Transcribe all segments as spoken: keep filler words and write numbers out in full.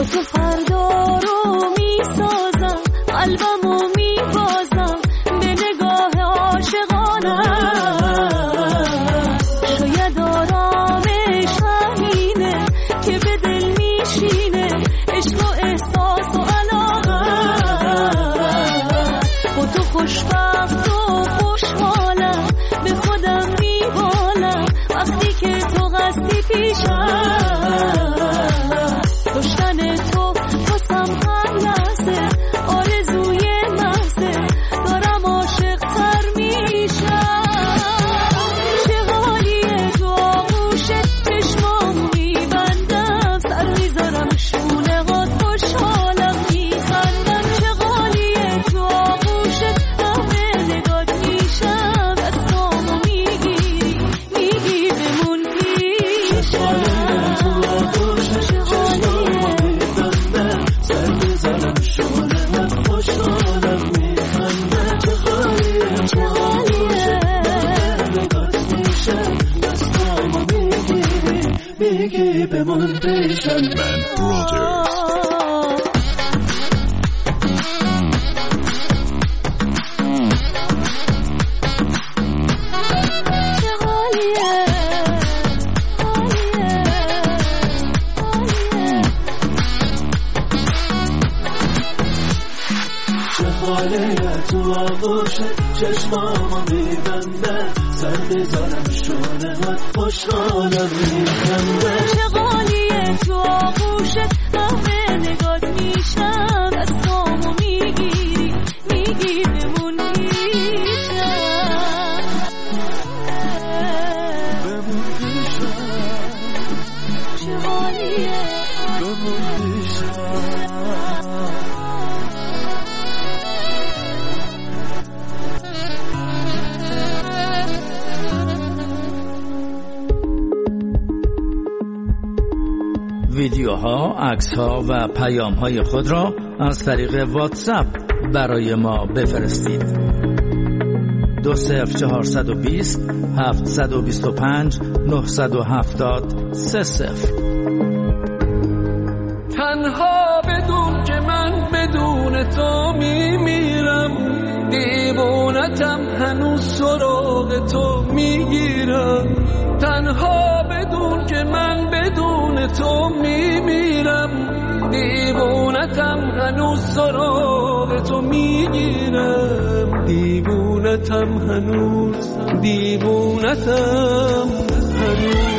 با تو فردا رو میسازم، قلبمو میبازم به نگاه عاشقانم. شاید آرامش همینه که به دل میشینه، عشق و احساس و علاقه. با تو خوشبخت و خوشحالم، به خودم میبالم وقتی که تو قصدی پیشم. داشتن تو واسم هر لحظه آرزوی محضه، دارم عاشق تر میشم. چه حالیه تو آغوشت، چشمامو میبندم، سر میذارم شونه هات، خوشحالم میخندم. چه حالیه تو آغوشت، همه نگات میشم، دستامو میگیری میگی بمون پیشم. Band Brothers. تو آغوشت چشمامو میبنده، سر بذارم شونه هات، خوشحالم میخنده. چه غالیه تو آغوشت، همه نگات میشم، دستامو میگیری میگی بمون پیشم. بمون پیشم. چه غالیه بمون پیشم. ویدیوها، عکس‌ها و پیام‌های خود را از طریق واتساپ برای ما بفرستید. دو صفر چهارصد و بیست هفتصد و بیست و پنج نهصد و هفتاد سه صفر. تنها بدون که من بدون تو میمیرم، دیوونتم هنوز سراغ تو میگیرم. تنها بدون که من بدون تو میمیرم، دیوونتم هنوز سراغ تو میگیرم. دیوونتم هنوز، دیوونتم هنوز.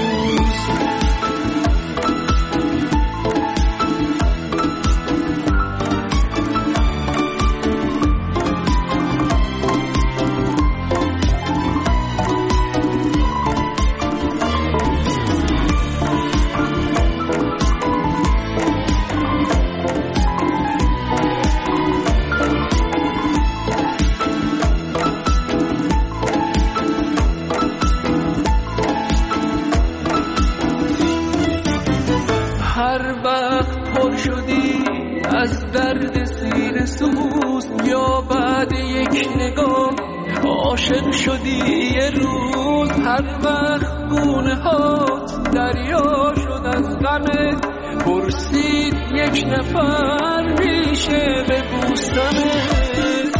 هر وقت پر شدی از درد سینه سوز، یا بعد یک نگاه عاشق شدی یه روز. هر وقت گونه هات دریا شد از غمت، پرسید یک نفر میشه ببوسمت.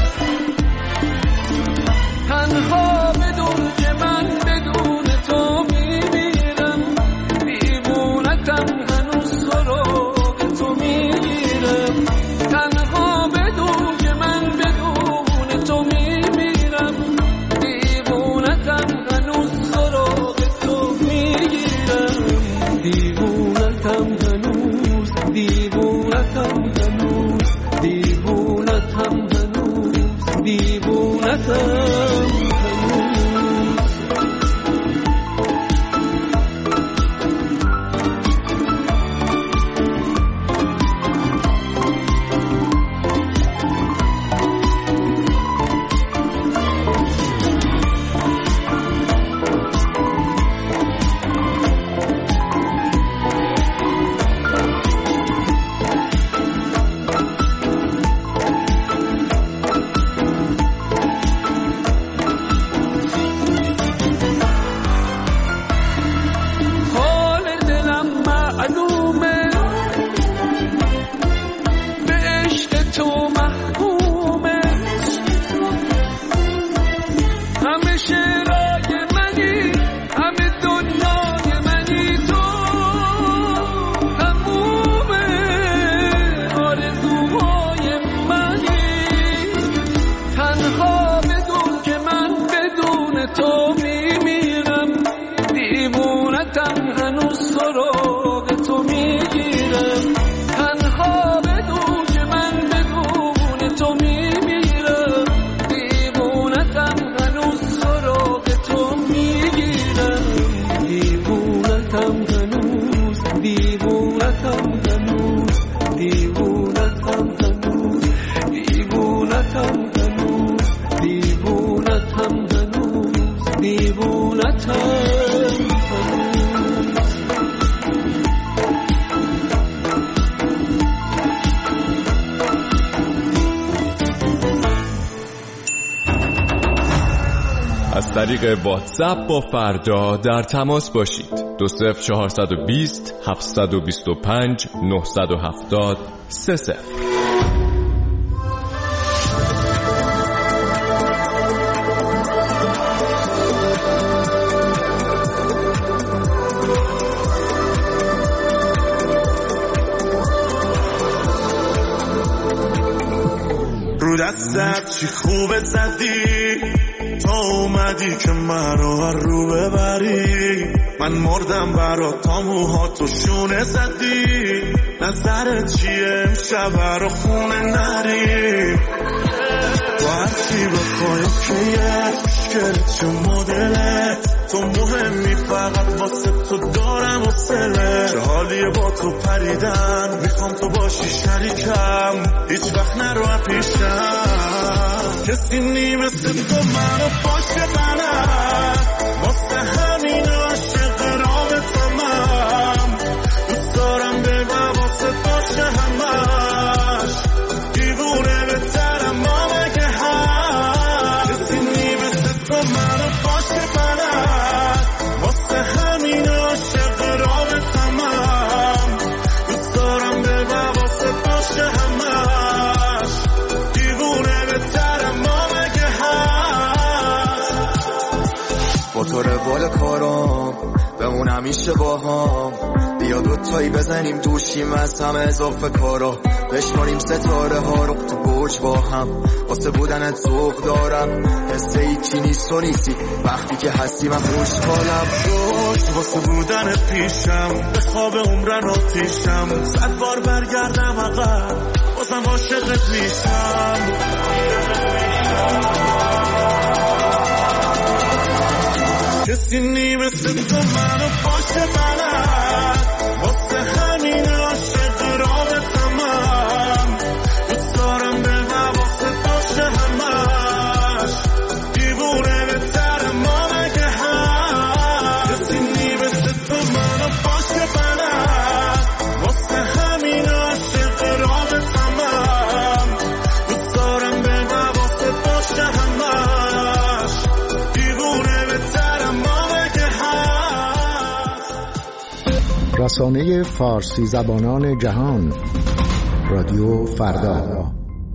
تنها بدون که من بدون تو میمیرم، دیوونتم هنوز سراغ تو میگیرم. تنها بدون که من بدون تو میمیرم، دیوونتم هنوز سراغ تو میگیرم. دیوونتم هنوز، دیوونتم هنوز، دیوونتم از طریق واتساپ با فردا در تماس باشید. دو صفر چهارصد و بیست هفتصد و بیست و پنج نهصد و هفتاد سه صفر. رو دستت چی خوبه زدی تا اومدی که من رو رو ببری. من مردم برات تا موهاتو شونه زدی. نظرت چیه امشب رو خونه نری. تو هرچی بخوای اوکیه مشکلت چه مدله. تو مهمی فقط واسه تو دارم و سله. چه حالیه با تو پریدن میخوام تو باشی شریکم. هیچ وقت نرو پیشم کسی نی مثل تو منو باشه بلد. واسه همین عاشق رابطمم. دوست دارم به واسه باشه همش. دیوونه بهترم ما مگه هست. کسی نی مثل تو منو باشه بلد. واسه همین عاشق رابطمم. دوست دارم به واسه باشه همش. دیوونه بهترم ما مگه هست. با تو روال کارام بمون همیشه با هم. بیا دوتایی بزنیم دوشیم از همه اضافه کارا. بشماریم ستاره ها رو تو برج با هم. واسه بودنت ذوق دارم حس هیچی نیست و نیستی. وقتی که هستی من خوشحالم. روش واسه بودنت پیشم به خواب عمرن آتیشم. صد بار برگردم عقب بازم عاشقت میشم. کسی نی مثل تو منو باشه بلد. واسه همین عاشق رابطمم. دوست دارم به واسه باشه همش. دیوونه بهترم ما مگه هست. کسی نی مثل تو منو باشه بلد. واسه همین عاشق رابطمم. دوست دارم به واسه باشه همش. دیوونه بهترم ما مگه هست. رسانه فارسی زبانان جهان رادیو فردا.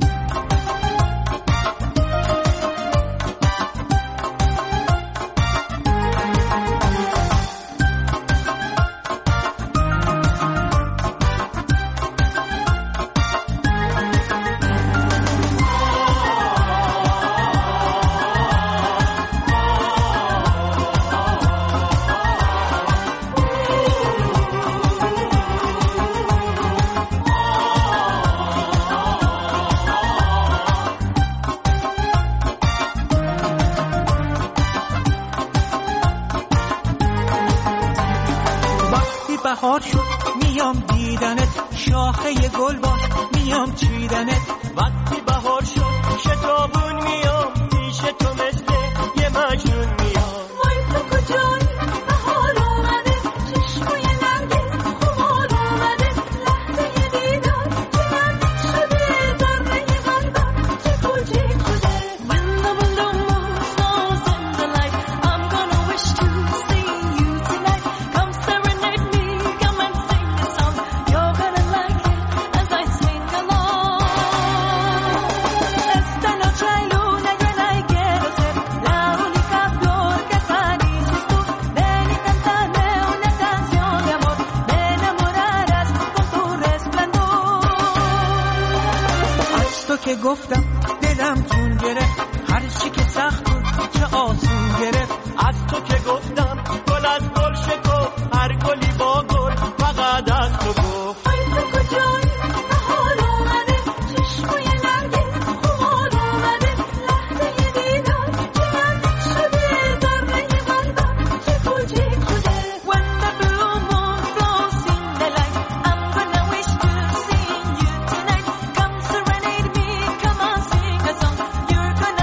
بهار شد میام دیدنت. شاخه گل باش میام چیدنت. وقتی بهار شد شتابون میام پیش تو مثل یه مجنون میام. وای تو کجایی بهار اومده. چشمای نرگس خمار اومده. لحظه دیدار که نزدیک شده. ذره قلبم چه کوچیک شده. When the window moves falls in the light, I'm gonna wish to see you tonight. Come serenade me, come and sing a song. You're gonna like it as I swing along. Esta noche hay luna llena y quiero ser la única flor que acaricias tú. Ven y cántame una canción de amor. Me enamorarás con tu resplandor. از تو که گفتم دلم جون گرفت. هر چی که سخت بود چه آسون گرفت. از تو که گفتم گل از گل شکفت. هر گلی با گل فقط از تو گفت. وای تو کجایی بهار اومده. چشمای نرگس خمار اومده. لحظه دیدار که نزدیک شده. ذره قلبم چه کوچیک شده. When the blue moon flows in the light, I'm gonna wish to see you tonight. Come serenade me, come on sing a song. You're gonna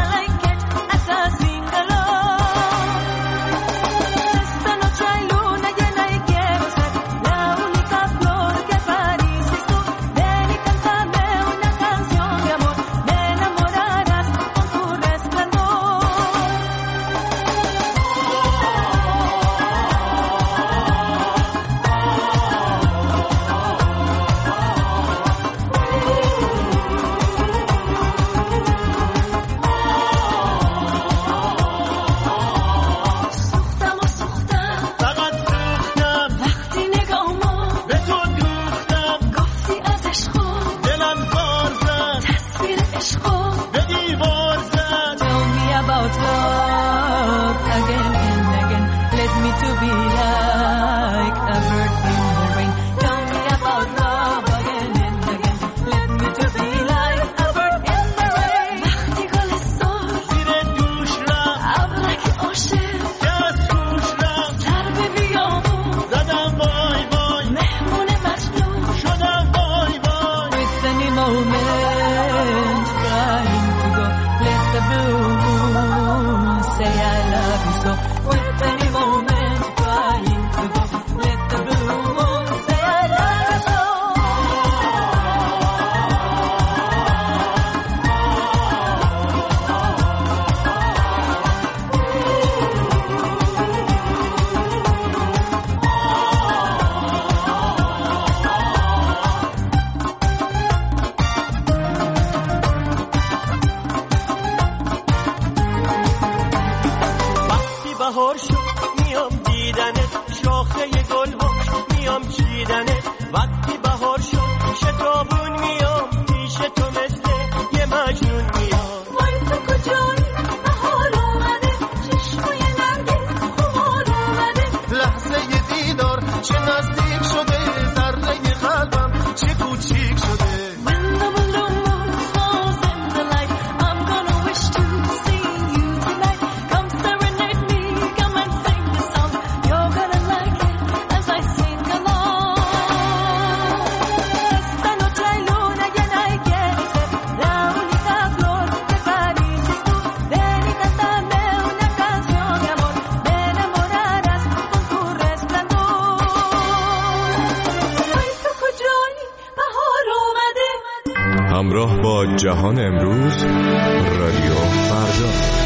همراه با جهان امروز، رادیو فردا.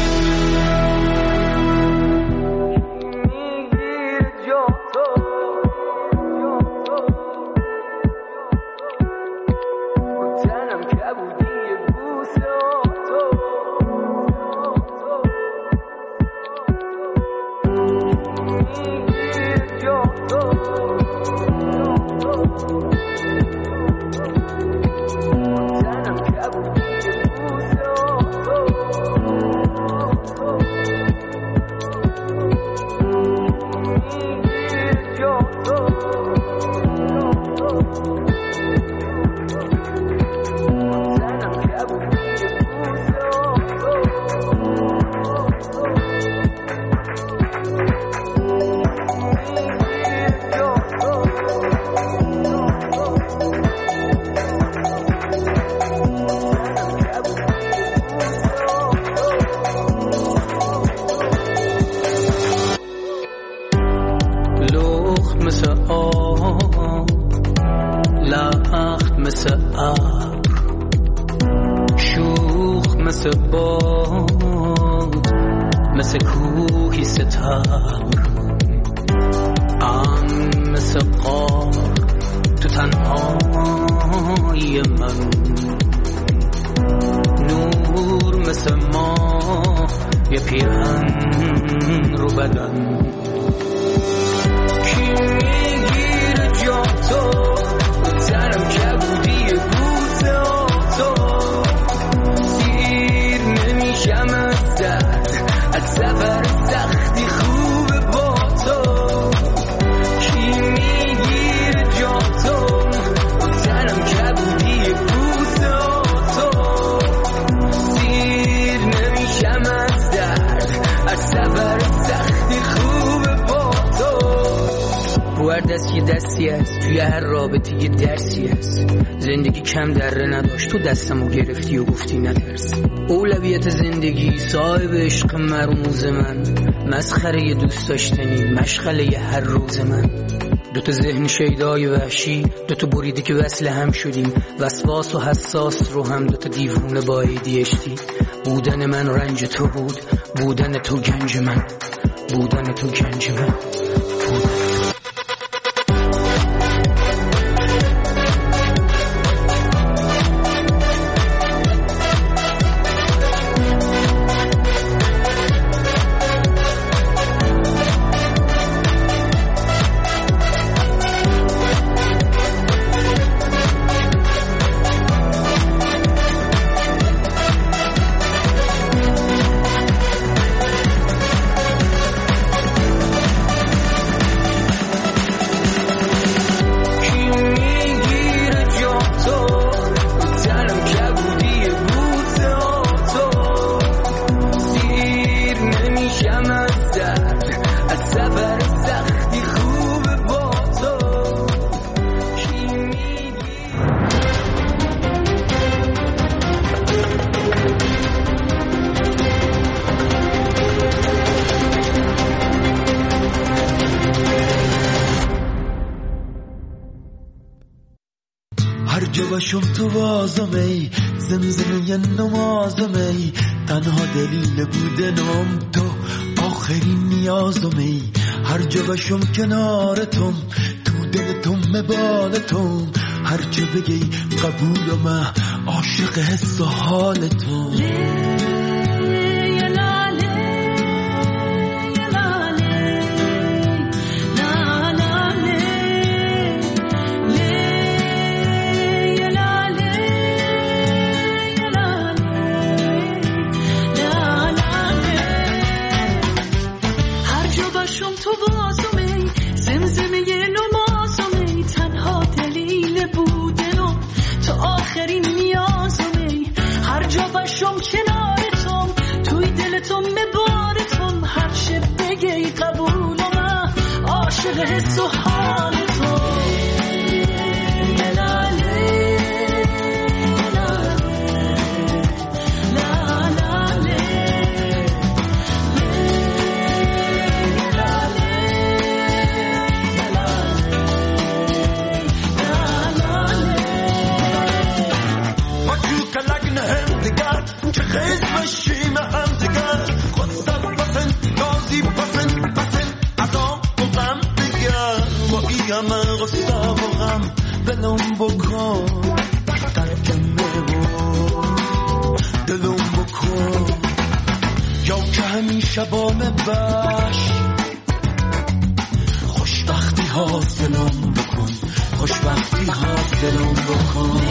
کم دره نداشت، تو دستمو گرفتی و گفتی نترس. اولویت زندگی، صاحب عشق مرموز من، مسخره دوست داشتنی، مشغله هر روز من. دوتا ذهن شیدای وحشی، دوتا بریده که وصل هم شدیم، وسواس و حساس رو هم دوتا دیوونه با ای دی اچ دی. بودن من رنج تو بود، بودن تو گنج من، بودن تو گنج من، بودن. شم تو بازم ای زمزمه نمازم ای تنها دلیل بودنم تو آخرین نیازم ای هر جا باشم کنارتم تو دلتم مبالتم هر چه بگی قبولم عاشق حس و حالتم حس و حال تو با ولم بکن ترکمه و دلم بکن یا که همیشه با مبش خوشبختی حاصلم بکن خوشبختی حاصلم بکن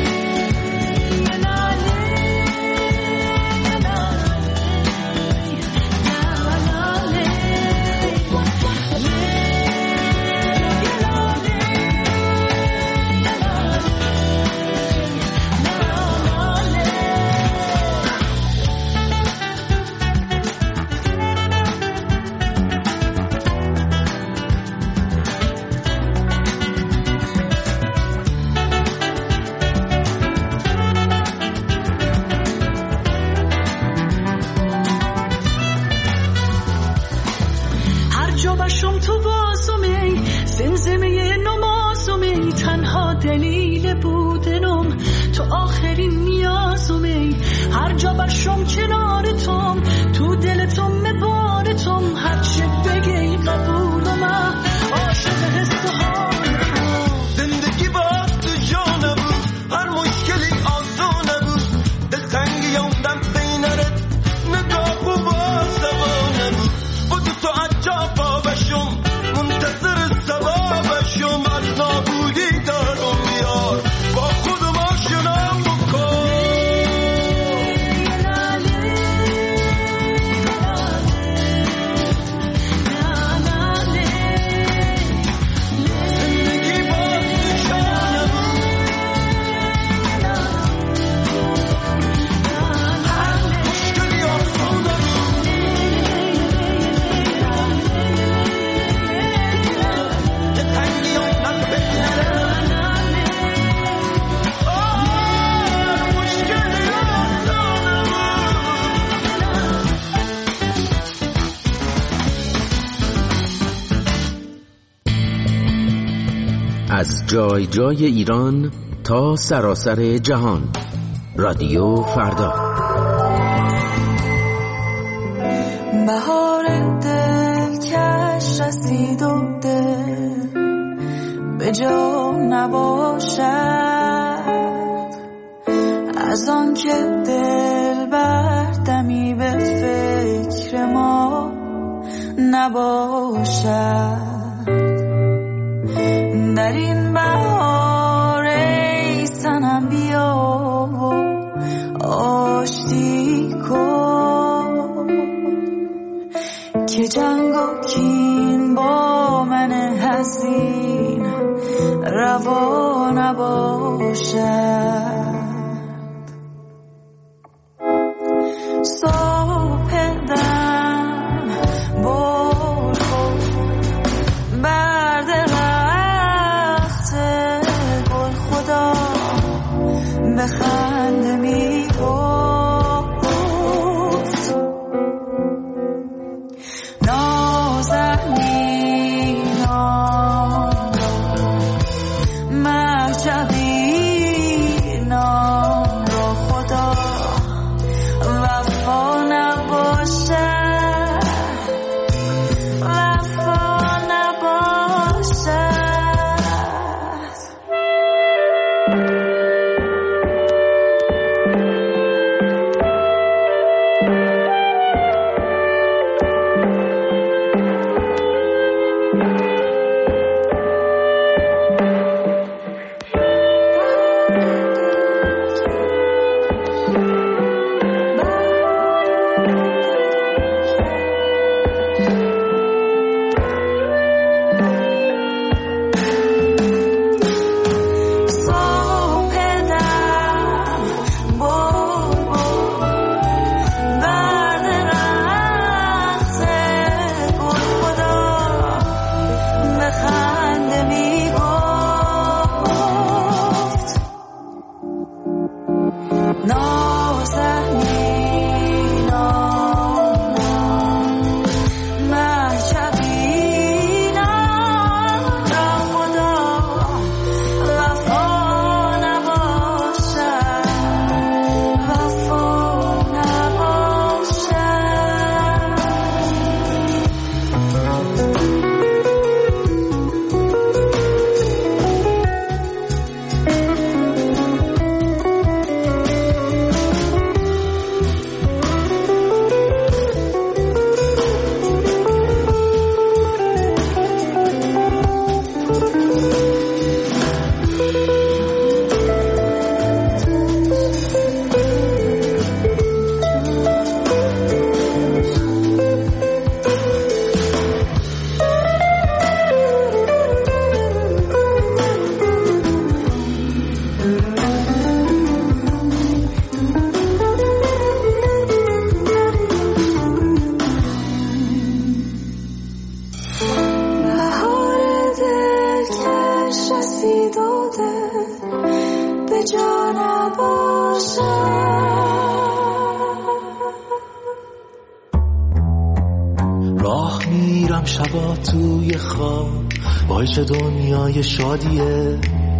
از جای جای ایران تا سراسر جهان. رادیو فردا. بهار دلکش رسید و دل به جا نباشد از آن که دل بردمی به فکر ما نباشد. در این بهار ای صنم بیا و آشتی کن که جنگ و کین با من حزین روا نباشد. صبح دم بر کن بر درخت گل خدا بخند می گفت نازنینان مهجبینان را خدا وفا نباشد وفا نباشد. شبا توی خواب وای چه دنیای شادیه،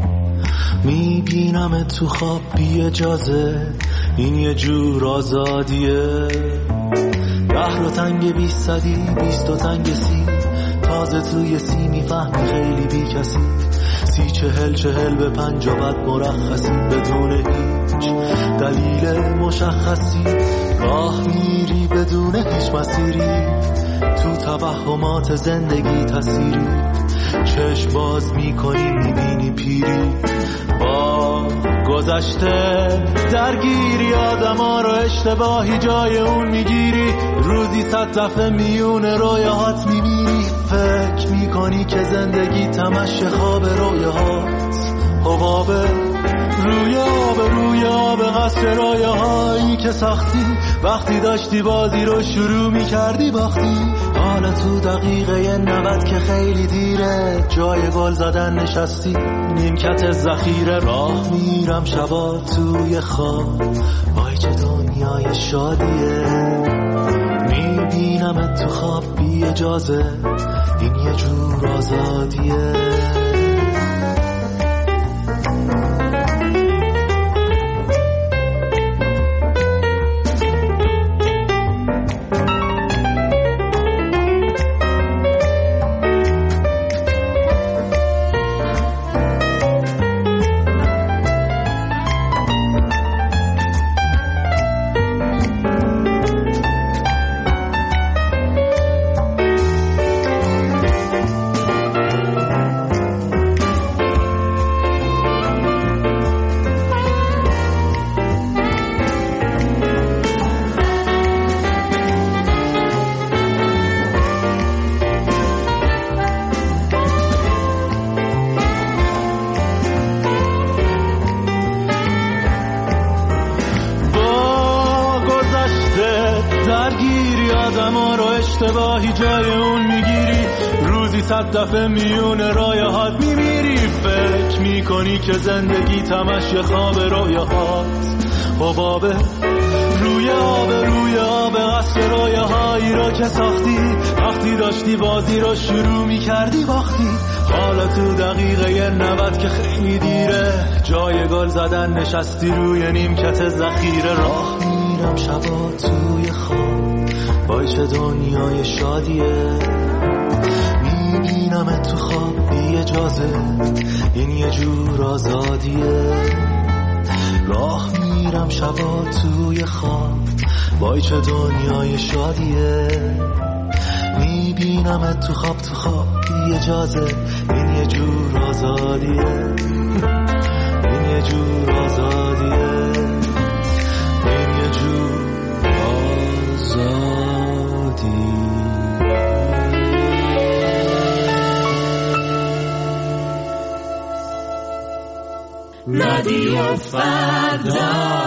میبینم تو خواب بی اجازه، این یه جور آزادیه. ده رو تنگ بیست صدی بیست و تنگ سی، تازه توی سی میفهمی خیلی بی کسی، سی چهل چهل به پنج و بعد مرخصی بدون هیچ دلیل مشخصی، راه میری بدون هیچ مسیری، تو توهمات زندگی تصیری، چشم باز میکنی میبینی پیری، با گذشته درگیری آدما رو اشتباهی جای اون میگیری، روزی صد دفعه میون رویاهات میمیری، فکر میکنی که زندگی تمش خواب رویاهات، حباب روی آب روی آب قصر رویاهایی که ساختی، وقتی داشتی بازی رو شروع میکردی باختی، حالا تو دقیقه نود که خیلی دیره، جای گل زدن نشستی نیمکت ذخیره، راه میرم شبا توی خواب وای چه دنیای شادیه، میبینم تو خواب بی اجازه، این یه جور آزادیه. اشتباهی جای اون میگیری، روزی صد دفعه میون رایهات میمیری، فکر میکنی که زندگی تمش خواب رویاهات، حبابه روی آب روی آب قصر رویاهایی رو که ساختی، وقتی داشتی بازی رو شروع میکردی باختی، حالا تو دقیقه نود که خیلی دیره، جای گل زدن نشستی روی نیمکت ذخیره، راه میرم شبا توی خواب وای چه دنیای شادیه، میبینم تو خواب بی اجازه، این یه جور آزادیه، راه میرم شبا توی خواب وای چه دنیای شادیه، میبینم تو خواب تو خواب بی اجازه، این یه جور آزادیه، این یه جور آزادیه، این یه جور آزادیه. رادیو فردا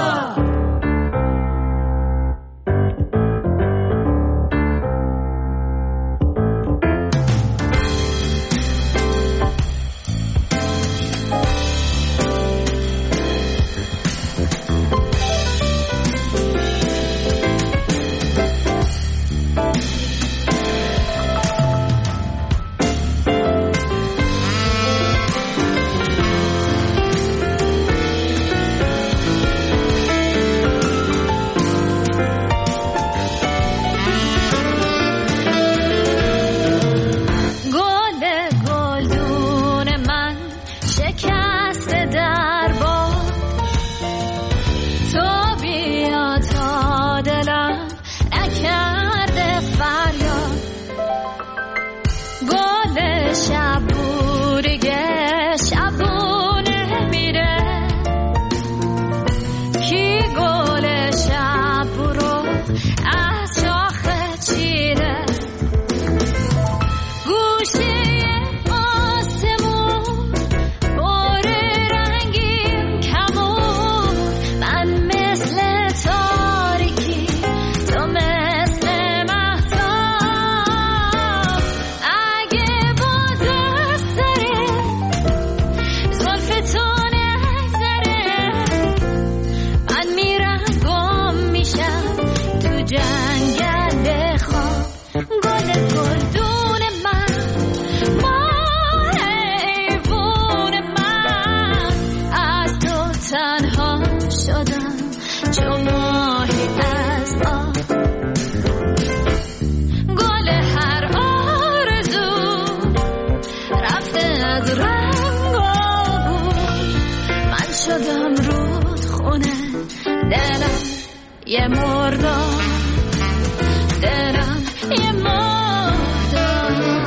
شدم رودخونه، دلم یه مردار، دلم یه مردار.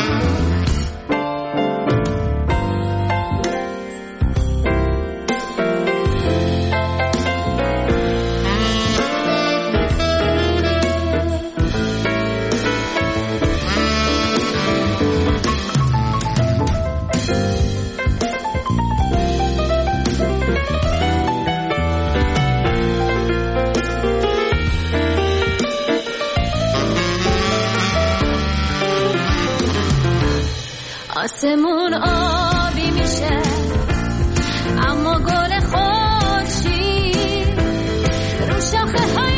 آسمون آبی میشه اما گل خورشید رو شاخه های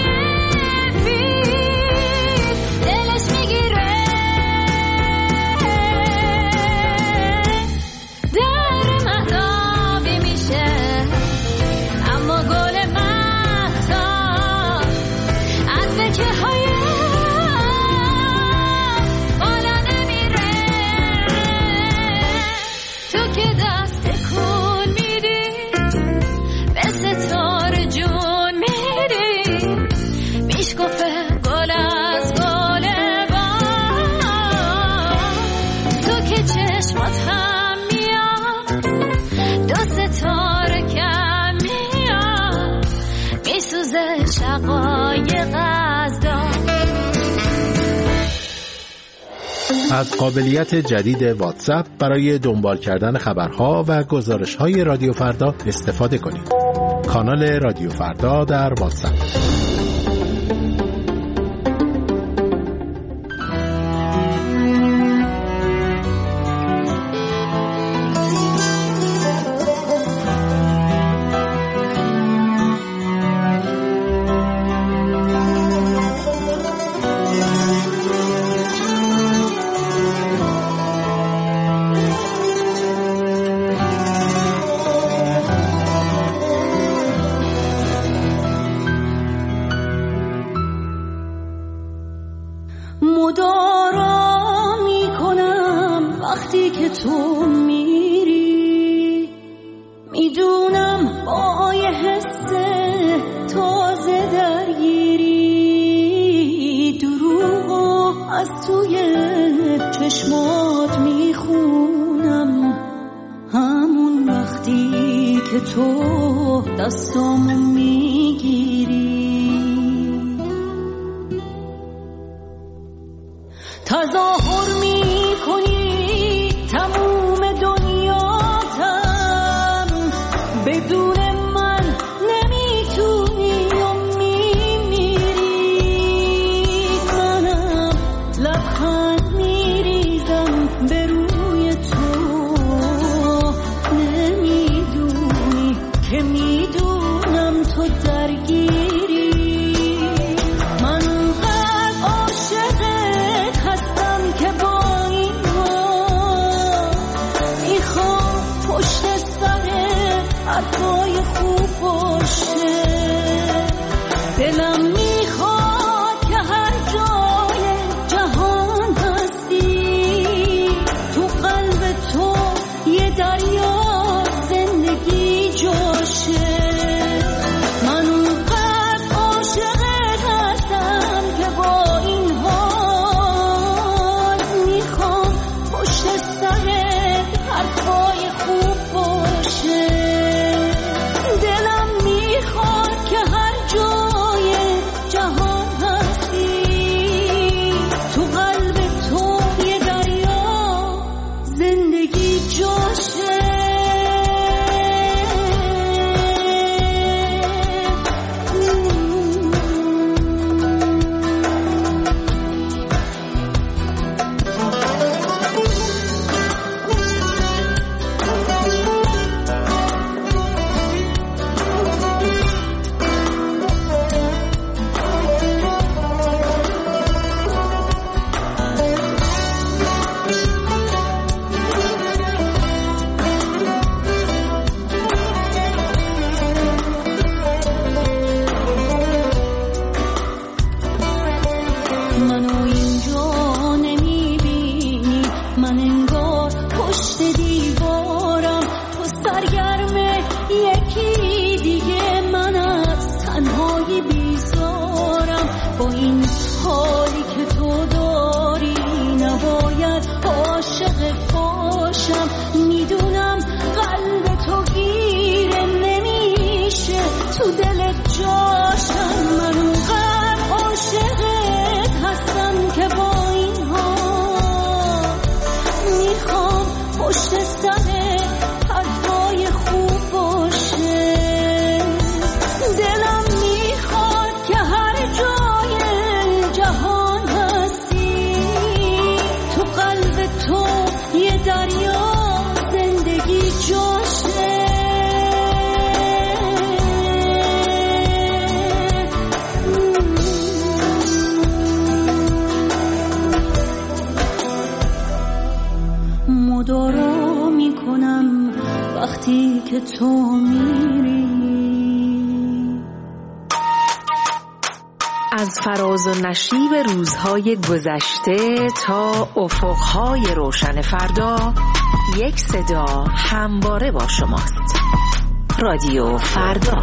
بید دلش میگیره. در مهتابی میشه اما گل مهتاب از بچه های از قابلیت جدید واتساپ برای دنبال کردن خبرها و گزارش‌های رادیو فردا استفاده کنید. کانال رادیو فردا در واتساپ. مدارا میکنم وقتی که تو میری، میدونم با یه حس تازه درگیری، دروغو از توی چشمات میخونم، همون وقتی که تو دستامو میگیری. تظاهر میکنی تموم دنیاتم، بدون من نمیتونی و میمیری. منم لبخند میریزم به روی تو، نمیدونی که میدونم تو درگیری. من قلب عاشقت هستم که با این حال میخوام پشت سر حرفای خوب باشه. دلم میخواد که هر جای جهان هستی، تو قلب تو یه دریا زندگی جاشه. من اونقدر عاشقت هستم که با این حال میخوام پشت سرت حرفای خوب باشه. دلم میخواد تو دلت جاشم، من اونقدر عاشقت هستم که با این حال میخوام پشت سر حرفای خوب باشه. دلم میخواد که هر جای جهان هستی، تو قلب تو یه دریا زندگی جاشه. مدارا میکنم وقتی که تو میری. از فراز و نشیب روزهای گذشته تا افقهای روشن فردا، یک صدا همواره با شماست. رادیو فردا.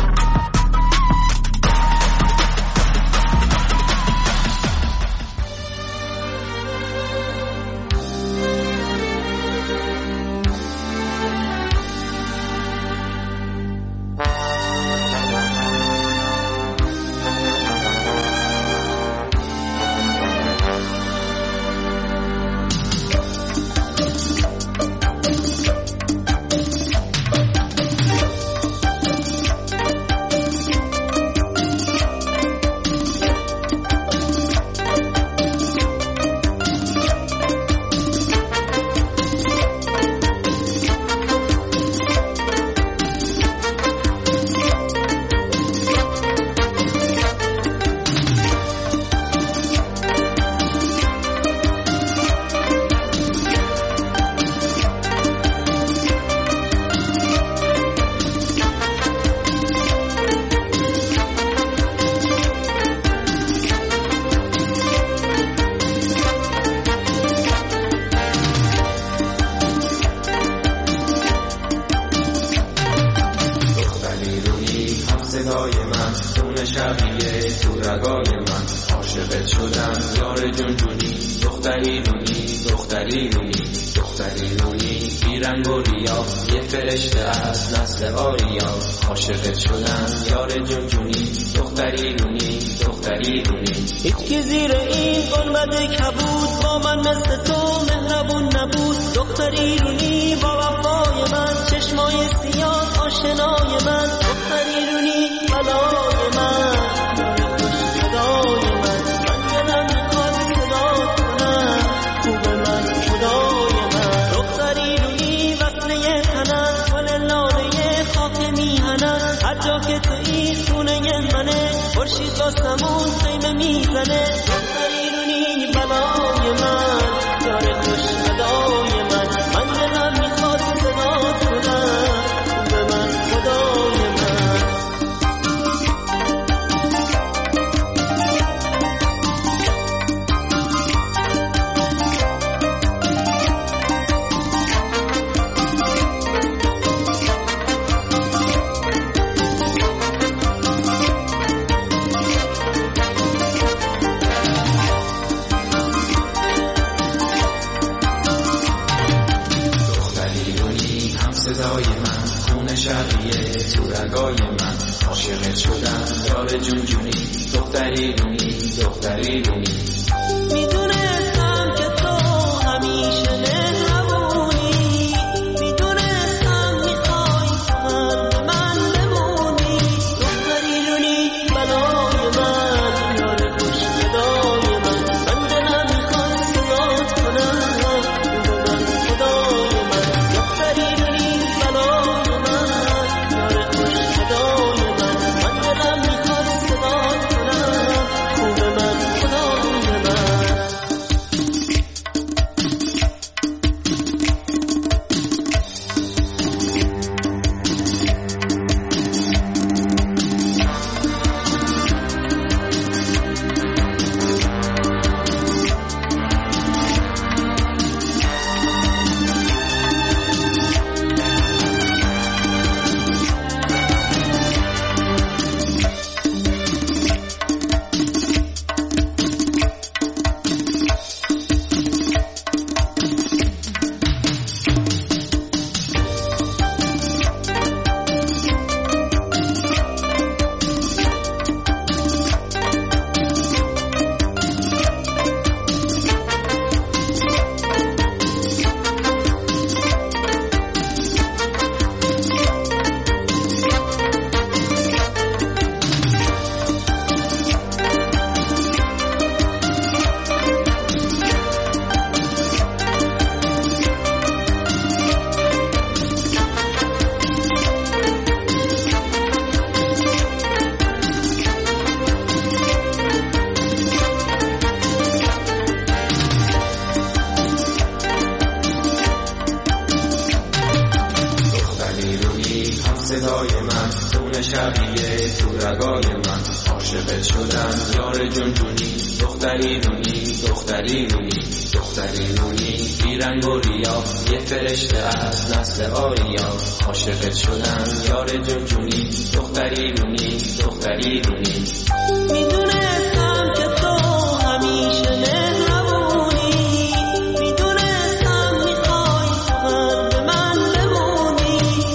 من، خون شبیه تو رگای من. عاشقت شدم یار جون جونی، دختری رونی دختری رونی دختری رونی، بیرنگ و ریا یه فرشته از نسل آریا. عاشقت شدم یار جون جونی، دختری رونی دختری رونی. میدونستم که تو همیشه مهربونی، میدونستم میخوای من به من بمونی.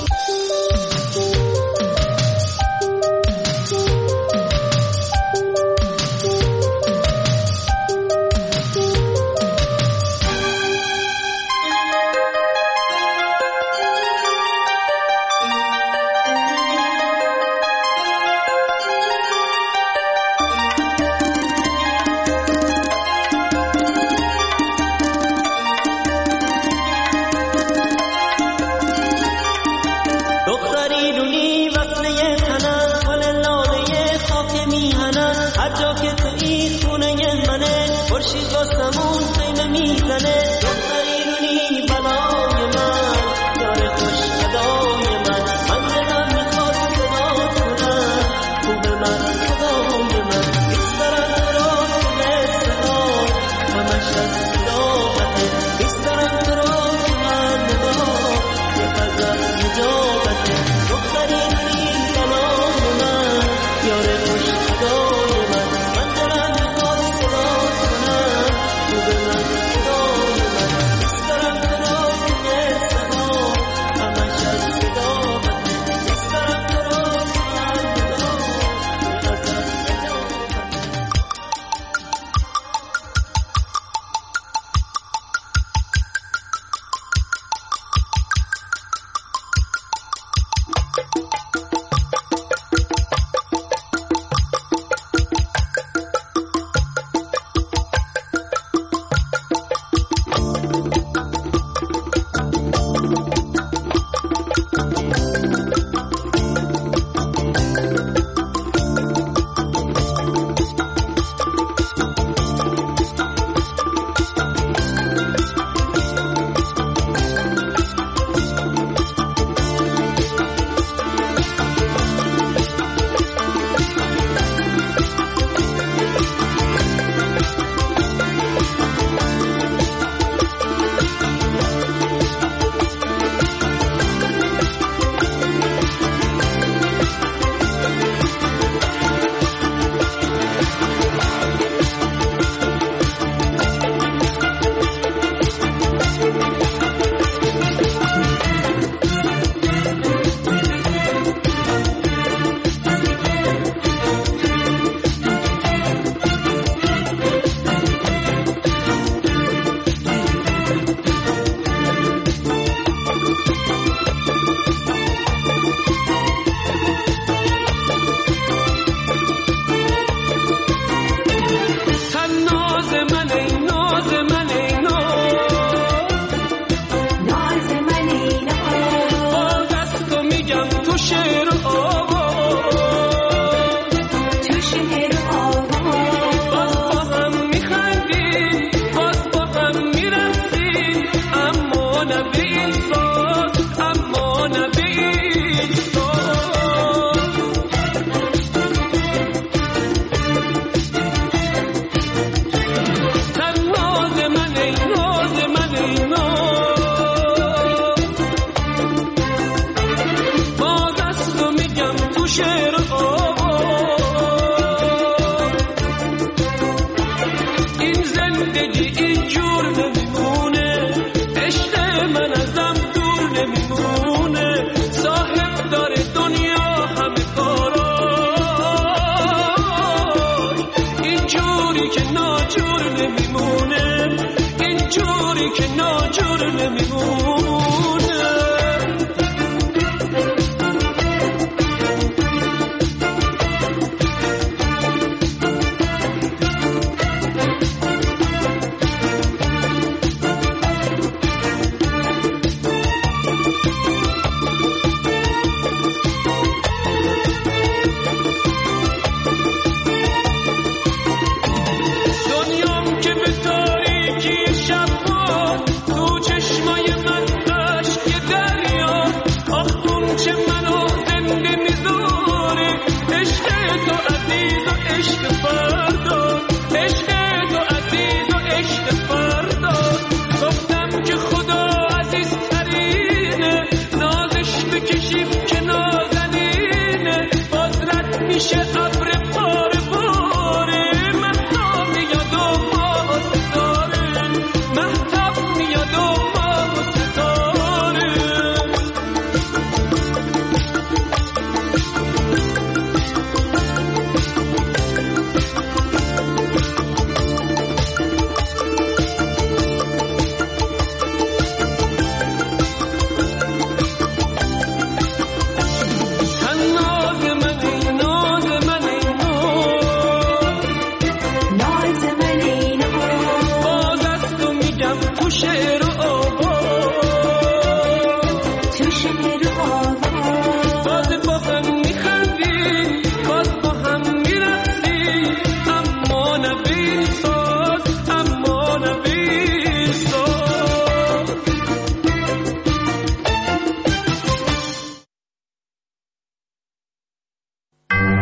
دنیام که به تاریکی شب بود تو چشمای من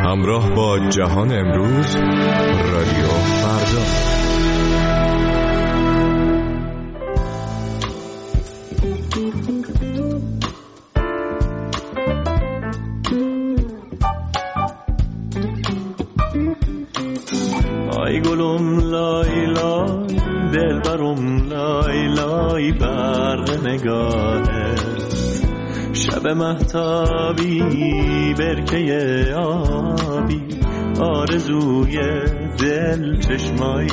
همراه با جهان امروز، رادیو فردا. آی گلم لای لای دل برم لای لای برق نگاهت، شب مهتابی برکه آبی آرزوی دل چشمای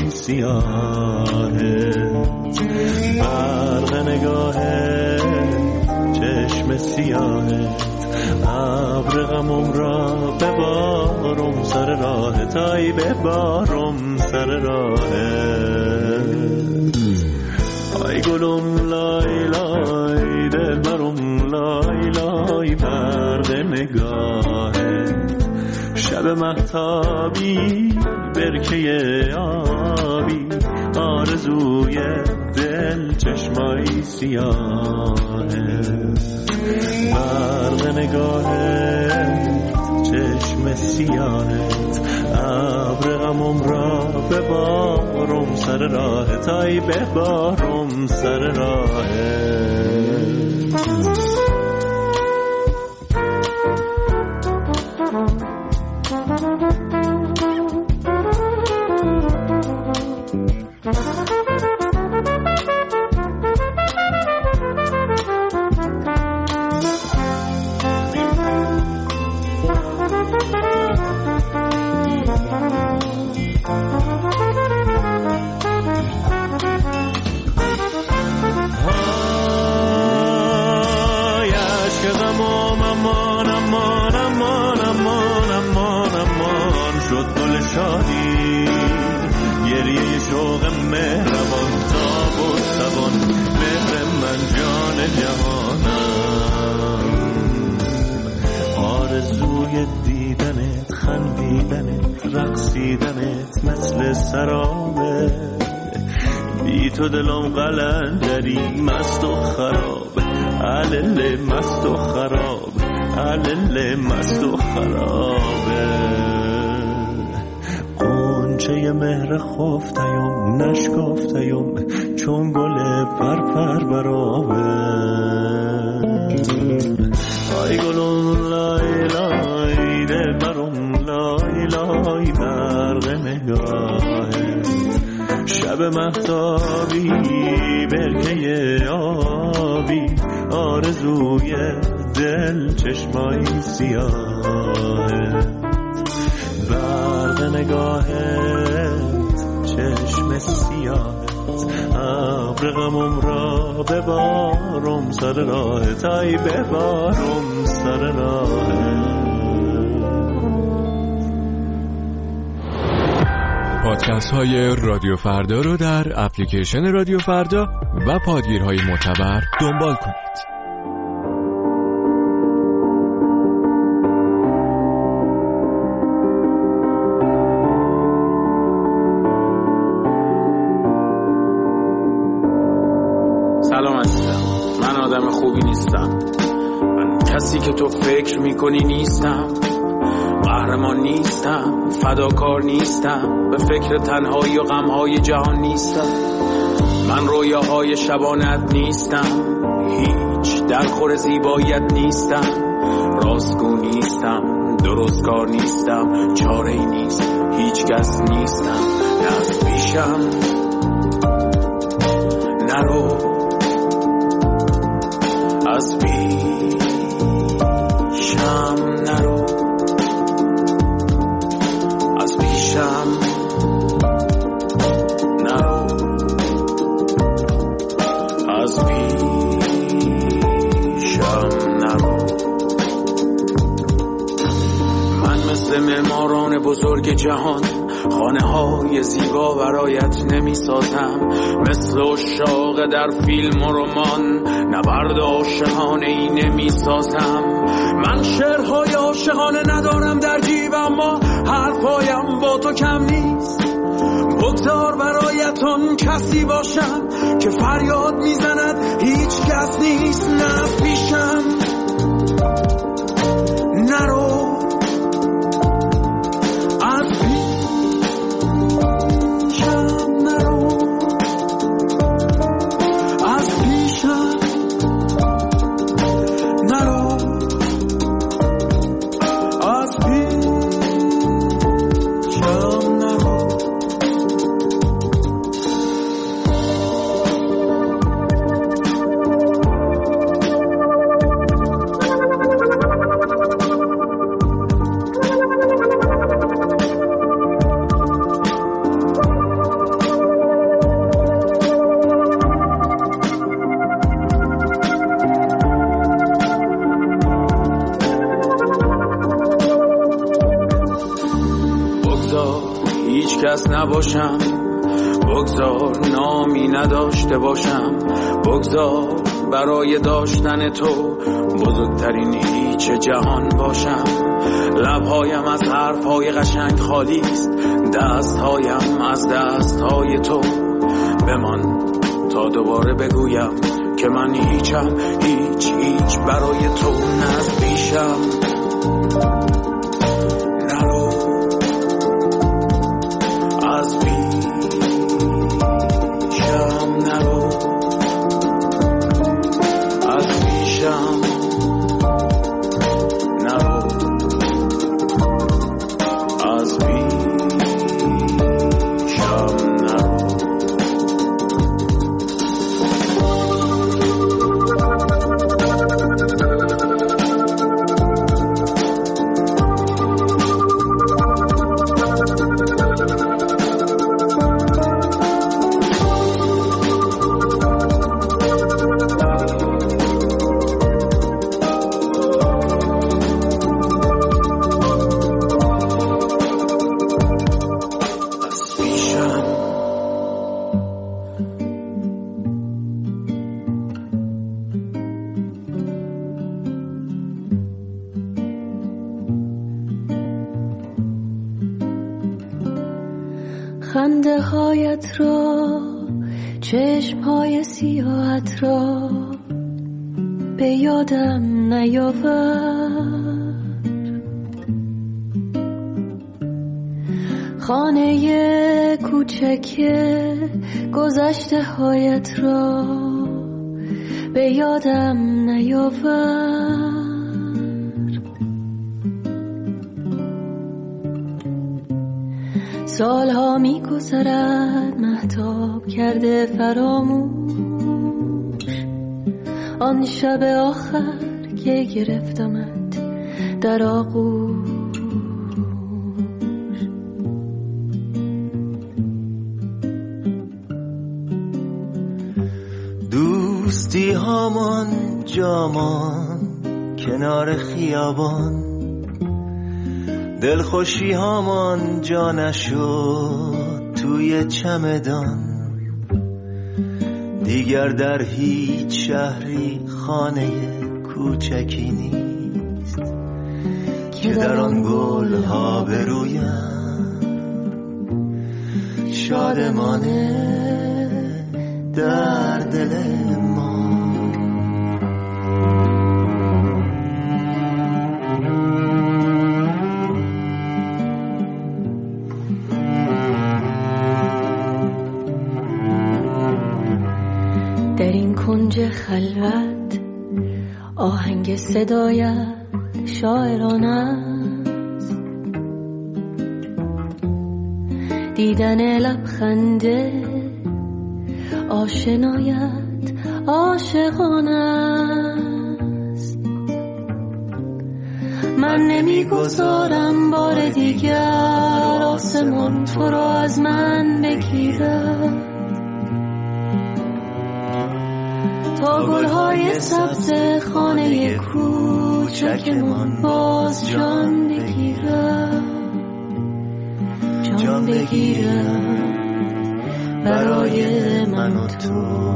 سیاهت، برق نگاهت چشم سیاهت، ابر غمم را ببارم سر راهت، آی ببارم سر راهت. آی گلم لای لای دل برم لای لای برق نگاهت، شب مهتابی برکه آبی آرزوی دل چشمای سیاهت، برق نگاهت چشم سیاهت، ابر غمم را ببارم سر راهت، آی ببارم سر راهت. رقصیدنت مثل سرابه، بی تو دلم قلندری مست و خراب، علل مست و خراب، علل مست و خرابه. قنچه مهر خفتیم نشکفتیم چون گل پرپر برابه، آی گلون لای لای دل برم لای لای برق نگاهت، شب مهتابی برکه آبی آرزوی دل چشمای سیاهت، برق نگاهت چشم سیاهت، ابر غمم را ببارم سر راهت، آی ببارم سر راهت. پادکست های رادیو فردا رو در اپلیکیشن رادیو فردا و پادگیرهای معتبر دنبال کنید. سلام عزیزم، من آدم خوبی نیستم، من کسی که تو فکر میکنی نیستم، قهرمان نیستم، فداکار نیستم، به فکر تنهایی و غمهای جهان نیستم، من رویاهای شبانت نیستم، هیچ درخور زیباییت نیستم، راستگو نیستم، درستکار نیستم، چاره‌ای نیست، هیچ کس نیستم، نه از پیشم نرو، از پیشم نرو، از پیشم نرو، از پیشم نرو. من مثل معماران بزرگ جهان خانه های زیبا برایت نمی سازم، مثل عشاق در فیلم و رمان نبرد عاشقانه ای نمی سازم. من شعرهای عاشقانه ندارم در جیب، اما حرفایم با تو کم نیست. بگذار برایتون کسی باشم که فریاد میزند هیچ کس نیست. نه از پیشم نرو، بگذار هیچ کس نباشم، بگذار نامی نداشته باشم، بگذار برای داشتن تو بزرگترین هیچ جهان باشم. لبهایم از حرفهای قشنگ خالی است، دستهایم از دستهای تو. بمان تا دوباره بگویم که من هیچم، هیچ هیچ برای تو نزدیشم. نرو از پیشم، نرو از پیشم، نرو از پیشم، نرو. خنده هایت را، چشم های سیاهت را به یادم نیاور. خانه کوچک گذشته هایت را به یادم نیاور. سالها می گذرد مهتاب کرده فراموش آن شب آخر که گرفتمت در آغوش. دوستی هامان جامان کنار خیابان، دلخوشی هامان جا نشد توی چمدان. دیگر در هیچ شهری خانه کوچکی نیست که در آن گل ها برویم شادمانه در دل ما. در این کنج خلوت آهنگ صدایت شاعرانه است، دیدن لبخنده آشنایت عاشقانه است. من نمیگذارم بار دیگر آسمان تو را از من بگیرد، تا گلهای سبز خانه کوچکمان باز جان بگیرد، جان بگیرد برای من و تو.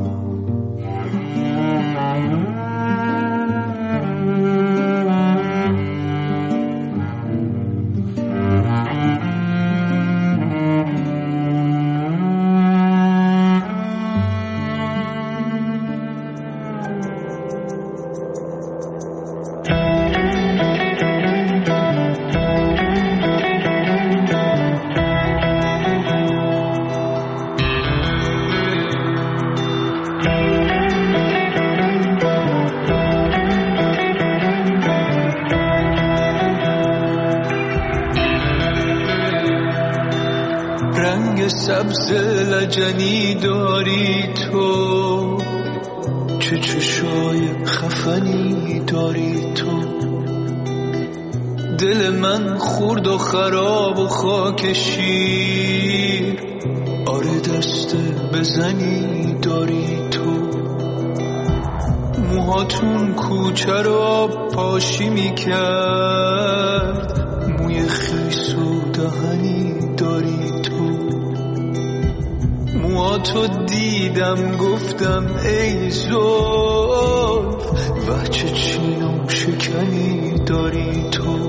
سبز لجنی داری تو، چه چشای خفنی داری تو. دل من خورد و خراب و خاک شیر، آره دست بزنی داری تو. موهاتون کوچه رو آب پاشی میکرد، موی خیس و دهنی با تو دیدم گفتم ای زلف و چه چین و شکنی داری تو.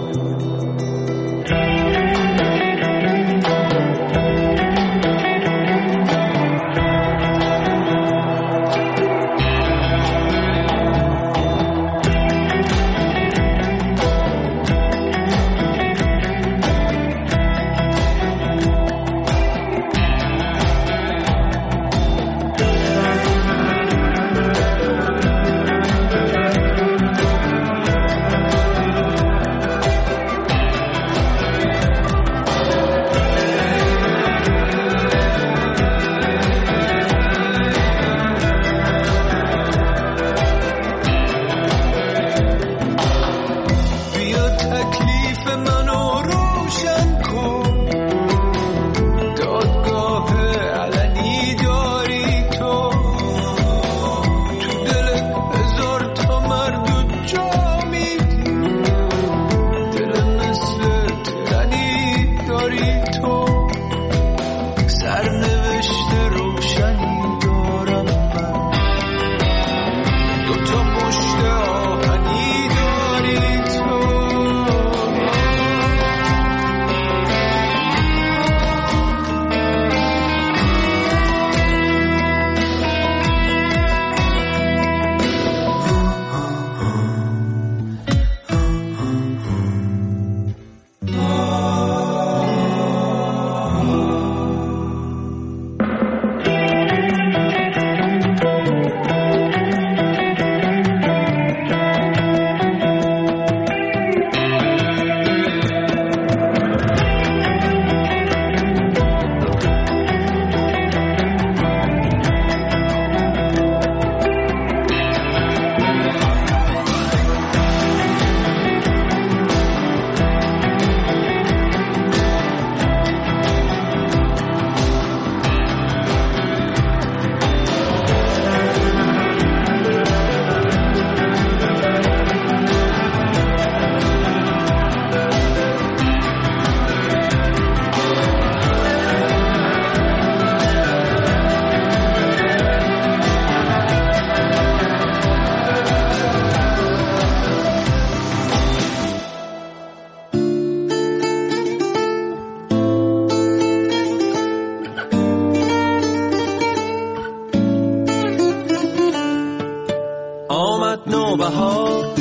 نوبهار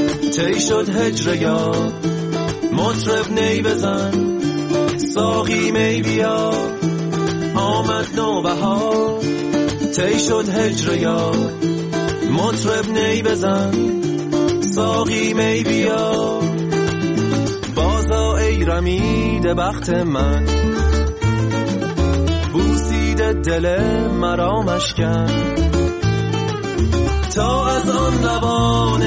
تی شد هجر یار، مطرب نی بزن ساقی می بیا. آمد نوبهار تی شد هجر یار، مطرب نی بزن ساقی می بیا. بازا ای رمیده بخت من، بوسیده دل مرا مشکن، تا از آن لبان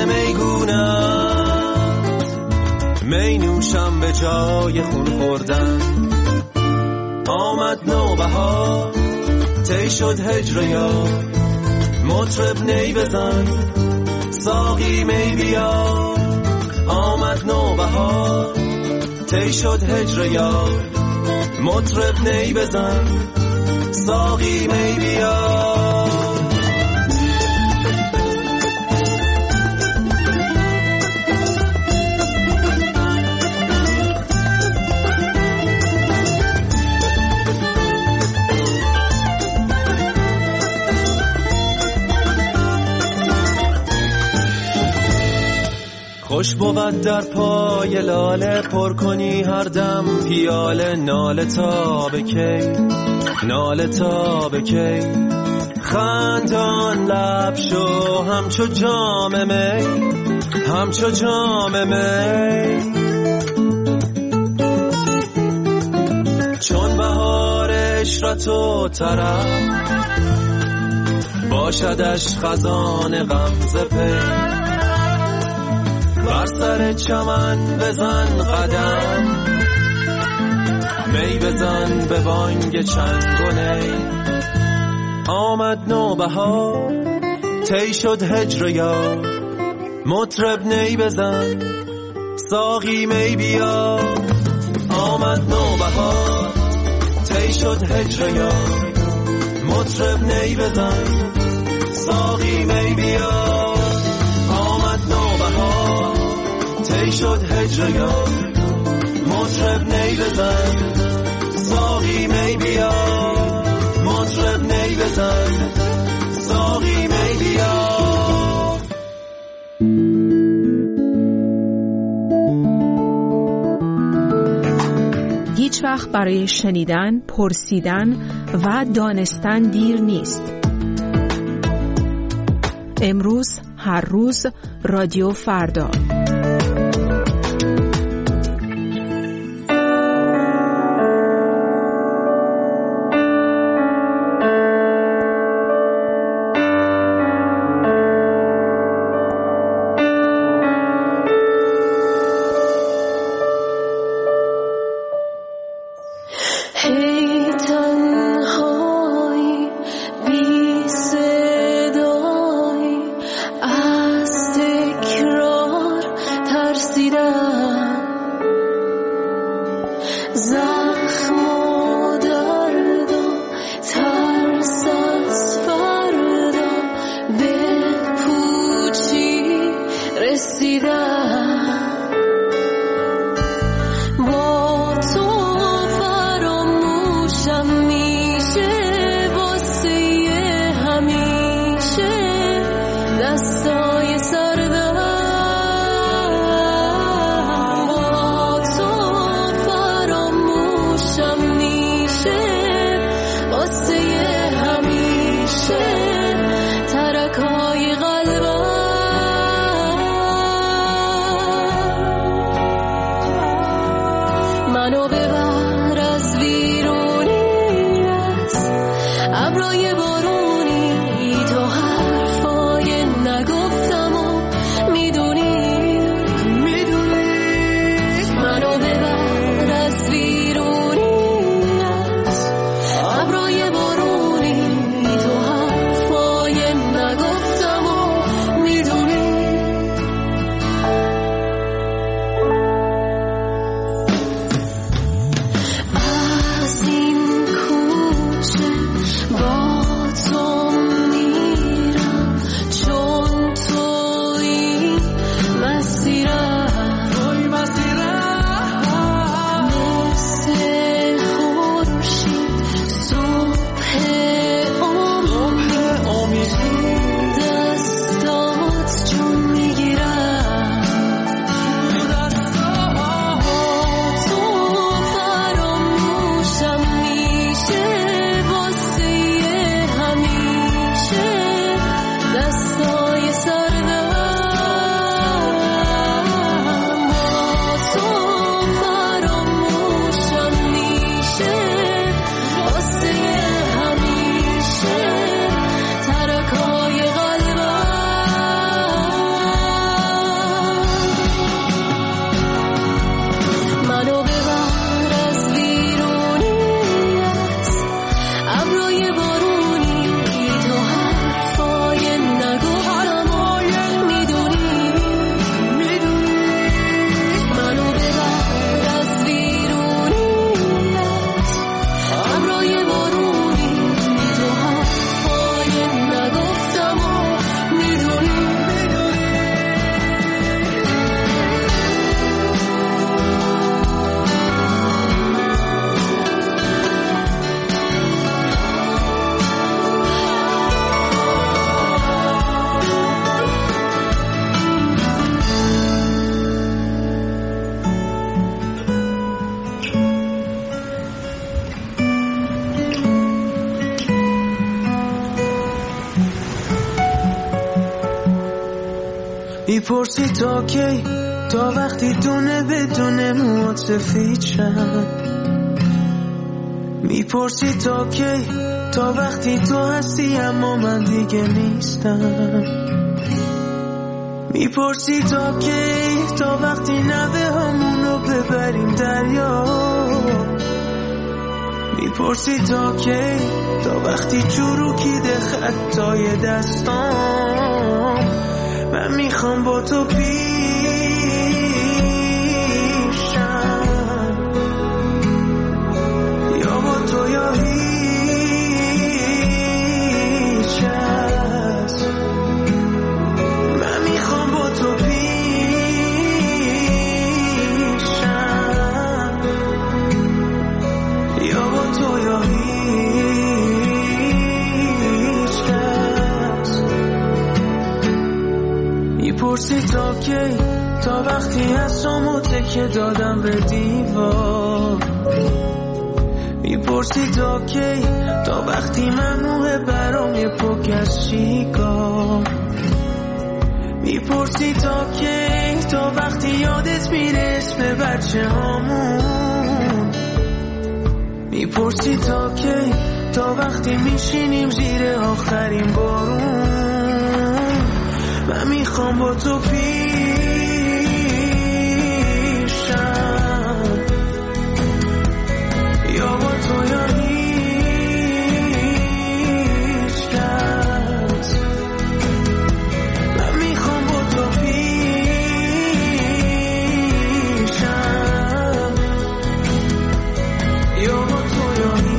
میگونم می نوشم به جای خون خوردن. آمد نوبهار تی شد هجر یار، مطرب نی بزن ساقی می بیا. آمد نوبهار تی شد هجر یار، مطرب نی بزن ساقی می بیا. خوش بود در پای لاله پر کنی هر دم پیاله، ناله تا به کی ناله تا به کی. خندان لب شو همچو جام می همچو جام می. چون بهار عشرت و طرب باشدش خزان غمزه پی. بر سر چمن بزن قدم، می بزن به بانگ چنگ و نی. آمد نوبهار تی شد هجر یار، مطرب نی بزن ساقی می بیا. آمد نوبهار تی شد هجر یار، مطرب نی بزن ساقی می بیا آمد نوبهار تی شد هجر یار مطرب نی بزن ساقی می بیا مطرب نی بزن ساقی می بیا. هیچ وقت برای شنیدن، پرسیدن و دانستن دیر نیست. امروز، هر روز، رادیو فردا. میپرسی تا کی تا وقتی دونه بدونه موات سفید شد میپرسی تا کی تا وقتی تو هستی اما من دیگه نیستم میپرسی تا کی تا وقتی نوه همونو ببریم دریا میپرسی تا کی تا وقتی چروکیده خطای دستام من میخوام با تو پیشم یا با تو یا هیچ میپرسی تا کی، تا وقتی از شما تکه دادم به دیوار. میپرسی تا کی، تا وقتی ممنوعه برام یه پک از شیکار. میپرسی تا کی، تا وقتی یادت میره اسم بچه هامون. میپرسی تا کی، تا وقتی میشینیم زیر آخرین بارون. من میخوام با تو پیشم، یا با تو یا هیچ کس. من میخوام با تو پیشم، یا با تو یا هیچ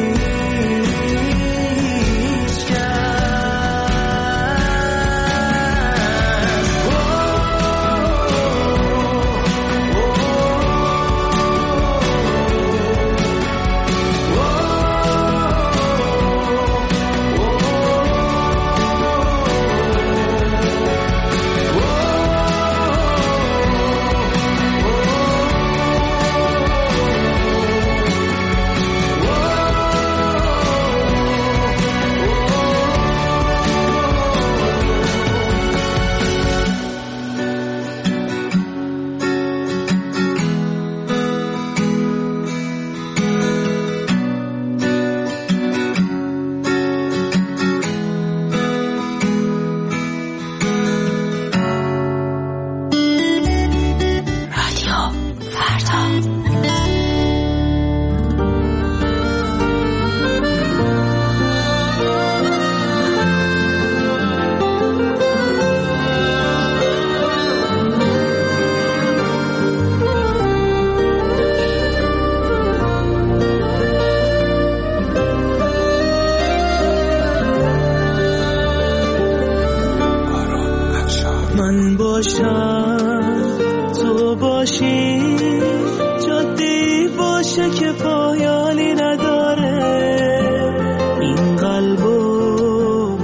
من باشم تو باشی، جادی باشه که پایانی نداره. این قلبو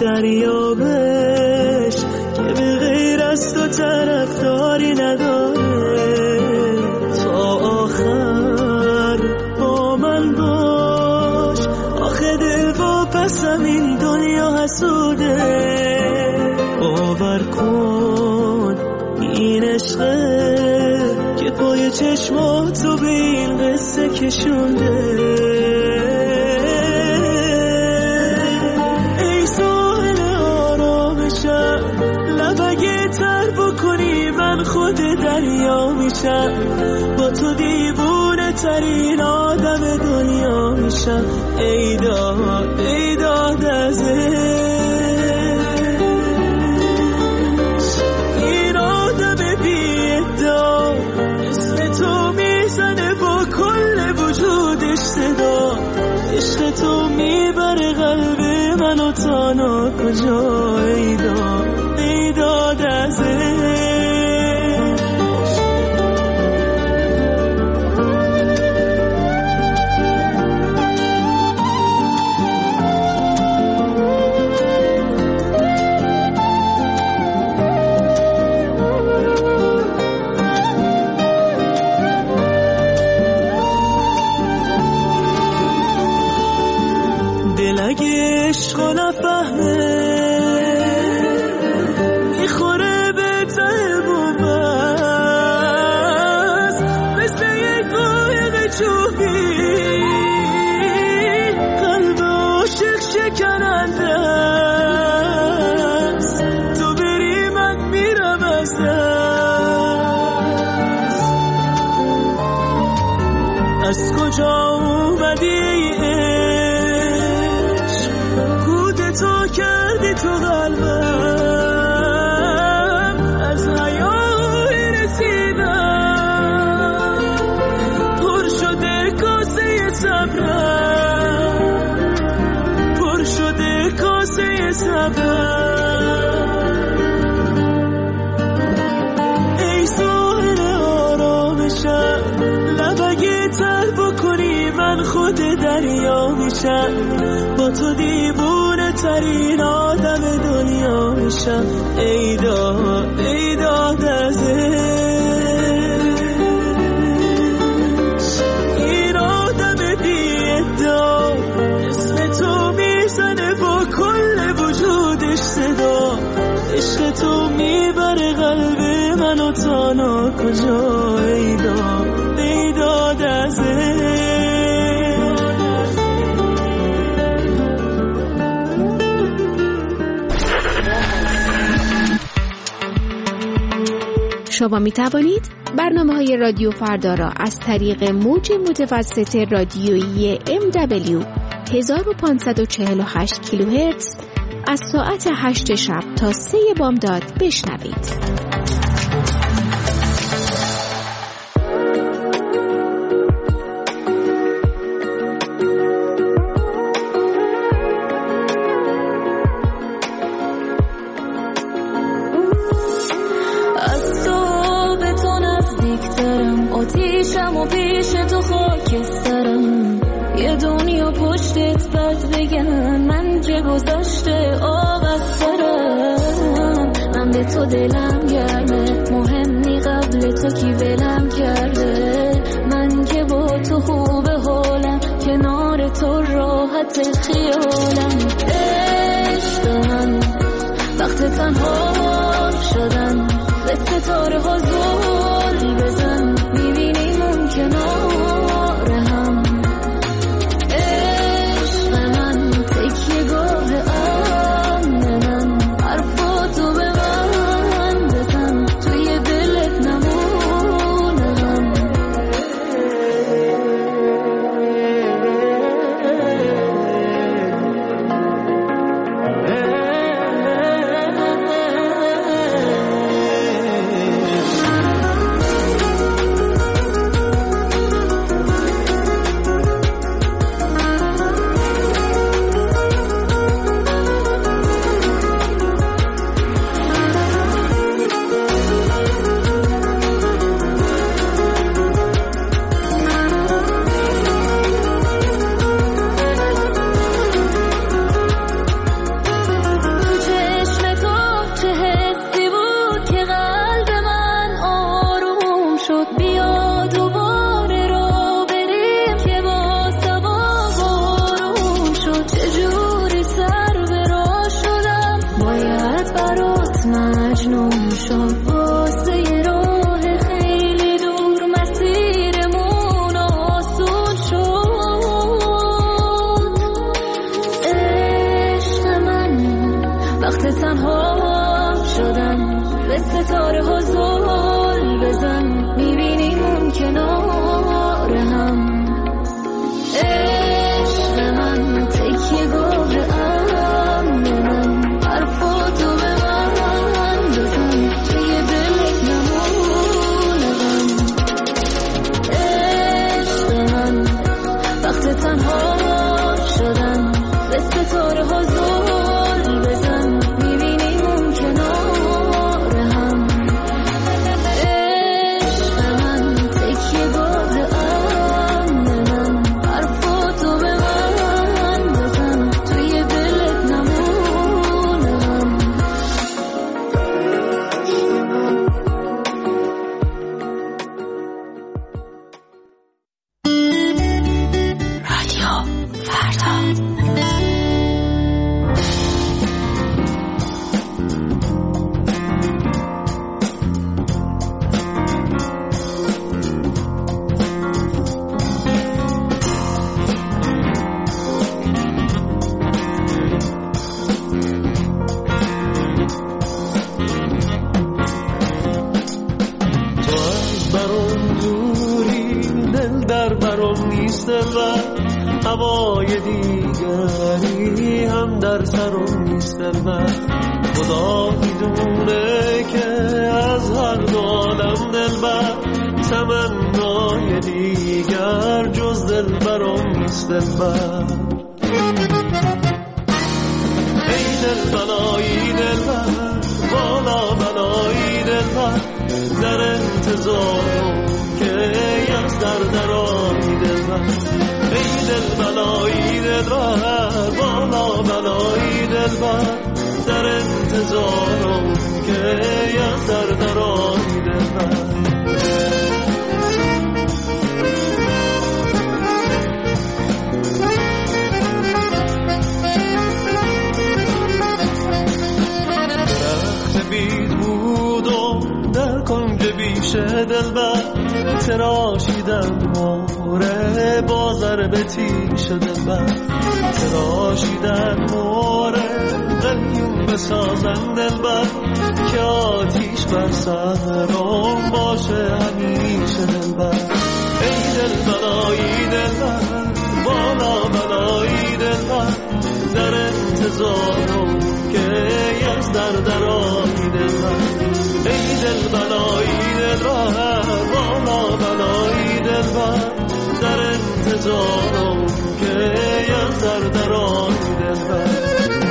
دریابش که به غیر از تو طرفداری نداره. تا آخر با من باش، آخه دل با پسم این دنیا حسوده. باور کن این عشقه که پای چشماتو به این قصه کشونده. ای ساحل آرامشم، لبگه تر بکنی من خود دریا میشم. با تو دیوونه ترین آدم دنیا میشم. ای داد ای داد از عشق تو میبره قلب منو تا ناکجا. ای داد ای داد از اگه عشق و نفهمه میخوره به ته بومست، مثل یک قایق چوبی قلب عاشق شکننده است. تو بری من میرم از دست. از کجا اومدی تو قلبم، از حیای رسیدم پر شده کاسه صبرم، پر شده کاسه صبرم. ای ساحل آرامشم، لبگه تر بکنی من خود دریا میشم، با تو دیوونه ترین آدم دنیا میشم. ای داد ای داد ازش، این آدم بی ادعا اسم تو میزنه با کل وجودش صدا. عشق تو میبره قلب منو تا نا کجا. ای داد ای داد ازش. شما می توانید برنامه های رادیو فردا را از طریق موج متوسط رادیویی ام دبلیو هزار و پانصد و چهل و هشت کیلوهرتز از ساعت هشت شب تا سه بامداد بشنوید. آتیشم و پیش تو خاکسترم، یه دنیا پشتت بد بگن من که گذاشته آب از سرم. من به تو دلم گرمه، مهمی قبل تو کی ولم کرده. من که با تو خوب حالم، کنار تو راحت خیالم. عشق من وقت تنها شدن، به ستاره ها زل بزن، میبینیم اون کنار هم. عشق من تکیه گاه امن من، حرفاتو به من بزن، توی دلت نمونم. هوای دیگری هم در سرم نیست من. خدا میدونه که از هر دو عالم دلبر، تمنای دیگر جز دل برام نیست دلبر. ای دل بلایی دلبر، بالا بلایی دلبر، در انتظارم که از در درایی دلبر. انتظارم که از در درای دلبر. درخت بید بودم در کنج بیش دلبر، تراشیدم موره بازر به تیش دلبر، تراشیدم موره قلیون بسازن دلبر، که آتیش بر سرم باشه همیشه دلبر. ای دل بلایی دلبر، بالا بلایی دلبر، در انتظارم که از در درایی دلبر. ای دل بلایی دلبر، بالا بلایی دلبر، در انتظارم که از در درایی دلبر.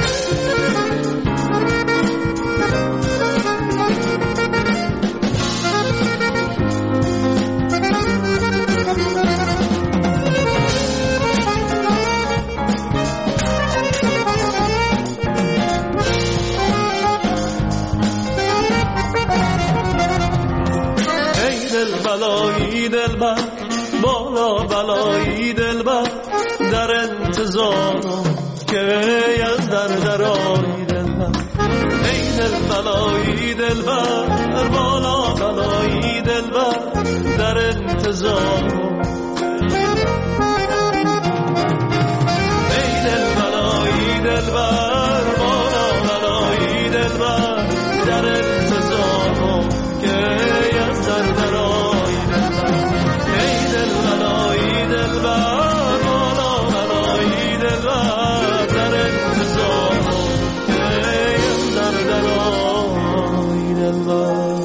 بلایی دلبر، بالا بلایی دلبر، در انتظارم که از در درایی دلبر. ای دل بلایی دلبر، بالا بلایی دلبر، در انتظارم. ای دل بلایی دلبر، بالا بلایی دلبر، در انتظارم که از در درایی دلبر. ای دل بلایی دلبر، بالا بلایی دلبر، در انتظارم که از در درایی دلبر.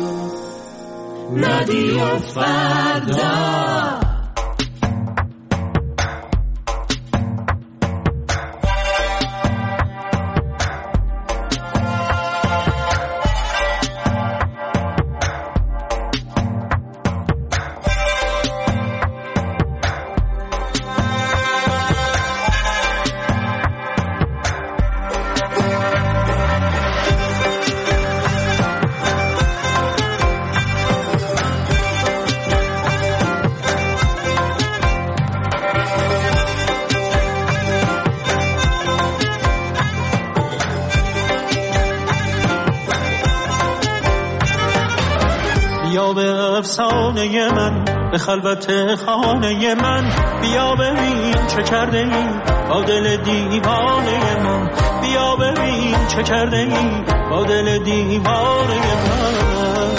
رادیو فردا. بیا به افسانه من، به خلوت خانه من، بیا ببین چه کرده ای با دل دیوانه من، بیا ببین چه کرده ای با دل دیوانه من.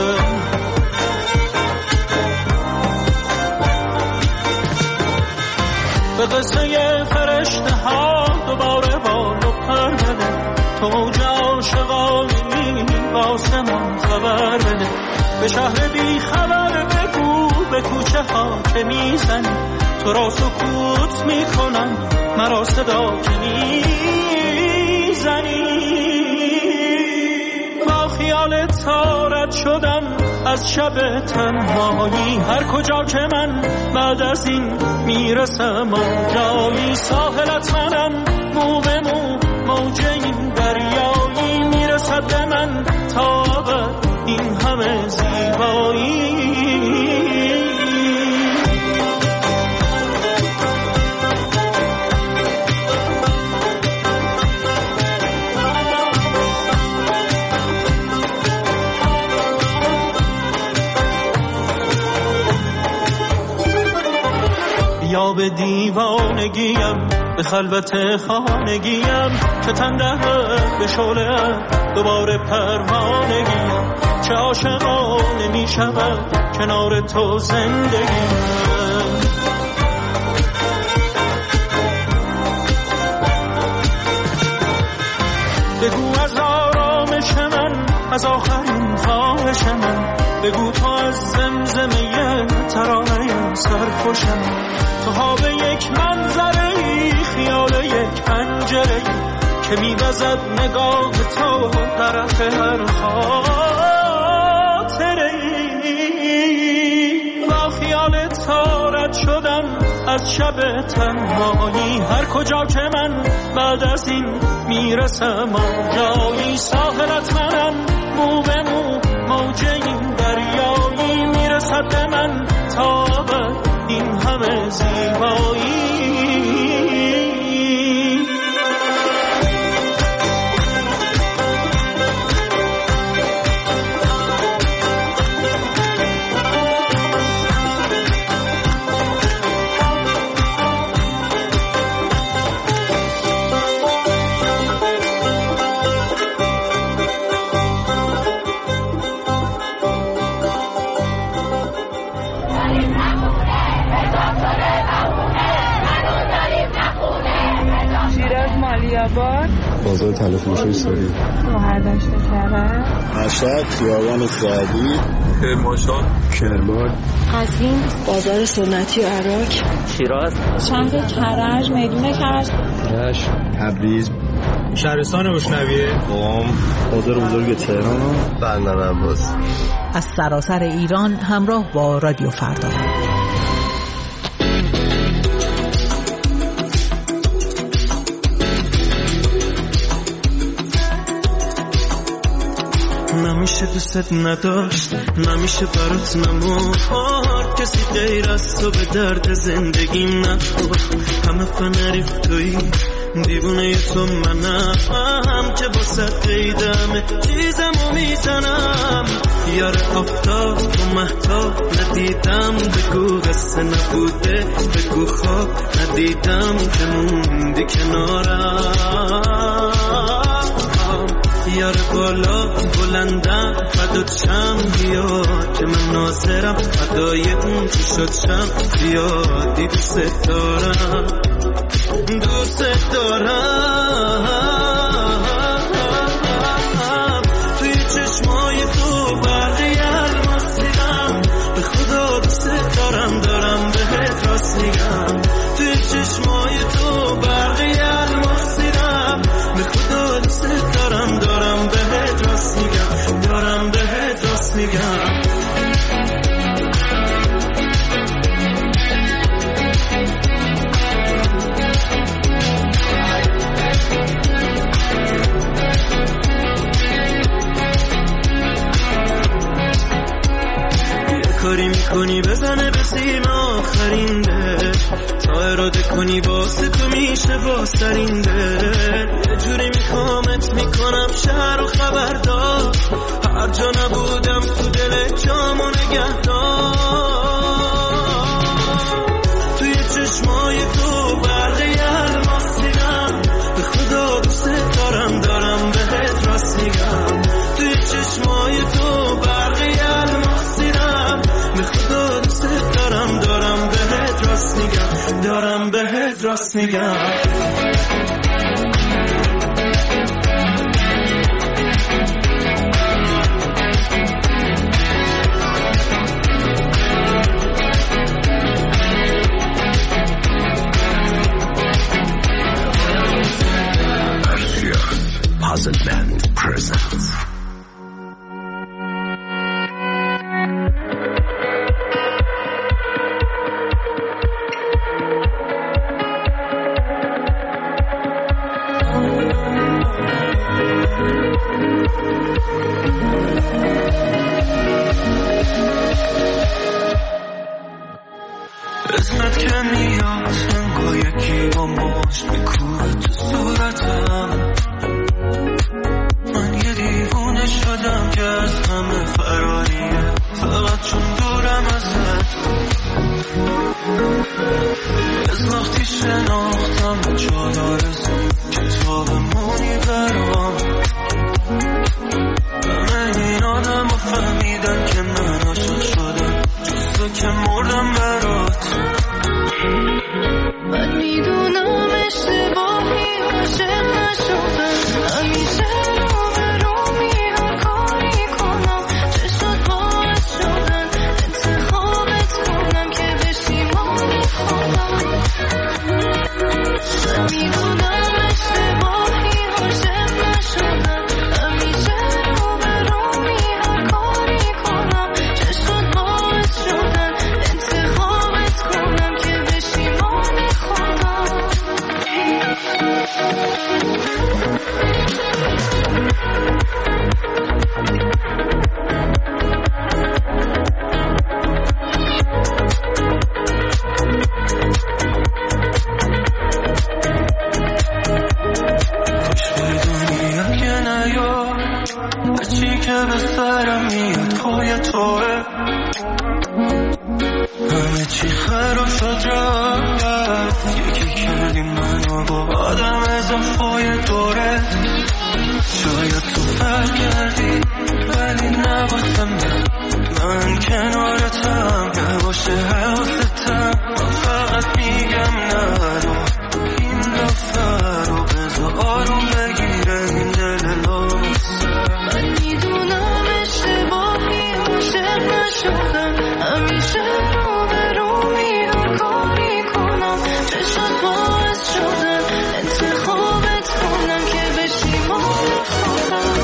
به قصه فرشته ها دوباره بال و پر بده، تو جا عاشقانی واسه من خبر بده. به شهر بی خبر بگو به کوچه ها که میزنی، تو را سکوت میکنم مرا صدا که میزنی. با خیال تارت شدم از شب تنهایی، هر کجا که من بعد از این میرسم آنجایی. ساحلت منم مو به مو موج این دریایی، میرسد به من تا ابد این همه زیبایی. یا به دیوانگیم، به خلوت خانگیم، که تنده به شعله دوباره پروانگیم، چه عاشقانه می شود کنار تو زندگیم. بگو از آرامش من، از آخرین خواهش من، بگو تو از زمزمه ترانه سرخوشم. تو ها به یک منظره، خیال یک پنجره که می‌وزد نگاه تو طرف هر خاطره. با خیال تارت شدم از شب تنهایی، هر کجا که من بعد از این میرسم آنجایی، ساحلت منم مو به مو موج این دریایی، میرسد به من تا ابد این همه زیبایی. بازار تلفروشی ساری، روهر دشت کرد، مشهد، خیابان سعدی، کرمانشاه، کرمان، قزوین، بازار سنتی و عراق، شیراز، شهر کرج، میدون کرج، رشت، تبریز، شهرستان بوشنویه، قم، بازار بزرگ تهران، بندر عباس. از سراسر ایران همراه با رادیو فردا. نمیشه دوست نداشت، نمیشه برات نموار، کسی غیر از تو به درد زندگیم نخور. همه فنریف توی دیوونه تو منم که باست قیدمه چیزمو میزنم. یار آفتاب و مهتاب ندیدم، بگو قصه نبوده، بگو خواب ندیدم که موندی کنارم. یار بالا بلندم فدات شم، بیا که من ناظرم فدای اون چی شد شم. زیادی دوست دارم، دوست دارم. توی چشمای تو برقی الماس دیدم، به خدا دوست دارم، دارم بهت راست میگم. توی چشمای تو برقی الماس دیدم، به خدا دوست دارم، دارم بهت راست میگم، دارم بهت راست میگم. کاری میکنی بزنه به سیم آخرین ده، تا اراده کنی واسه تو میشه واسرین ده. یه جوری میخوامت میکنم شهر و خبردار، هر جا نبودم تو دل جامو نگهدار. توی چشمای تو برقی الماس دیدم، به خدا دوست دارم، دارم بهت راست میگم. توی چشمای تو برقی الماس دیدم، به خدا دوست دارم، دارم بهت راست میگم، دارم بهت راست میگم. Puzzle Band presents اسمت که میاد انگاه یکی با مشت میکوبه تو صورتم. من یه دیوونه شدم که از همه فراریه، فقط چون دورم ازت. از وقتی شناختم جای آرزو کتاب مونی برام. همه این آدم ها فهمیدن که من عاشق شدم، جز تو که مردم برات. من میدونم اشتباهی عاشق نشو، همه رو شد رفت، یکی کردی منو با آدم اضافای دوره. شاید تو برگردی ولی نباسم من، من کنارتم نباشه حواستم. من فقط میگم نرو این دفعه رو، بذار آروم بگیره این دل لوسه. من میدونم اشتباهی عاشق نشدم، همیشه رو به رو میرم کاری کنم، چشات باعث شدن انتخابت کنم که بشی مال خودم.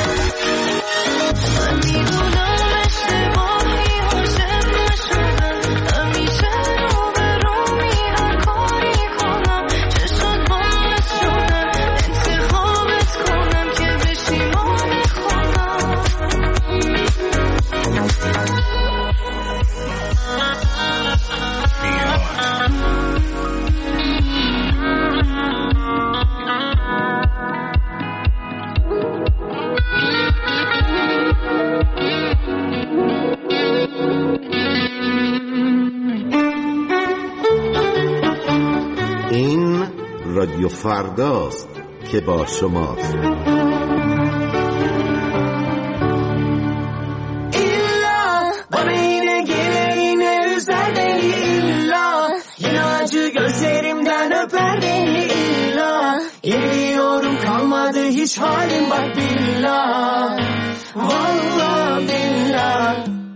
من میدونم اشتباهی عاشق نشدم، همیشه رو به رو میرم کاری کنم، چشات باعث شدن انتخابت کنم که بشی مال خودم. این رادیو فرداست که با شماست. İlla bana yine gelir yine üzer beni illa, yine acı gözlerimden öper beni illa. Yürüyorum kalmadı hiç halim bak billah, vallahi billah.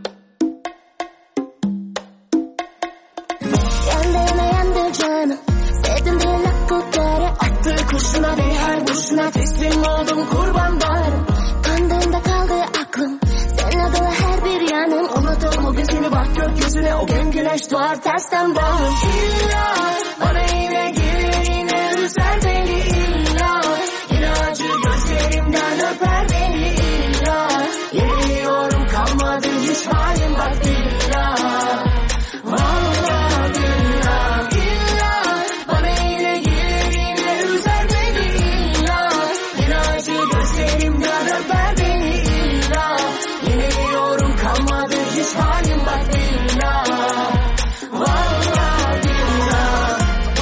Yandığına yandır canım, sevdim diye nakıkları, Attığı kurşuna değil her boşuna teslim oldum kurbanlarım. kandığında kaldı aklım, senin adına her bir yanım. Unuttum o gün seni bak gökyüzüne, o gün güneş doğar tersten bağım. İlla bana yine gelir yine üzer beni illa, yine acı gözlerimden öper beni illa. Yürüyorum kalmadı hiç halim bak billah, vallahi billah. İlla bana yine gelir yine üzer beni illa, yine acı gözlerimden öper beni illa. Yürüyorum kalmadı hiç halim bak billah, vallahi billah.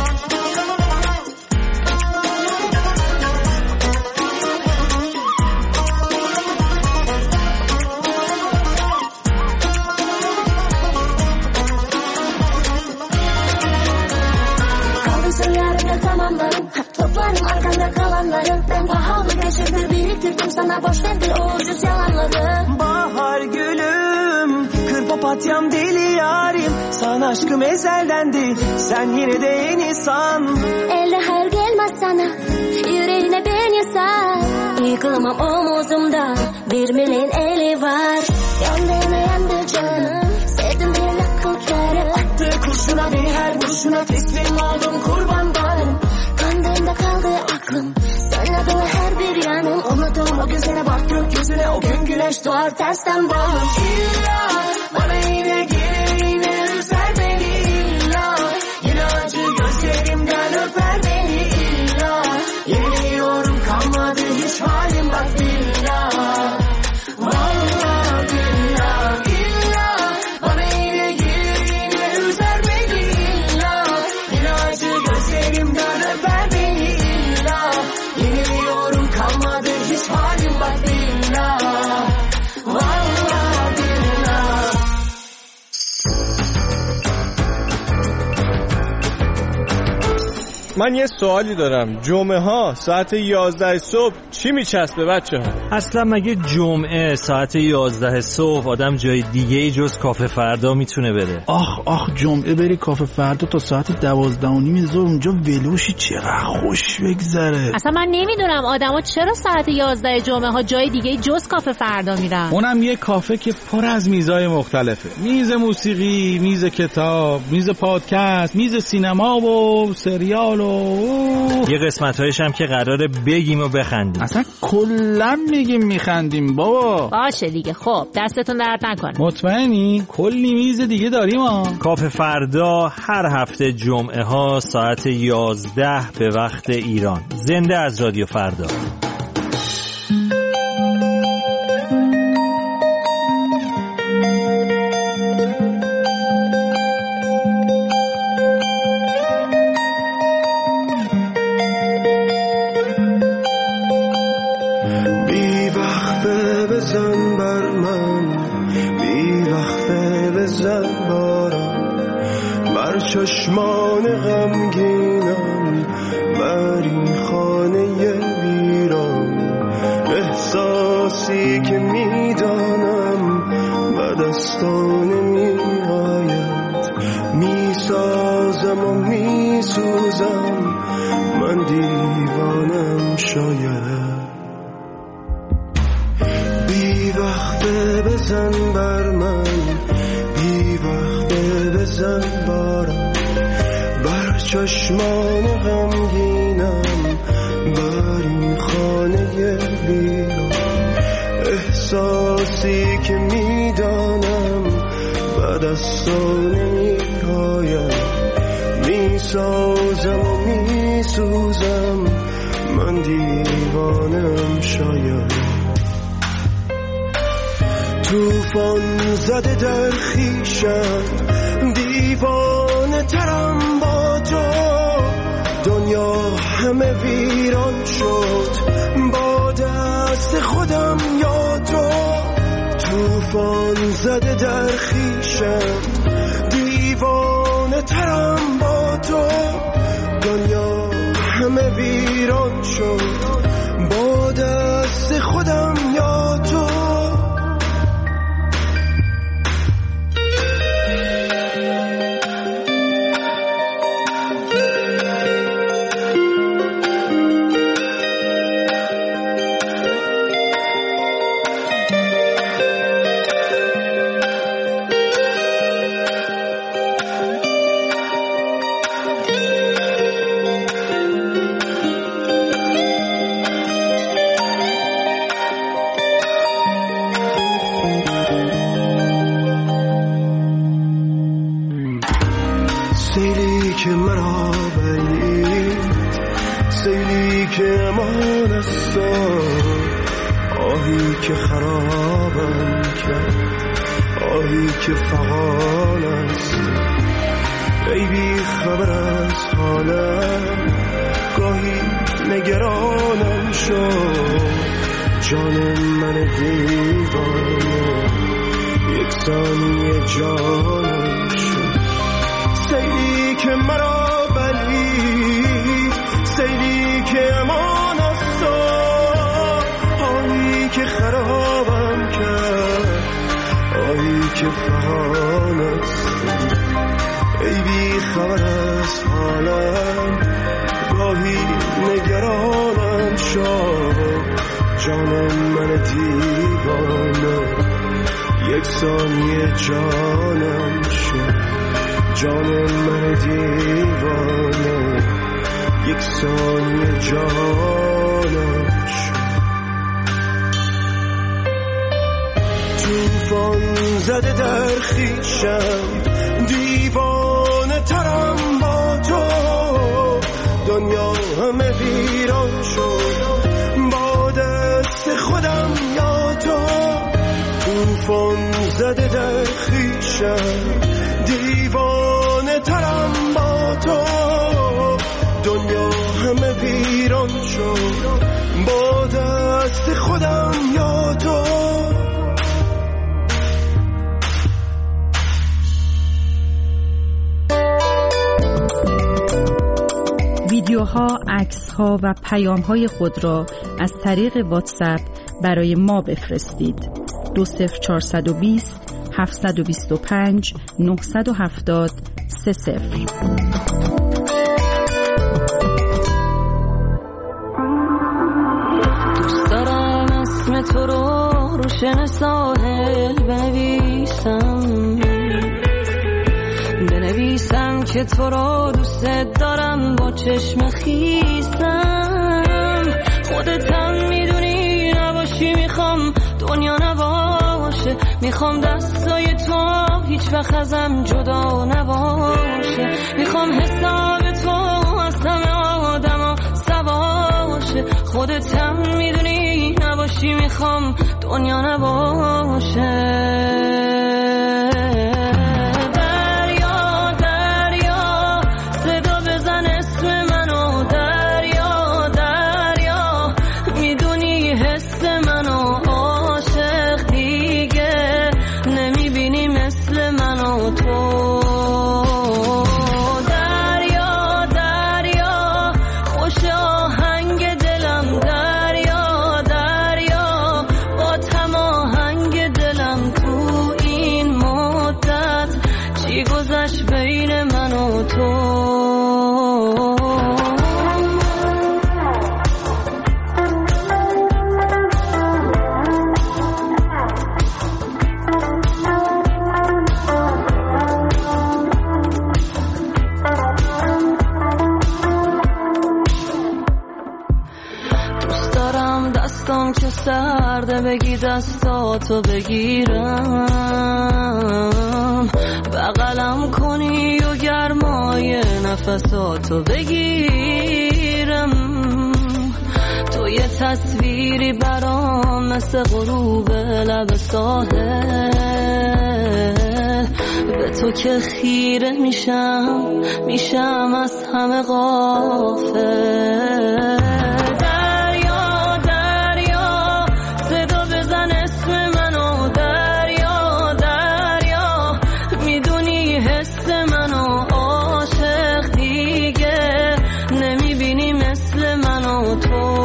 Kaldıysa yarına tamamlarım, toplarım arkanda kalanları. Ben pahalı geçirdim biriktirdim sana, boş verdi o ucuz yalanları. Bahar gülüm, kır papatyam deli yarim, sana aşkım ezeldendi, sen yine de yeni san. Elde hayır gelmez sana, yüreğine ben yazar. Yıkılmam omuzumda, bir milyon eli var. Yandığına yandı canım, sevdim diye nakıkları. Attığı kurşuna değil her vuruşuna teslim oldum kurbanlarım. Kandığında kaldı aklım, senin adına her bir yanım. Unuttum o gün seni bak gökyüzüne, o gün güneş doğar tersten bağım. İlla bana yine gelir yine üzer beni illa, yine acı gözlerimden öper beni illa. Yürüyorum kalmadı hiç halim bak billah, vallahi billah. İlla bana yine gelir yine üzer beni illa, yine acı gözlerimden öper beni illa. Yürüyorum kalmadı hiç halim bak billah, vallahi billah. من یه سوالی دارم، جمعه ها ساعت یازده صبح چی میچسبه بچه ها؟ اصلا مگه جمعه ساعت یازده صبح آدم جای دیگه ای جز کافه فردا میتونه بره؟ آخ آخ جمعه بری کافه فردا تا ساعت دوازده و نیم ظهر اونجا ولوشی، چقدر خوش بگذره. اصلا من نمیدونم آدما چرا ساعت یازده جمعه ها جای دیگه جز کافه فردا میرن. اونم یه کافه که پر از میزای مختلفه، میز موسیقی، میز کتاب، میز پادکست، میز سینما و سریال و یه قسمت‌هایش هم که قراره بگیم و بخندیم. اصلا کلا میگیم میخندیم بابا. باشه دیگه، خب دستتون درد نکنه. مطمئنی؟ کلی میز دیگه داریم ها. کافه فردا هر هفته جمعه ها ساعت یازده به وقت ایران. زنده از رادیو فردا. چشمان غمگینم بر این خانه ویران، احساسی که میدانم به دستان میآید، میسازم و میسوزم، من دیوانم شاید. بی وقته بزن بر من، بی وقته بزن بارم، بر چشمان غمگینم بر این خانه ویران، احساسی که میدانم به دستان میآید، میسازم و میسوزم، من دیوانم شاید. توفان زده در خیشم، دیوانه ترم با تو، دنیا همه ویران شد با دست خودم یا تو. توفان زده در خیشم، دیوانه ترم با تو، دنیا همه ویران شد با دست خودم یا تو. سیلی که مرا برید، سیلی که امان است، آهی که خرابم کرد، آهی که فغان است. ای بی خبر از حالم، گاهی نگرانم شد، جان من دیوانه یک ثانیه جانم شد. سیلی که مرا بلید، سیلی که امان است، آهی که خرابم کرد، آهی که فغان است. ای بی خبر از حالم، گاهی نگرانم شد، جان من دیوانه یک ثانیه جانم شد، جان من دیوانه یک ثانیه جانم شد. توفان زده در خیشم، دیوانه ترم با تو، دنیا همه ویران شد با دست خودم یا تو. توفان زده در خیشم، دیوانه ترم با تو، دنیا همه ویران شد با دست خودم یا تو. ویدیوها، عکس‌ها و پیام‌های خود را از طریق واتساپ برای ما بفرستید. دو صفر چهارصد و بیست هفتصد و بیست و پنج نهصد و هفتاد سه صفر. دوست دارم اسم تو رو روشن ساحل بنویسم، بنویسم که تو رو دوست دارم با چشم خیسم. خودت هم میدونی نباشی میخوام دنیا نباشه، میخوام دستای تو هیچ وقت ازم جدا نباشه، میخوام حساب تو از همه آدم سواشه. خودت هم میدونی نباشی میخوام دنیا نباشه. هوا که سرده بگی دستاتو بگیرم، بغلم کنی و گرمای نفساتو بگیرم. تو یه تصویری برام مثل غروب لب ساحل، به تو که خیره میشم میشم از همه غافل. دریا دریا صدا بزن اسم منو، دریا دریا میدونی حس منو، عاشق دیگه نمیبینی مثل منو تو.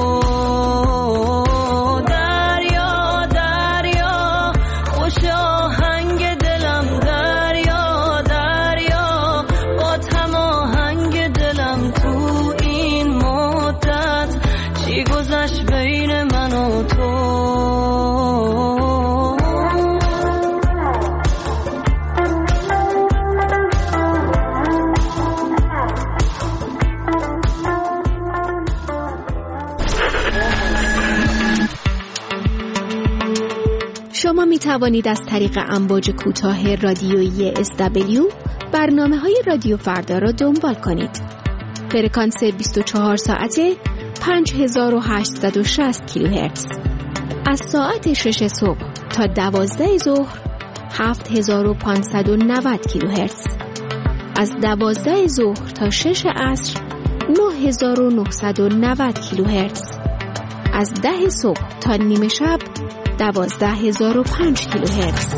شما می توانید از طریق امواج کوتاه رادیویی اس دبلیو برنامه های رادیو فردا را دنبال کنید. فرکانس بیست و چهار ساعته پنج هزار و هشتصد و شصت کیلوهرتز. از ساعت شش صبح تا دوازده ظهر هفت هزار و پانصد و نود کیلوهرتز. از دوازده ظهر تا شش عصر نه هزار و نهصد و نود کیلوهرتز. از ده صبح تا نیمه شب دوازده هزار و پنج کیلوهرتز.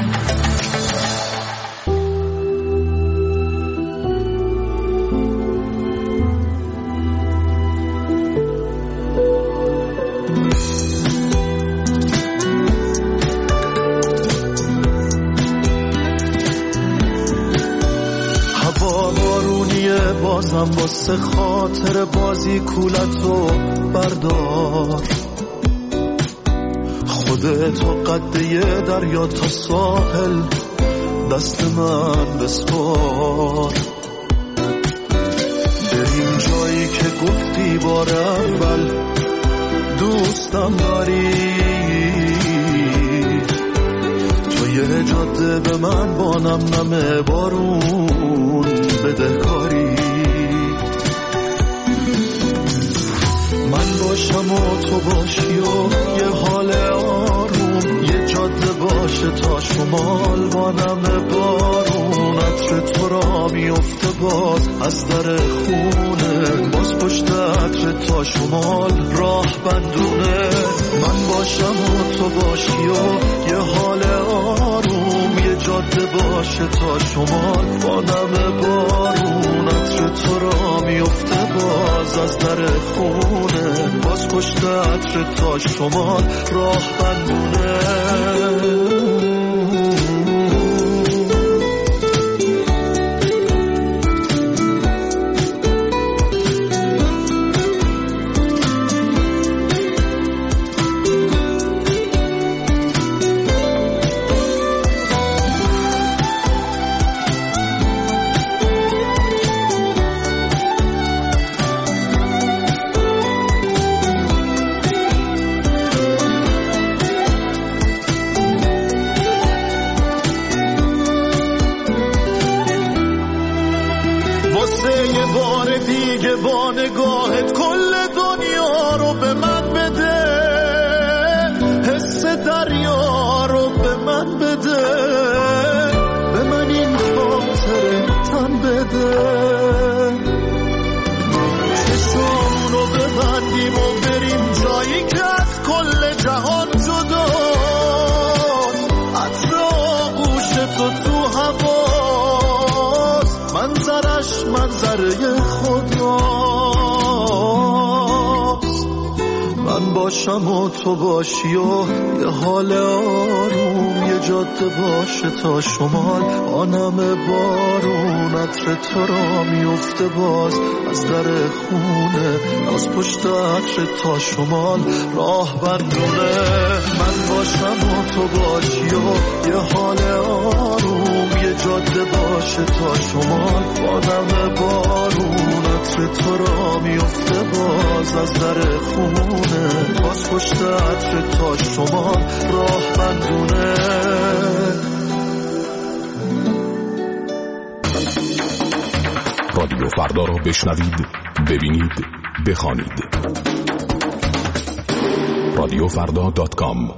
هوا بارونیه بازم واسه خاطر بازی کولتو بردار، خودتو قده دریا تا ساحل دست من بسپار. بریم جایی که گفتی بار اول دوستم داری، تو یه جاده به من با نم نم بارون بدهکاری. من باشم و تو باشی و یه حال آروم، یه جاده باشه تا شمال با نم بارون. عطر تو را میفته باز از در خونه، باز پشت عطر تا شمال راه بندونه. من باشم و تو باشی و یه حال آروم، یه جاده باشه تا شمال با نم بارون. عطر تو را میفته باز از در خونه، باز پشت عطر تا شمال راه بندونه. با نگاهت کل دنیا رو به من بده، حس دریا رو به من بده، به من این خاطره تن بده. چشمونو ببندیم و بریم جایی که از کل جهان جداست، عطر آغوش تو تو هواست، منظرش منظره خداست. من باشم و تو باشی و یه حال آروم، یه جاده باشه تا شمال آنم بارون. عطر تو را میفته باز از در خونه، از پشت عطر تا شمال راه بندونه. من باشم و تو باشی و یه حال آروم، یه جاده باشه تا شمال آنم بارون. عطر تو را میفته باز باز از در خونه، باز پشت عطر تا شما راه بندونه. رادیو فردا را بشنوید، ببینید، بخوانید. رادیو فردا دات کام.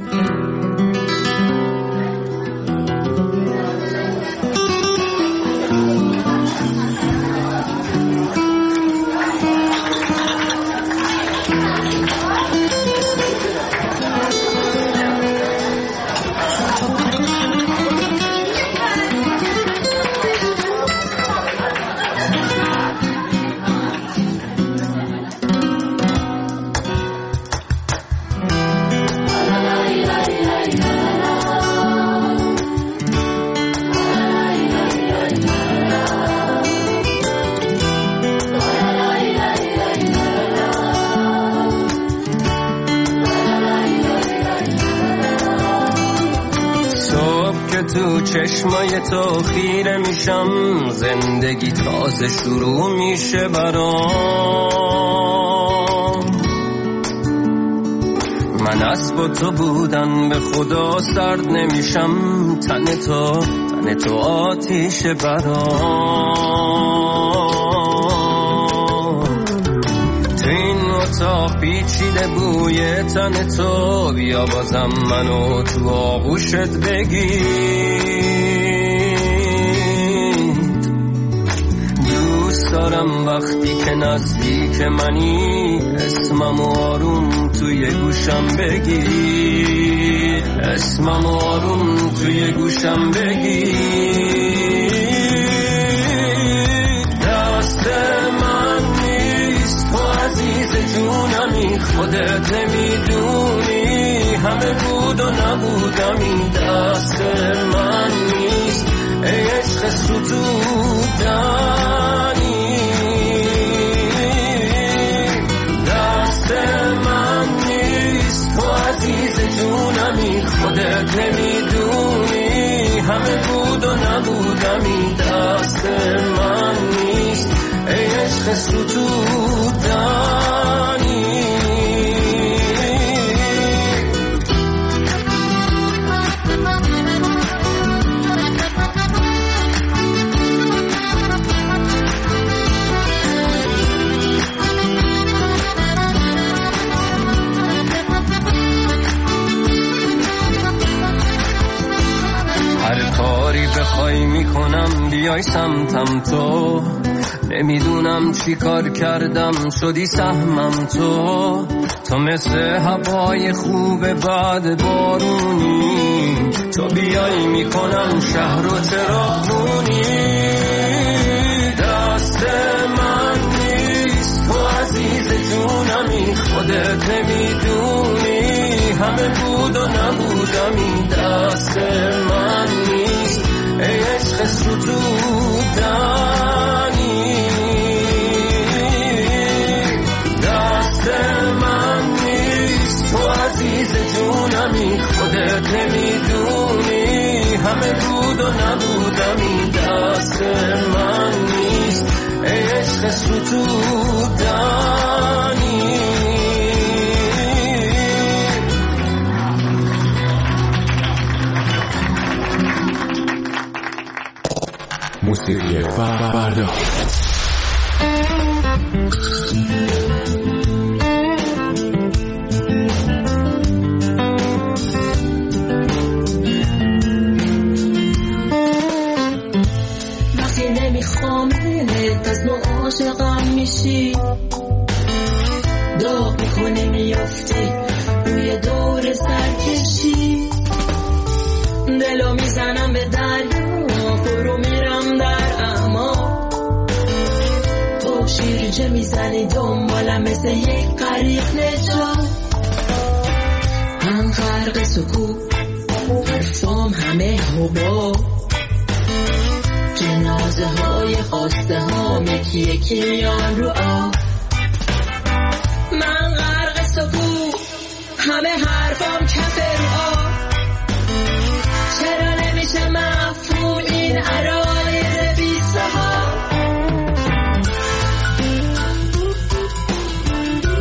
تو چشمای تو خیره میشم، زندگی تازه شروع میشه برام. من از با تو بودن به خدا سرد نمیشم، تن تو تن تو آتیش برام. تو این اتاق پیچیده بوی تن تو، بیا بازم منو تو آغوشت بگیر. دوست دارم وقتی که نزدیک منی، اسمم آروم توی گوشم بگیر، اسمم آروم توی گوشم بگیر. دست من نیست تو عزیز جونمی، خودت نمیدونی همه بود و نبودمی. دست من نیست ای عشق ستودنی، دست من نیست تو عزیز جونمی، خودت نمیدونی همه بود و نبودمی. دست من نیست ای عشق ستودنی. بخوای میکنم بیای سمتم تو، نمیدونم چی کار کردم شدی سهمم تو. تو مثل هوای خوب بعد بارونی، تو بیای میکنم شهر و تراغونی. دست من نیست تو عزیز جونمی، خودت نمیدونی همه بود و نبودمی. دست من نیست ای عشق ستودنی، دست من نیست تو عزیز جونمی، خودت نمیدونی همه بود و نبودمی. دست من نیست ای عشق ستودنی. موسیقی فردا. وقتی نمیخوامت از نوع عاشقم میشی، داغ میکنی میافتی روی دور سرکشی. دلو میزنم به دریا، فرو میرم در اما، تو شیرجه میزنی دنبالم مثل یک غریق نجات. هم خرق سکوت حرفام همه هوا، جنازه های خواسته ها یکی یکی میان رو آب. من غرق سکوت همه حرفام کف رو آب. چرا نمیشه مفهوم این عرایر بیسه ها؟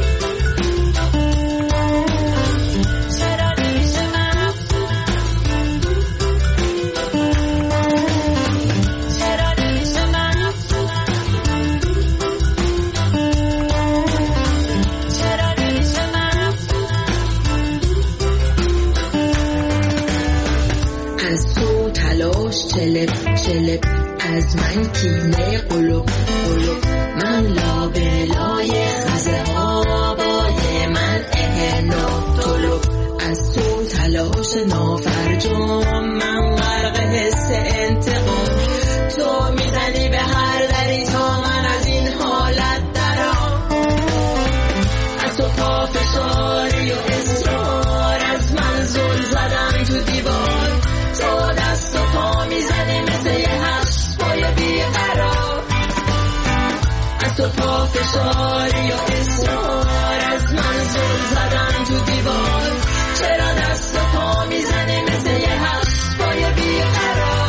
از من کینه قلوب قلوب من لابلای خزه آبای من اهنو طلوب از تو تلاش نافرجام من غرق حس انتقام تو میزنی به هر دری تا من از این حالت درام از تو پافشاری و اصرار از من زل زدم تو دیوار تو دست و پا میزنی مثل یه هشت‌پای بیقرار از تو پافشاری و اصرار از من زل زدم تو دیوار چرا دست و پا میزنی مثل یه هشت‌پای بیقرار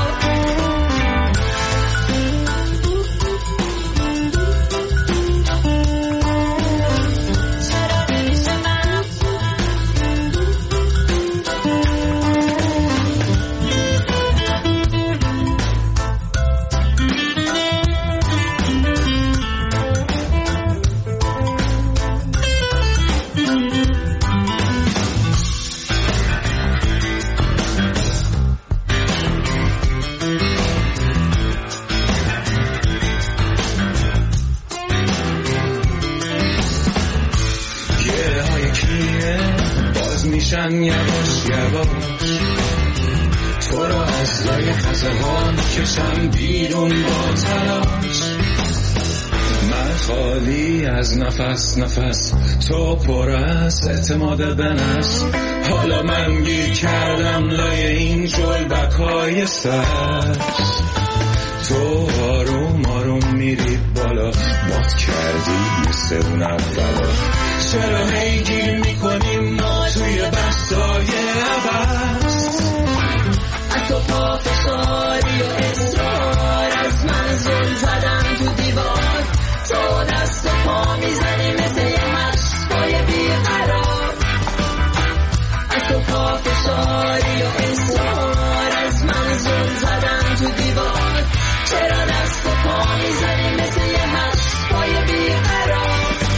یواش یواش تو را از لای خزهان کشم بیرون با تلاش من خالی از نفس نفس تو پر از اعتماد به نفس حالا من گیر کردم لای این جلبکای سبز تو آروم آروم میری بالا مات کردی مثل اون اولا چرا هی گیر میکنیم ما توی بستای عباس از تو پافشاری و اصرار از من زل زدم تو دیوار تو دست و پا میزنی مثل یه هشت‌پای بیقرار از تو پافشاری و اصرار از من زل زدم تو دیوار چرا دست و پا میزنی مثل یه هشت‌پای بیقرار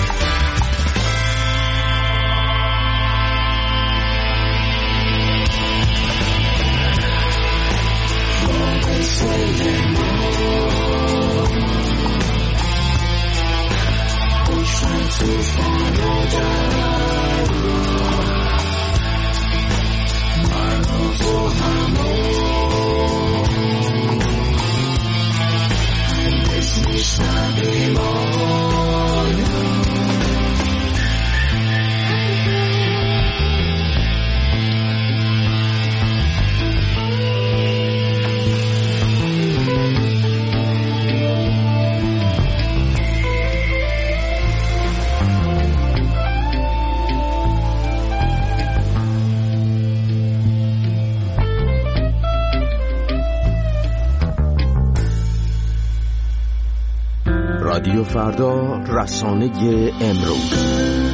رادیو فردا، رسانه امروز.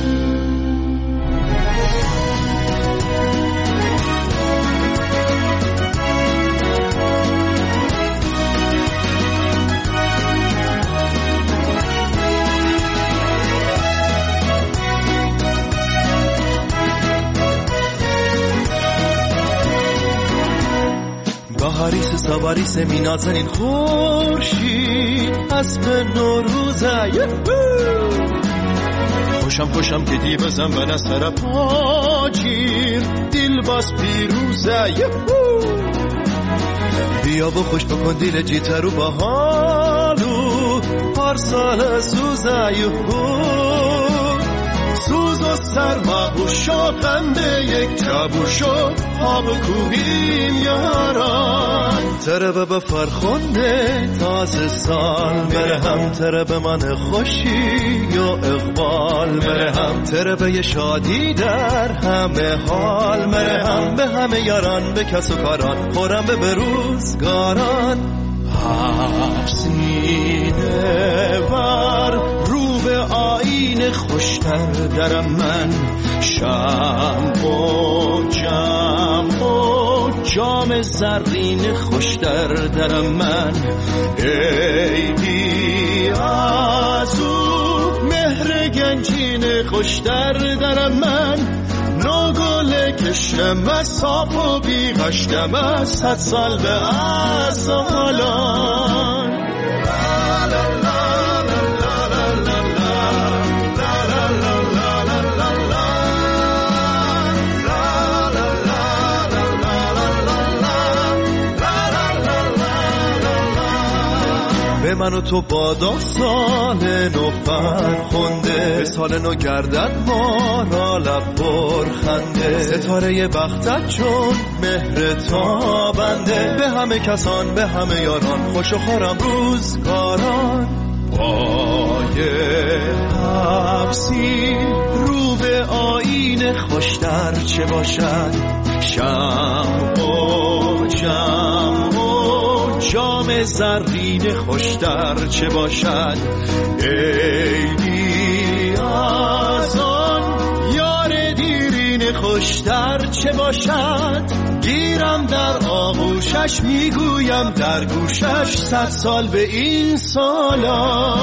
بهاریس سواریس مینازنین خورشید اسب نوروزه خوشم خوشم که دی بزن به نستر پاچیر دیل باز پیروزه بیا و خوش بکن دیل جیترو با حالو پارسال سوزه سوز و سرما و شاقنده یک چابوشو آب کوبیم یاران تره به فرخنده تازه سال بره هم تره به من خوشی یا اقبال بره هم تره به شادی در همه حال بره هم به همه یاران به کس و کاران خورم به بروزگاران حسنیده بر به آینه خوشتر درم من شم و جم و جام زرین خوشتر درم من ای بی از او مهر گنجین خوشتر درم من نوگل کشم از صاف و بی غشتم از صد سال به از حالان من و تو با داستان نو فرخنده، به سال نو گردد ما را لب پر خنده، ستاره بختت چون مهر تابنده، به همه کسان به همه یاران خوش و خورم روزگاران. پای حبسی رو به آینه خوشتر چه باشد، شمع و جمع و جام زرین خوشتر چه باشد، عیدی از آن یار دیرین خوشتر چه باشد، گیرم در آغوشش میگویم در گوشش صد سال به این سالا.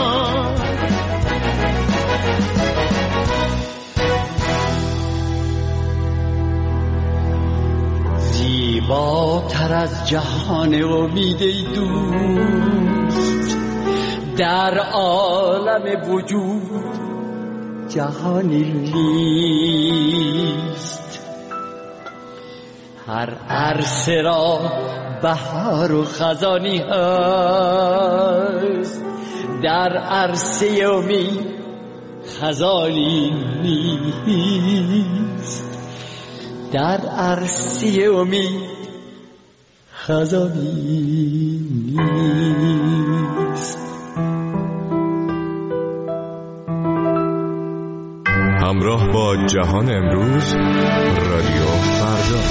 زیباتر از جهان امید دوست، در عالم وجود جهانی نیست. هر عرصه را بهار و خزانی هست، در عرصه امید خزانی نیست. در عرصه امید خزانی نیست. همراه با جهان امروز، رادیو فردا.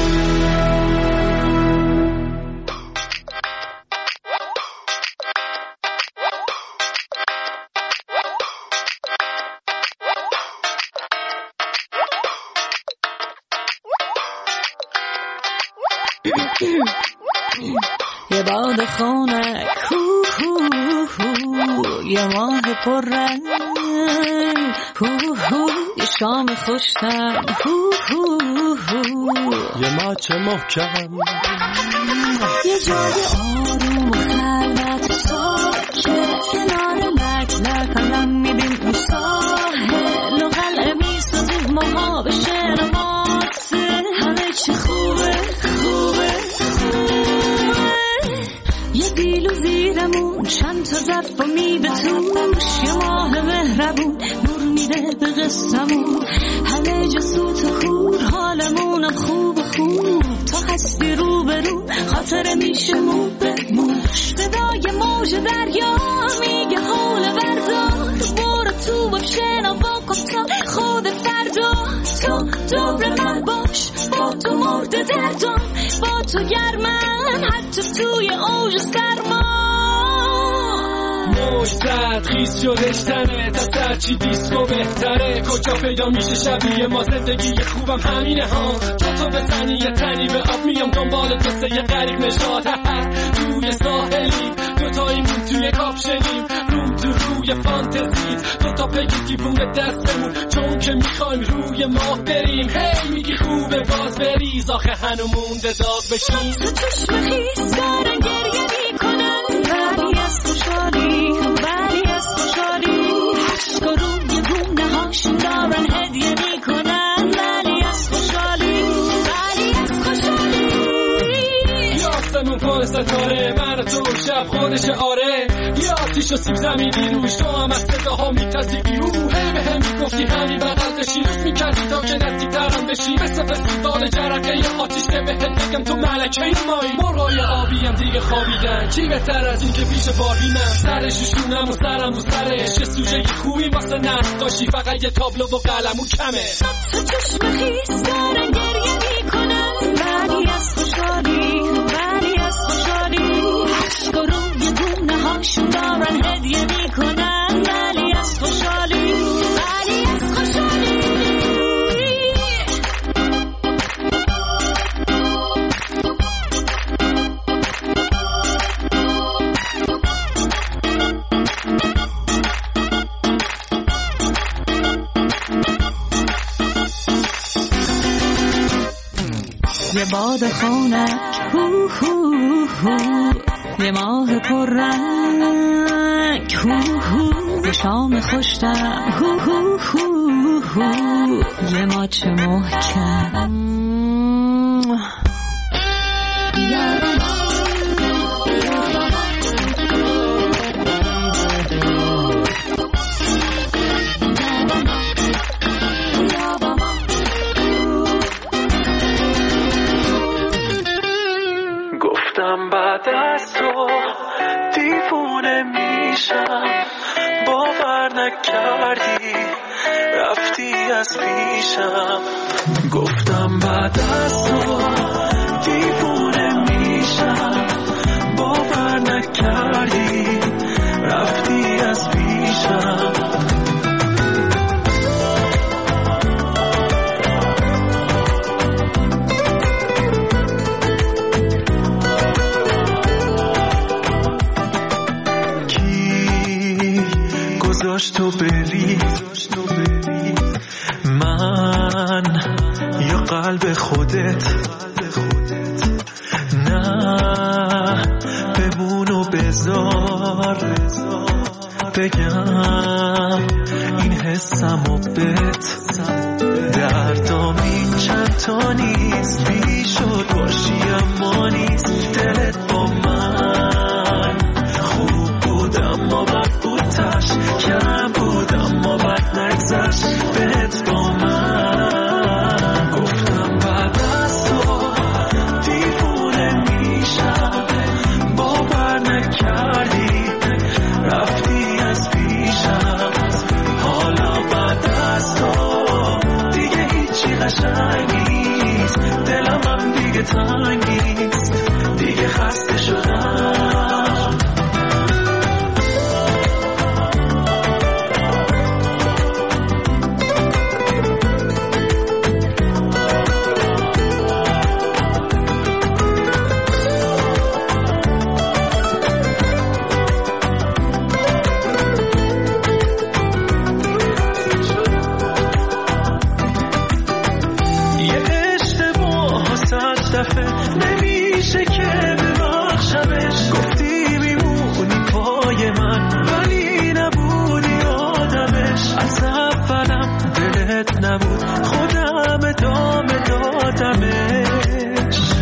یه باد خونه هو هو هو، یه ماه پر رنگ هو هو، یه شام خوشتر هو هو هو، یه ماچ محکم، یه جای آروم و خلوت ساکت، کنار لک لک الان میبین اون ساحل و قلعه میسازیم ماها به شعر ماسه، همه چی خوبه خوبه خوبه. یه دیلو زیرمون چند تا ظرف و میوه توش، یه ماه مهربون نور میده به قصه‌مون، همه جا سوت و خور حالمونم خوب خوب، تا هستی رو به رو خاطره میشه مو به مو. صدای موج دریا میگه حول بردار، برو تو و شنوا کن تا خود فردا، تو دور من باش با تو مرد دردم، با تو گرمم حتی توی اوج سرما. موج زد خیز شدش تنه، تا ترچی دیسکو بهتره، کجا پیدا میشه شبیه ما زندگی خوبم همینه ها، تو تو بزنی یه تنی به آب میام دنبال قصه یه غریب نشاد، توی ساحلی دوتاییمون توی کاپشنیم، روم تو روی فانتزی، دوتا پگی دیوونه دستمون، چون که میخوایم روی ماه بریم، هی میگی خوبه باز بریز، آخه هنو مونده داغ بشیم. تو چشم خیز دارن گریه میکنن، ولی از خوشحالی ولی از خوشحالی، عشق و روی گونه هاشون دارن هدیه میکنن، ولی از خوشحالی ولی از خوشحالی. یاستمون پر ستاره، من و تو شب خودش آره، یه آتیش و سیب زمینی روش، تو هم از صداها میتزیدی او، هی به هم میگفتی همین بغل بشی، لوس میکردی تا که نزدیک ترم بشی، مثل فستیوال جرقه یه آتیش که بهت بگم تو ملکه مایی. مرغای آبی هم دیگه خوابیدن، چی بهتر از این که پیش باربی من سرش شونم و سرم رو سرش، یه سوژه خوبی واسه نقاشی، فقط یه تابلو و قلمو کمه. تو چشم خیز دارن گریه میکنن، ولی از خوشحالی ولی از خوشحالی، عشق و روی گونه هاشون دارن هدیه میکنن، ولی از خوشحالی ولی از خوشحالی. یه باد خونک هو هو هو، یه ماه پر رنگ هو هو، یه شام خوشتر هو هو هو هو، یه ماچ محکم. نکردی رفتی از پیشم گفتم بعد از تو دیوونه میشم باور نکردی رفتی از پیشم گذاشت تو بری من یا قلب خودت نه بمون و بذار بگم این حسم و بت دردام این چند تا نیست بی شد باشی اما نیست دلت با من خوب بود اما بد بود تش کم بود اما بد نگذشت بهت با من گفتم بعد از تو دیوونه میشم باور نکردی رفتی از پیشم حالا بعد از تو دیگه هیچی قشنگ نیست دلم هم دیگه تنگ نیست دیگه خسته شدم نمیشه که ببخشمش گفتی میمونی پای من ولی نبودی آدمش از اولم دلت نبود خودم ادامه دادمش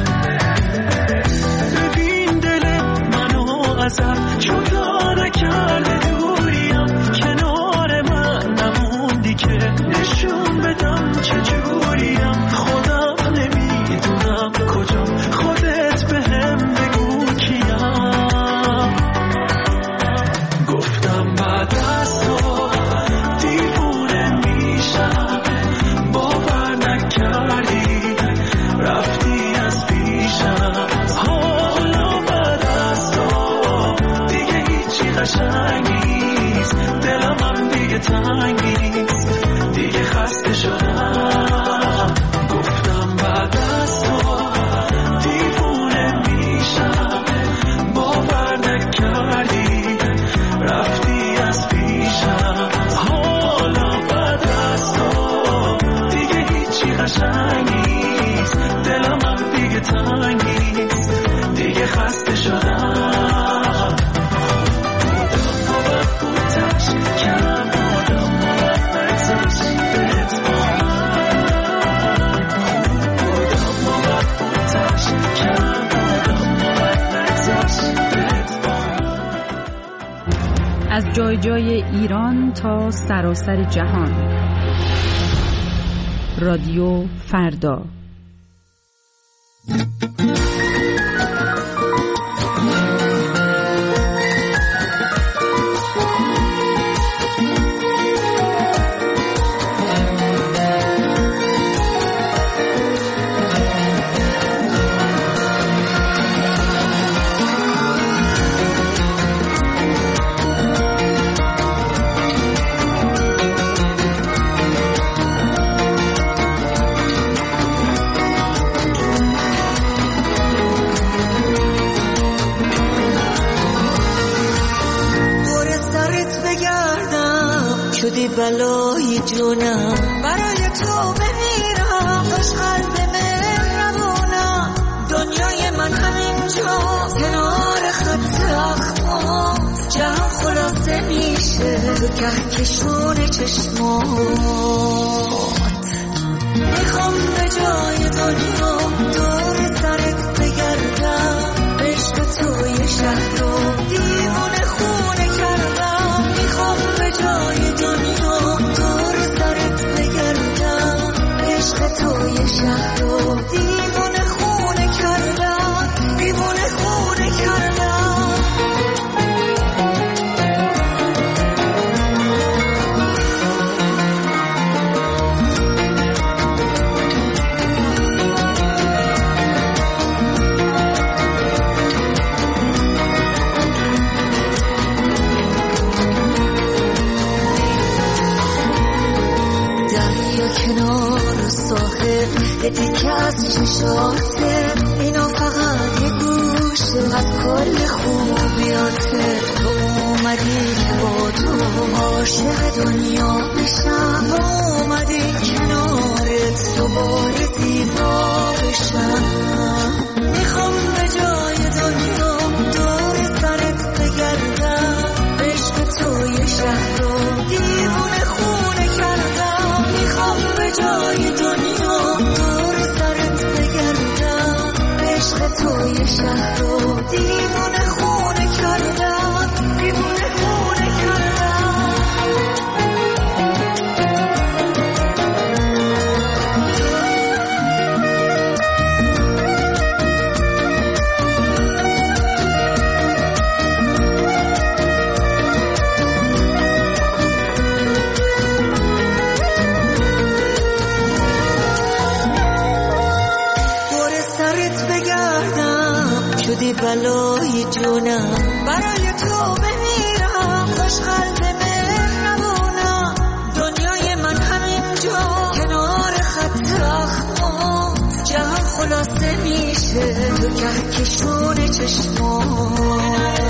ببین دل منو ازم جدا نکرده دوریم کنار من نموندی که نشون بدم چجوریم خودم نمیدونم کجا خودت بهم بگو کیم گفتم بعد از تو دیوونه میشم باور نکردی رفتی از پیشم حالا بعد از تو دیگه هیچی قشنگ نیست دلم هم دیگه تنگ نیست دیگه خسته شدم گفتم بعد از تو دیوونه میشم باور نکردی رفتی از پیشم حالا بعد از تو دیگه هیچی قشنگ نیست دلم هم دیگه تنگ نیست دیگه خسته شدم بودم و بد بود تش کم بودم و بد نگذشت بهت با من بودم و بد بود تش کم بودم و بد نگذشت بهت با من از جای جای ایران تا سراسر جهان رادیو فردا شدی بلای جونم برای تو بمیرم داشت قلب مهربونم دنیای من همینجا کنار خط اخماس جهان خلاصه میشه تو کهکشون چشمات میخوام به جای دنیا دور سرت بگردم عشق توی شهر رو دیوونه خونه کردم میخوام به جای دنیا دور سرت بگردم عشق توی شهر رو دیوونه خونه کردم دیوونه خونه کردم از چشاته، اینا فقط یه گوشه از کل خوبیاته. تو اومدی که با تو عاشق دنیا بشم، اومدی کنارت دوباره زیبا بشم. میخوام به جای دنیا دور سرت بگردم، عشق تو یه شهر رو دیوونه خونه کردم. میخوام به جای دنیا دور سرت بگردم، عشق تو یه شهر رو دیوونه خونه کردم، دیوونه خونه کردم. شدی بلای جونم، برای تو بمیرم، خوش قلب مهربونم. دنیای من همینجا کنار خط اخمات، جهان خلاصه میشه تو کهکشون چشمات.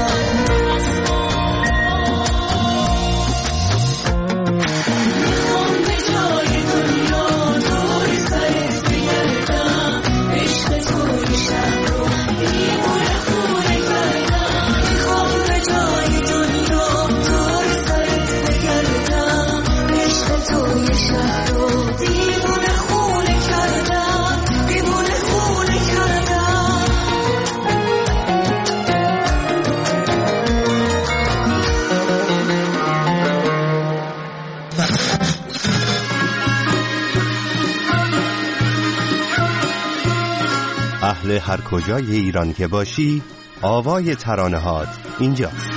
اهل هر کجای ایران که باشی، آوای ترانه‌هات اینجاست.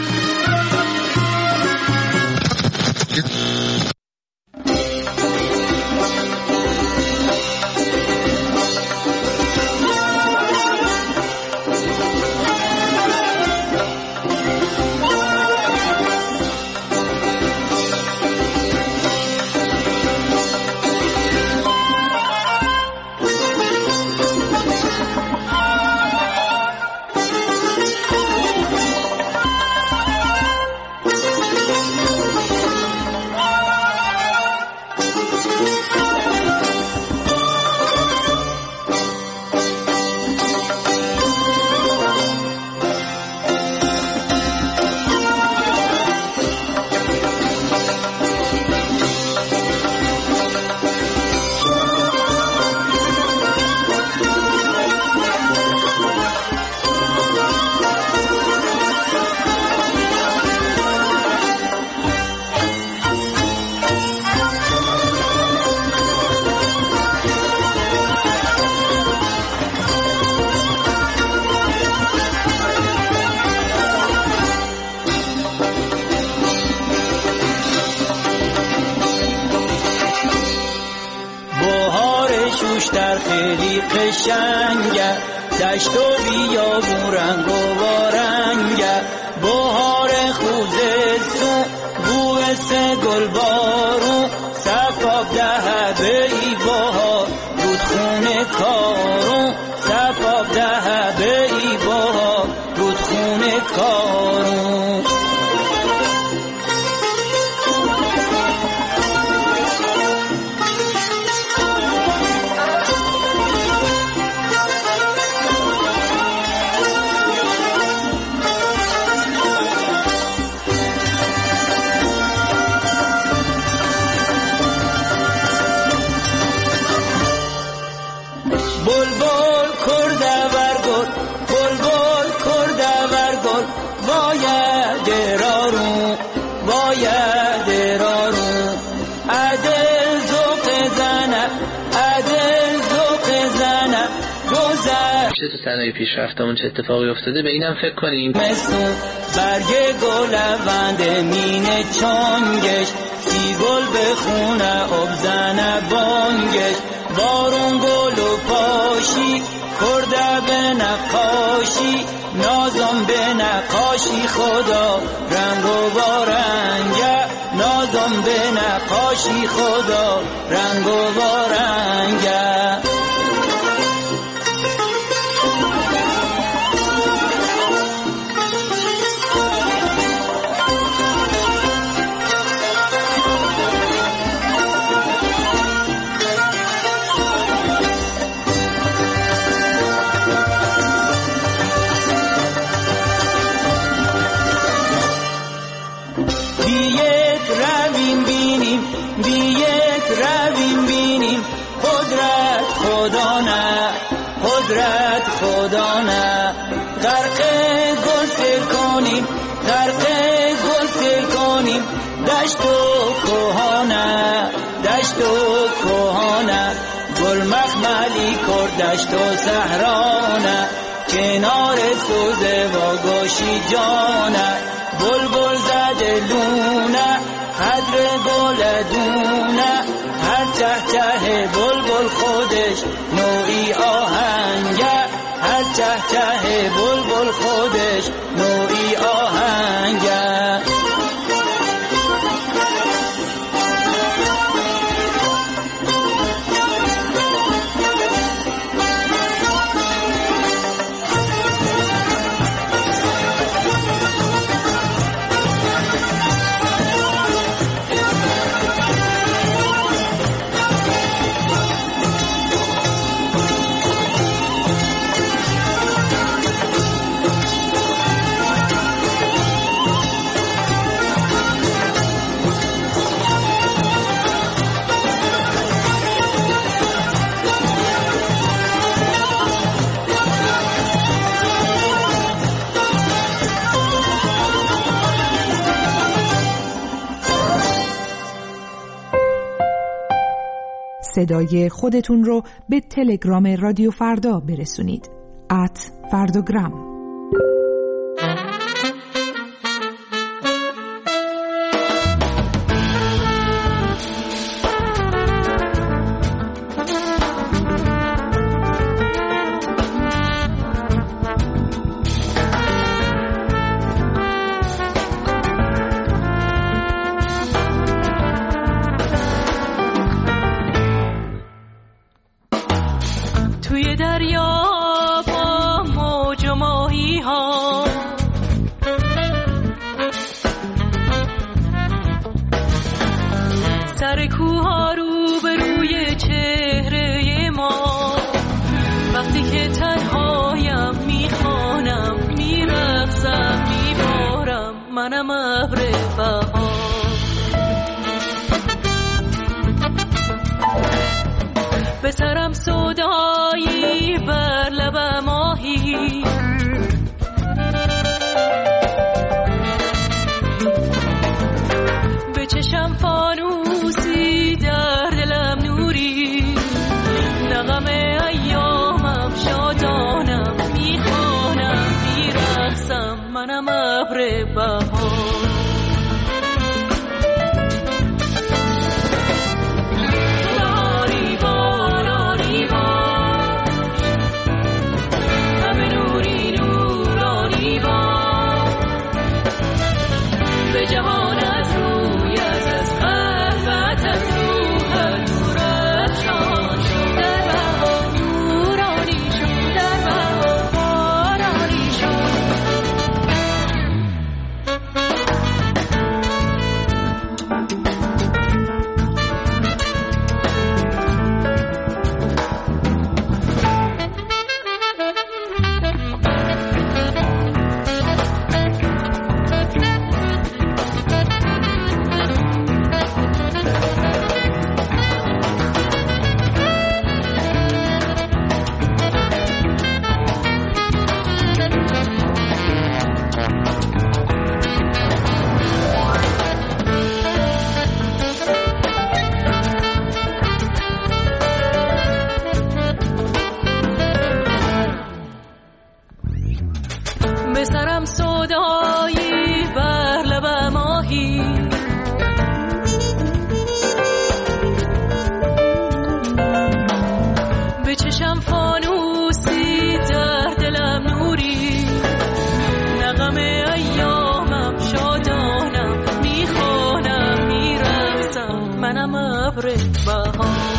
در خیلی قشنگه، دشت و بیابون رنگ و بارنگه، بهار خوزستون بوی سه گل بارون، صفاب ده به ای بهار رودخونه کارون، صفاب ده به ای بهار رودخونه کارون. تو صنایع پیشرفتمون چه اتفاقی افتاده به اینم فکر کنیم. مستون برگ گل لوند مینه چانگش، سی گل بخونه آب زنه بانگش، بارون گل و پاشی کرده به نقاشی، نازم به نقاشی خدا رنگ و بارنگه، نازم به نقاشی خدا رنگ و بارنگه. دشت و کوهانه دشت و کوهانه گل مخملی کرد دشت و صحرانه کنار سوزه و گوشی جانه بلبل زده لونه قدر گل دونه هر چه چه بلبل خودش نوعی آهنگه هر چه چه بلبل خودش نوعی آهنگه صدای خودتون رو به تلگرام رادیو فردا برسونید. ات فرداگرام. توی دریا با موج و ماهی ها سر کوها رو به روی چهره ما وقتی که تنهایم میخوانم میرقصم میبارم منم ابر بهار به سرم سودایی بر لب ماهی به چشم فانوسی در دلم نوری نغم ایامم شادانم میخوانم میرقصم منم ابر بهار به سرم سودایی بر لب ماهی به چشم فانوسی در دلم نوری نغم ایامم شادانم میخوانم میرقصم منم ابر بهار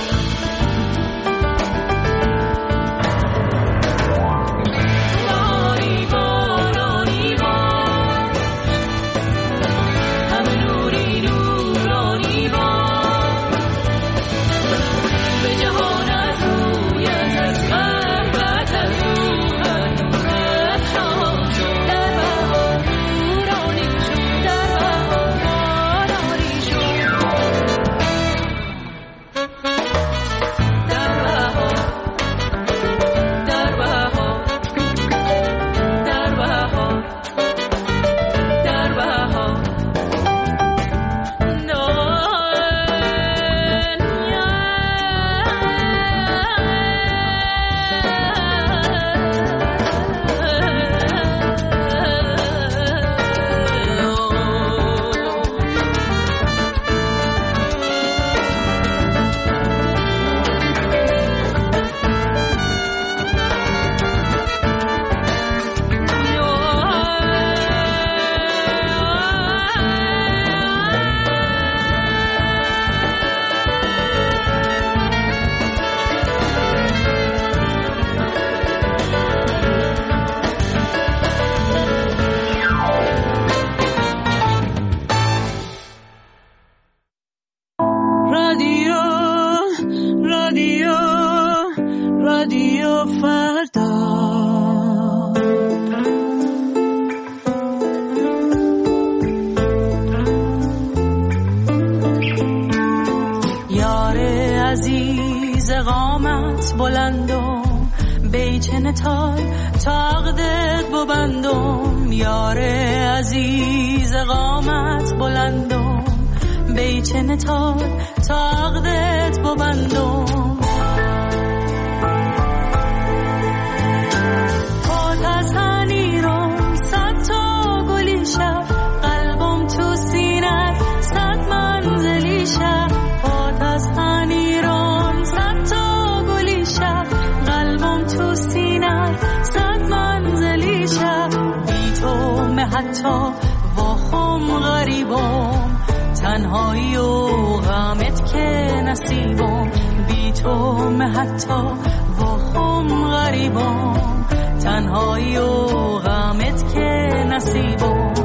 رادیو فردا. عزیز قامت بلندم بیچن تای تاقدت ببندم. یار عزیز قامت بلندم بیچن تای تاقدت ببندم. خود از هنیرم صد تا گلی شد قلبم تو سینه صد منزلی شد. خود از هنیرم صد تا گلی شد قلبم تو سینه صد منزلی شد. بی تو مه حتی واخم غریبم تنهایی و غمت که نصیبم. بی تو مه حتی واخم غریبم تنهایی و غمت که نصیبم.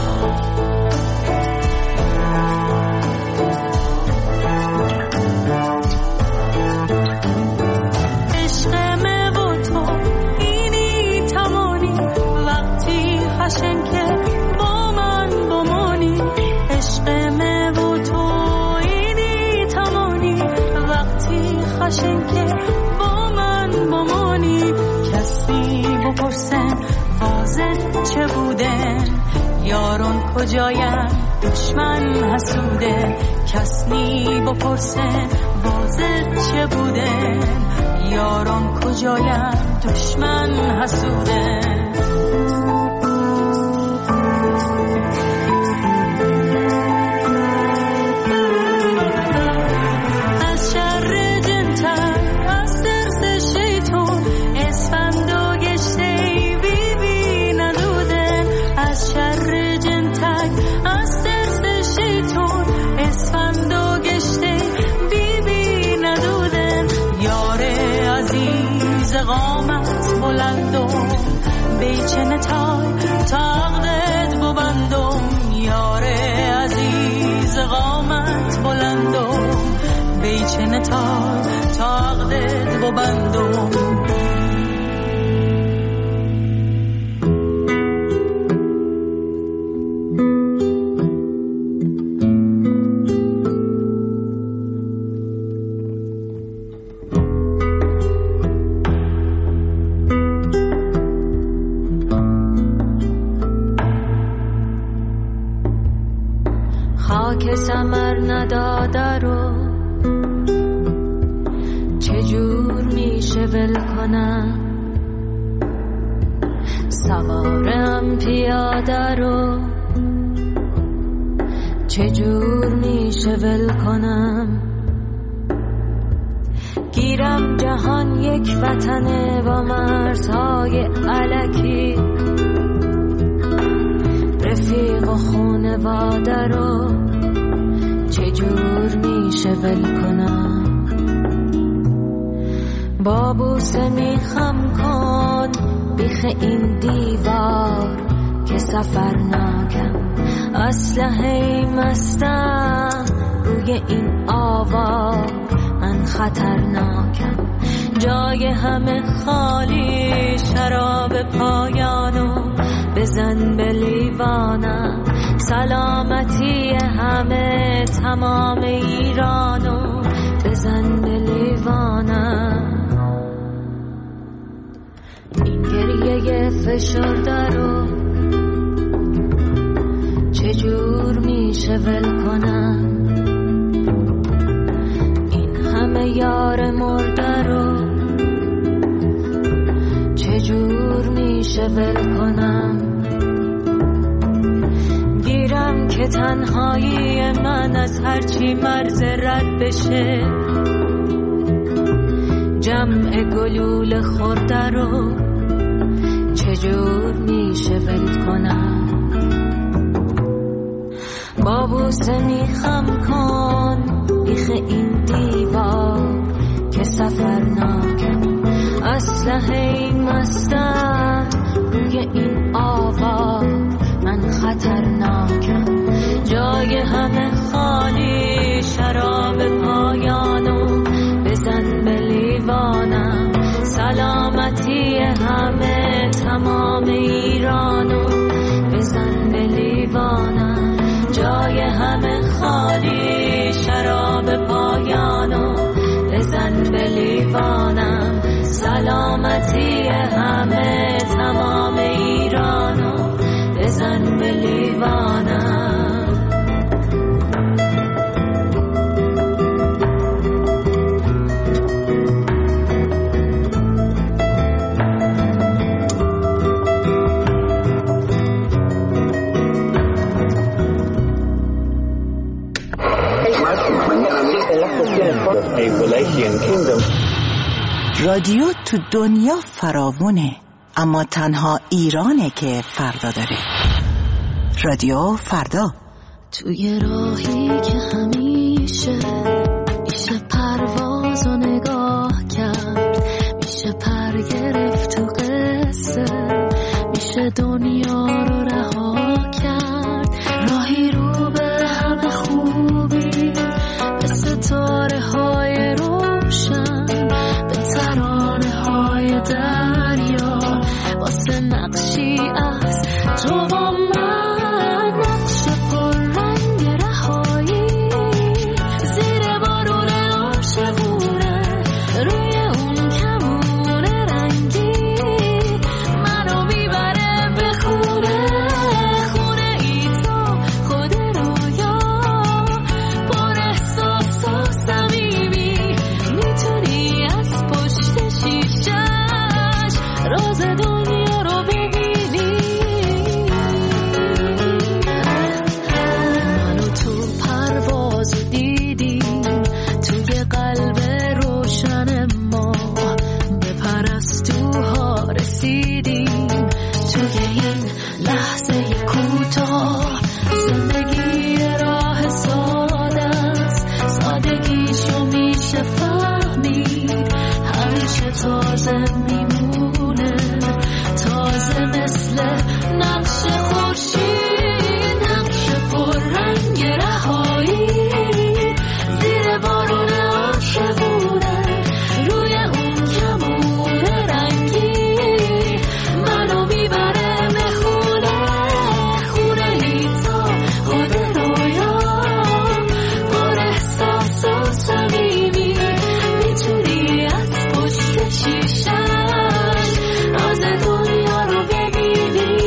عشق من و تو اینی تمانی وقتی خشن که با من بمانی. عشق من و تو اینی تمانی وقتی خشن که با من بمانی. کسی بپرسن فاضل چه بودن یارون کجایم دشمن حسوده. کسی بپرسن فاضل چه بودن یارون کجایم دشمن حسوده. قامت بلندم بیچن تای تاقدت ببندم. یار عزیز قامت بلندم بیچن تای تاقدت ببندم. خاک ثمر نداده رو چجور میشه ول کنم. سوارم پیاده رو چجور میشه ول کنم. گیرم جهان یک وطنه با مرزهای الکی رفیق و خونواده رو چجور میشه ول کنم. با بوسه میخم کن بیخ این دیوار که سفرناکم. اسلحه مستم روی این آوار من خطرناکم. جای همه خالی شراب پایانو بزن به لیوانم. سلامتی همه تمام ایرانو بزن به لیوانم. این گریه فشرده رو چجور میشه ول کنم. این همه یار مرده رو چجور میشه ول کنم. گیرم که تنهایی من از هرچی مرز رد بشه. جمع گلول خورده رو چجور میشه ول کنم. با بوسه میخم کن بیخ این دیوار که سفرناکم. اسلحه مستم روی این آوار من خطرناکم. جای همه خالی شراب پایانو بزن به لیوانم. تمام ایرانو بزن به لیوانم، جای همه خالی شراب پایانو بزن به لیوانم، سلامتی همه تمام ایرانو بزن به لیوانم. رادیو تو دنیا فراوونه، اما تنها ایرانه که فردا داره. رادیو فردا. توی راهی که همیشه میشه پرواز و نگاه کرد، میشه پر گرفت تو قصه، میشه دنیا رو رها کرد. راهی رو به همه خوبی، به ستاره های روشن، به ترانه های دریا، واسه نقشی از تو با من، نقش پر رنگ رهایی، زیر بارون عاشقونه، روی اون کمون رنگی، منو میبره به خونه، خونه ای تو خود رویا، پر احساس و صمیمی، میتونی از پشت شیشه‌اش راز دنیا رو ببینی. منو تو پرواز دیدیم، توی قلب روشن ما به پرستوها رسیدیم. توی این لحظه کوتاه زندگی راه ساده است، سادگیشو میشه فهمید، همیشه تازه میمونه، تازه مثل نقش خورشید، نقش پر رنگ رهایی، زیر بارون عاشقونه، روی اون کمون رنگی، منو میبره به خونه، خونه ای تا خود رویا، پر احساس و صمیمی، میتونی از پشت شیشه‌اش راز دنیا رو ببینی.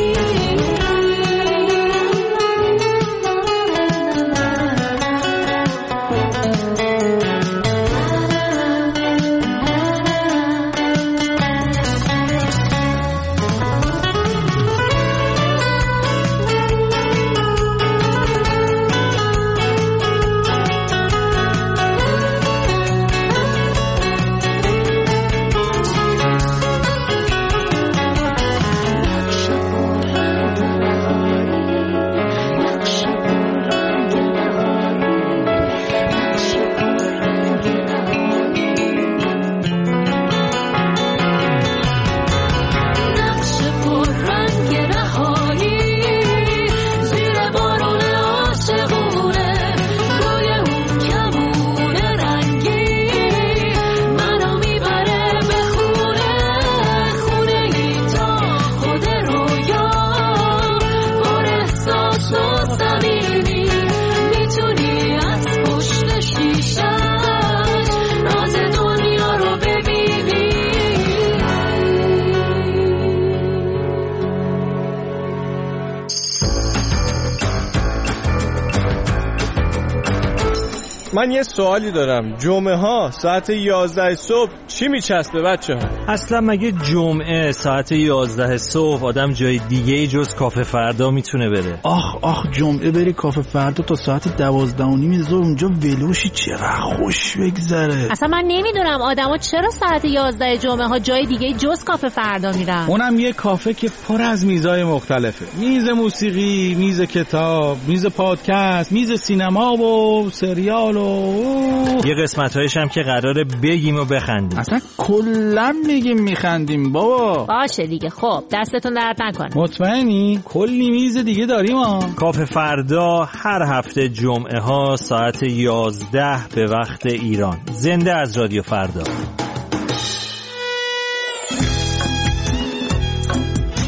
نقش پر رنگ رهایی، زیر بارون عاشقونه، روی اون کمون رنگی، منو میبره به خونه، خونه ای تا خود رویا، پر احساس و صمیمی، میتونی از پشت شیشه‌اش راز دنیا رو ببینی. من یه سوالی دارم، جمعه ها ساعت یازده صبح چی میچسبه بچه ها؟ اصلا مگه جمعه ساعت یازده صبح آدم جای دیگه ای جز کافه فردا میتونه بره؟ آخ آخ جمعه بری کافه فردا تا ساعت دوازده و نیم ظهر اونجا ولوشی، چقدر خوش بگذره. اصلا من نمیدونم آدما چرا ساعت یازده جمعه ها جای دیگه جز کافه فردا میرن. اونم یه کافه که پر از میزای مختلفه، میز موسیقی، میز کتاب، میز پادکست، میز سینما و سریال و یه قسمت‌هایش هم که قراره بگیم و بخندیم. اصلا کلا میگیم میخندیم بابا. باشه دیگه، خب دستتون درد نکنه. مطمئنی؟ کلی میز دیگه داریم ها. کافه فردا هر هفته جمعه ها ساعت یازده به وقت ایران، زنده از رادیو فردا.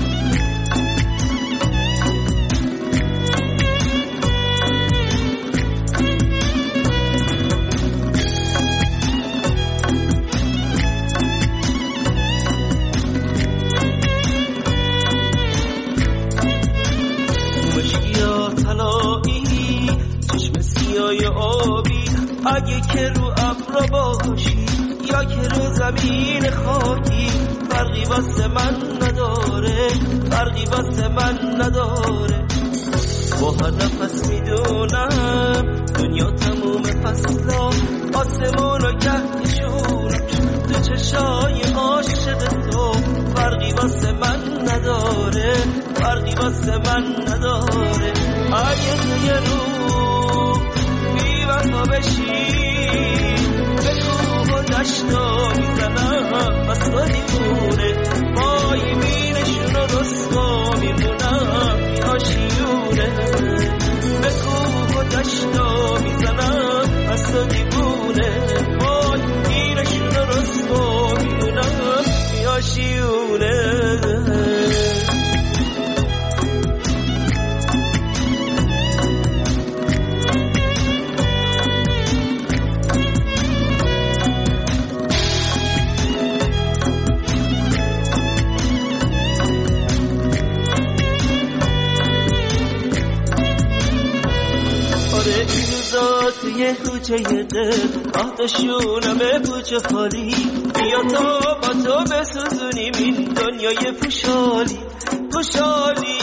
اگه که رو ابر باشی یا که رو زمین خاکی فرقی واسه من نداره، فرقی واسه من نداره. با هر نفس میدونم دنیا تموم فصلا، آسمون رو گهشونم تو چشای عاشق تو. فرقی واسه من نداره، فرقی واسه من نداره. اگه تو یه رو بی وفا بشی به کوه و دشتا میزنم بس تو دیوونه، با یمینشون رو رسوا میمونم بی آشیونه. به کوه و دشتا میزنم بس تو دیوونه، با یمینشون رو رسوا میمونم بی آشیونه. یه کوچه دل آتشونم پوچه خالی، بیا تا با تو بسوزونیم این دنیای پوشالی پوشالی.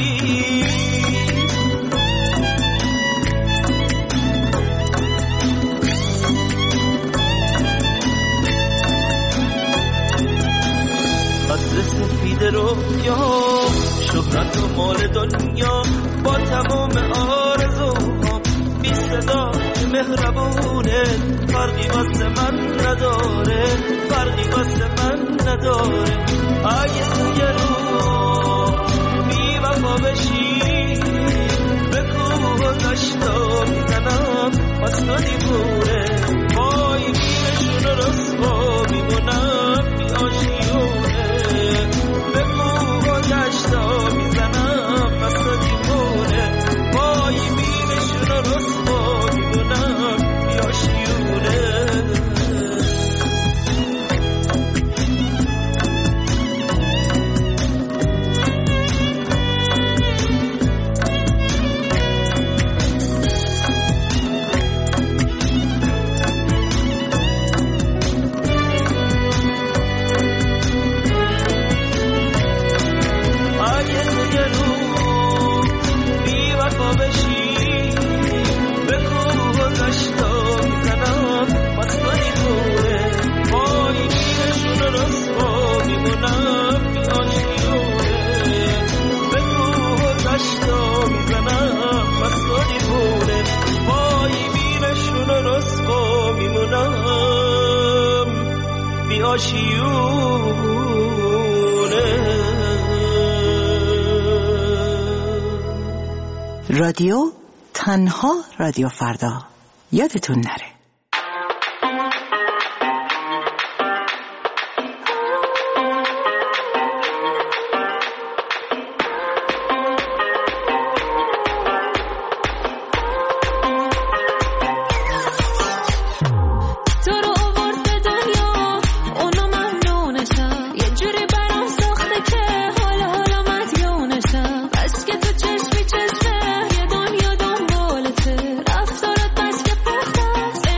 قصر سفید رو یا شهرت و مال دنیا با تمام آرزوها بی صدا مهربونه، فرقی واسه من نداره، فرقی واسه من نداره. اگه تو یه رو بی وفا بشی به کوه و دشتا میزنم بس تو دیوونه، وای بیرشون رو رسوا میمونم بی آشیونه. به کوه و دشتا میزنم بس تو دیوونه، وای بیرشون رو رسوا میمونم بی آشیونه. رادیو تنها رادیو فردا، یادتون نره. رفتارت بس که پخته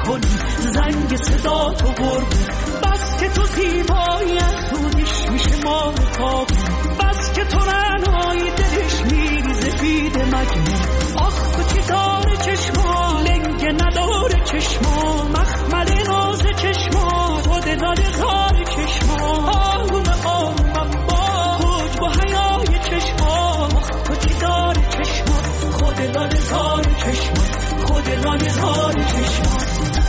کنی زنگ صدا تو برد بس که تو زیبایی از خودش میشه ما خواب بس که تو رنایی دلش میریزه بید مجنون آخ تو چی داره چشما لنگه نداره چشما مخمل ناز چشما خود داره زار چشما آروم آرومم با خوج با حیای چشما آخ تو چی داره چشما خود داره زار چشما خود داره زار چشما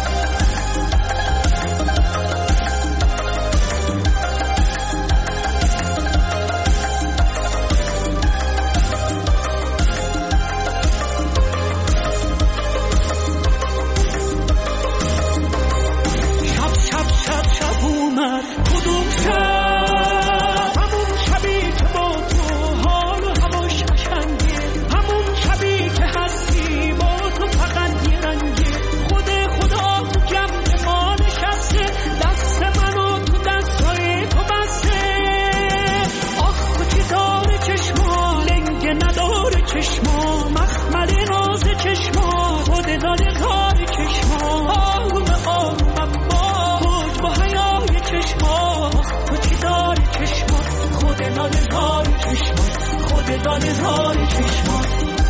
کدوم شب همون شبی که با تو حال و هواش قشنگه همون شبی که هستی با تو فقط یه رنگه خود خدا تو جمع ما نشسته دست منو تو دستای تو بسته آخ تو چی داره چشما لنگه نداره چشما مخمل ناز چشما خود داره کار چشما آروم آرومم با خوج با حیای چشما تو چی داری چشما خود داره زار چشما خود داره زار چشما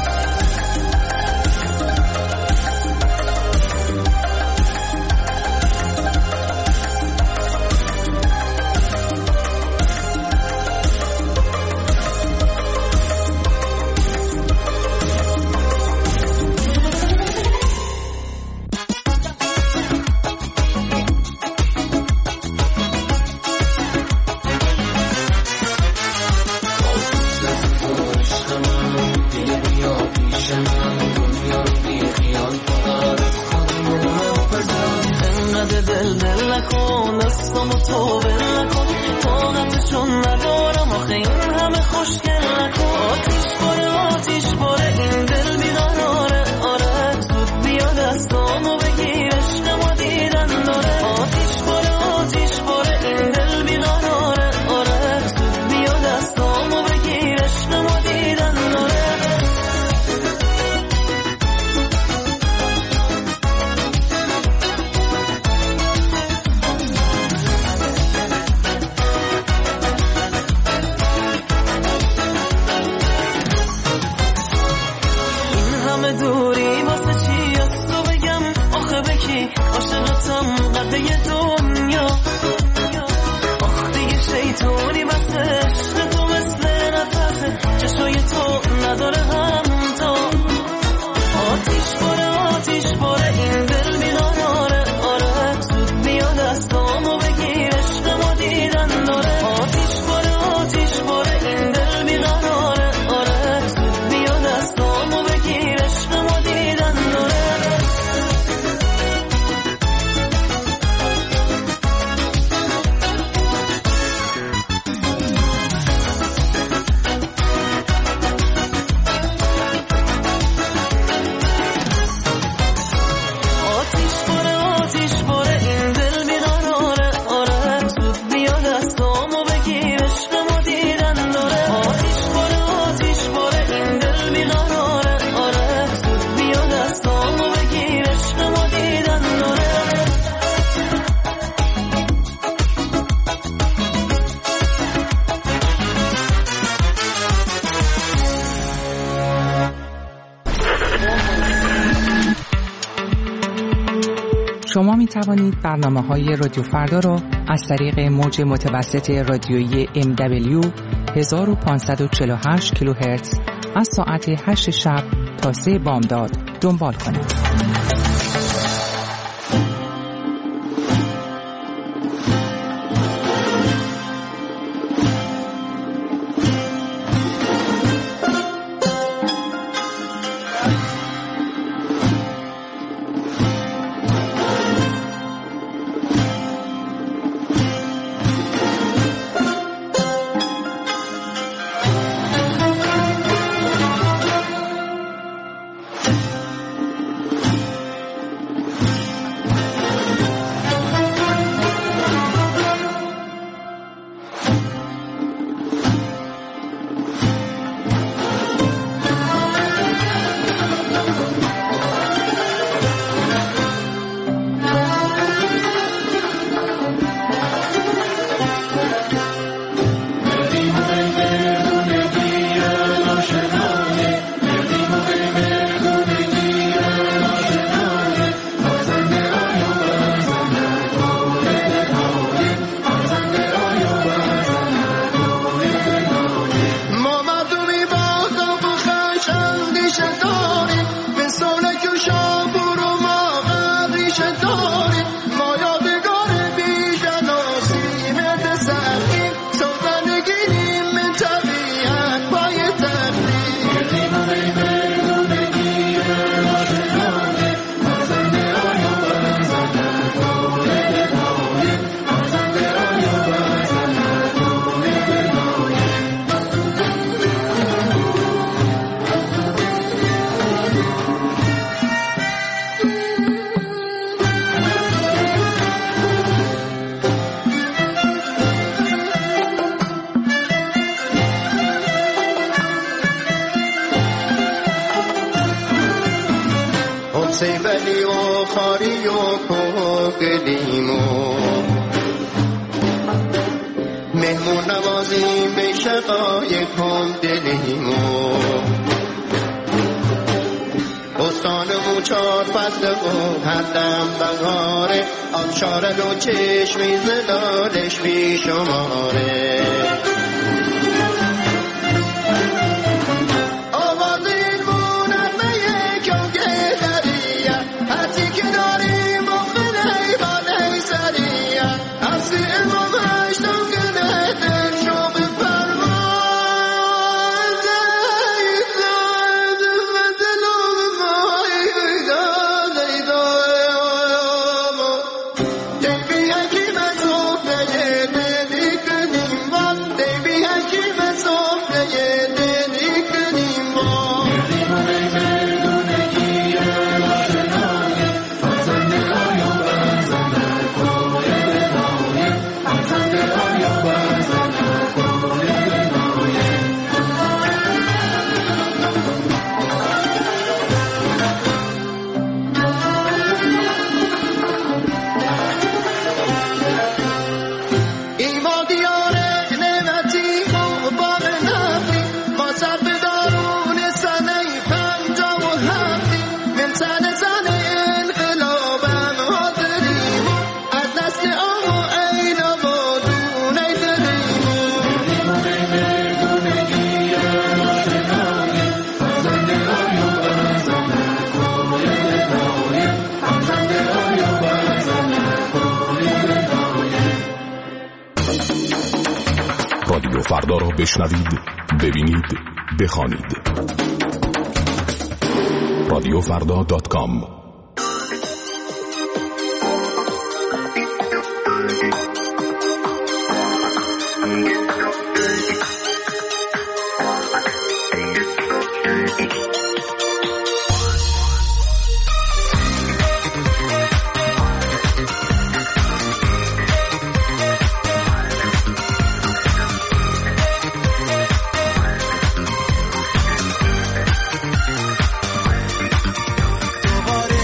شما می توانید برنامه‌های رادیو فردا را از طریق موج متوسط رادیویی ام دبلیو هزار و پانصد و چهل و هشت کیلوهرتز از ساعت هشت شب تا سه بامداد دنبال کنید. خاری و کوگلیمو مهمون نوازیم به شقای کن دلیمو بستانمون چار فصل و هر دم بهاره آبشار و چشمی زدارش بی شماره رادیو فردا را بشنوید، ببینید، بخوانید. رادیو فردا دات کام. دوباره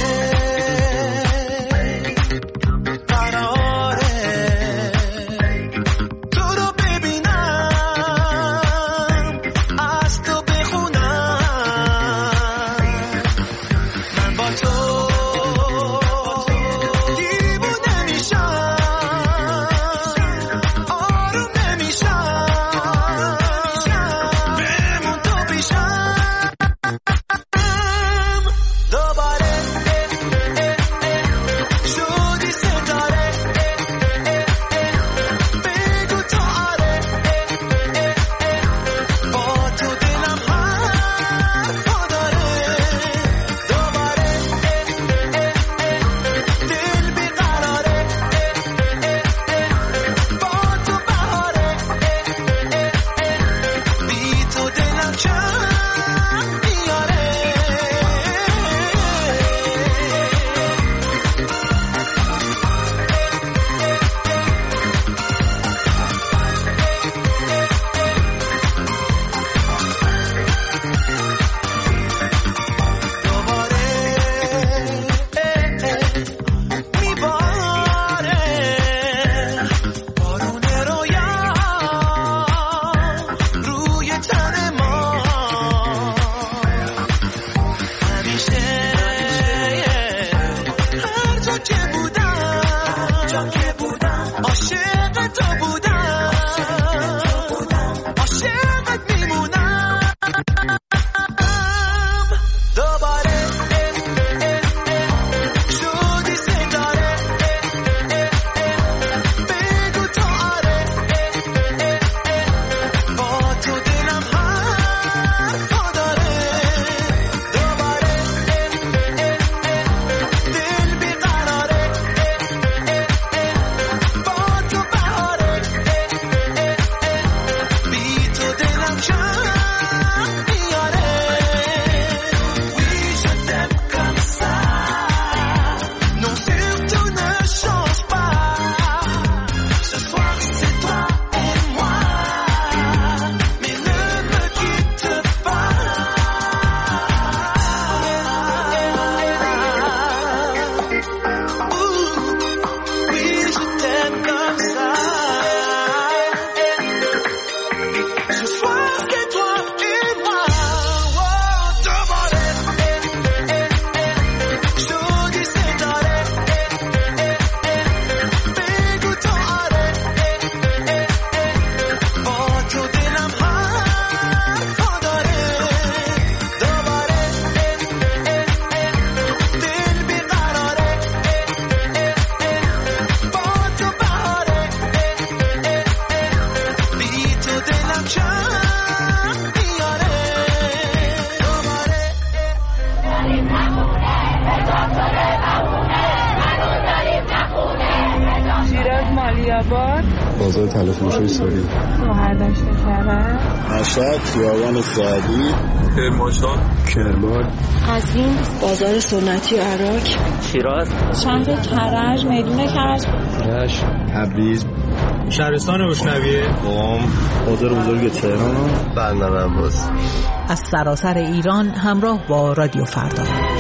خیابان، بازار تلفروشی ساری، شهردشت کرد، مشهد، خیابان سعدی، کرمانشاه، کرمان، قزوین، بازار سنتی عراق، شیراز، شهر کرج، میدون کرج، رشت، تبریز، شهرستان روشنویه، قم، بازار بزرگ تهران، بندر عباس. از سراسر ایران همراه با رادیو فردا.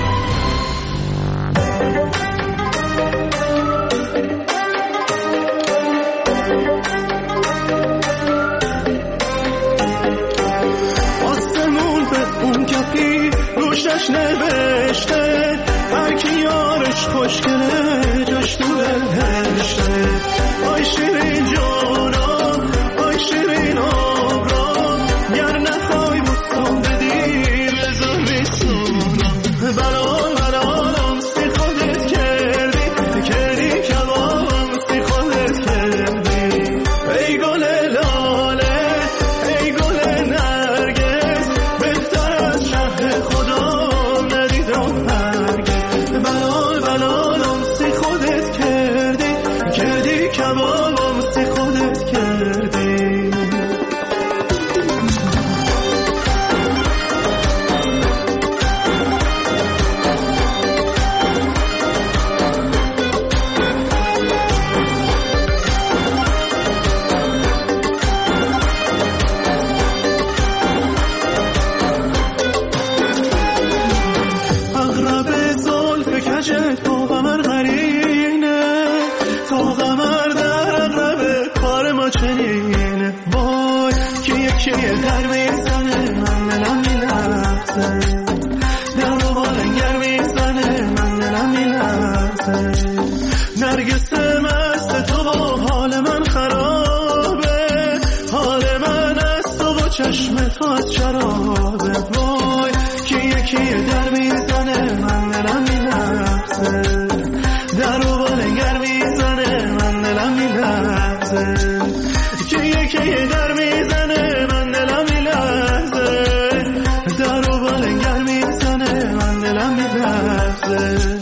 آسمون به اون کپی روشش نوشته هر کی یارش خوشگله جاش تو بهشته. آی شیرین جانم، آی شیرین آبرام، گر نخوای بستان بدی بذار بسونم. بلال بلالم سی خودت کردی، کردی کبابم سی خودت کردی. ای گل لاله، ای گل نرگس، بهتر از شهر خدا ندیدم هرگز. بلال بلالم سی خودت کردی، کردی کبابم سی خودت کردی. اغرب زلف کجت با قمر قرینه، تا قمر در اغرب کار ما چنینه. وای که یکی در میزنه من دلم میلرزه، در رو بالنگر میزنه من دلم میلرزه. نرگس مست تو با حال من خرابه، حال من از تو با چشم تو از شرابه. وای که یکی در میزنه من دلم میلرزه، در رو بالنگر میزنه من دلم میلرزه. که یکی در میزنه من دلم میلرزه، در رو بالنگر میزنه من دلم میلرزه.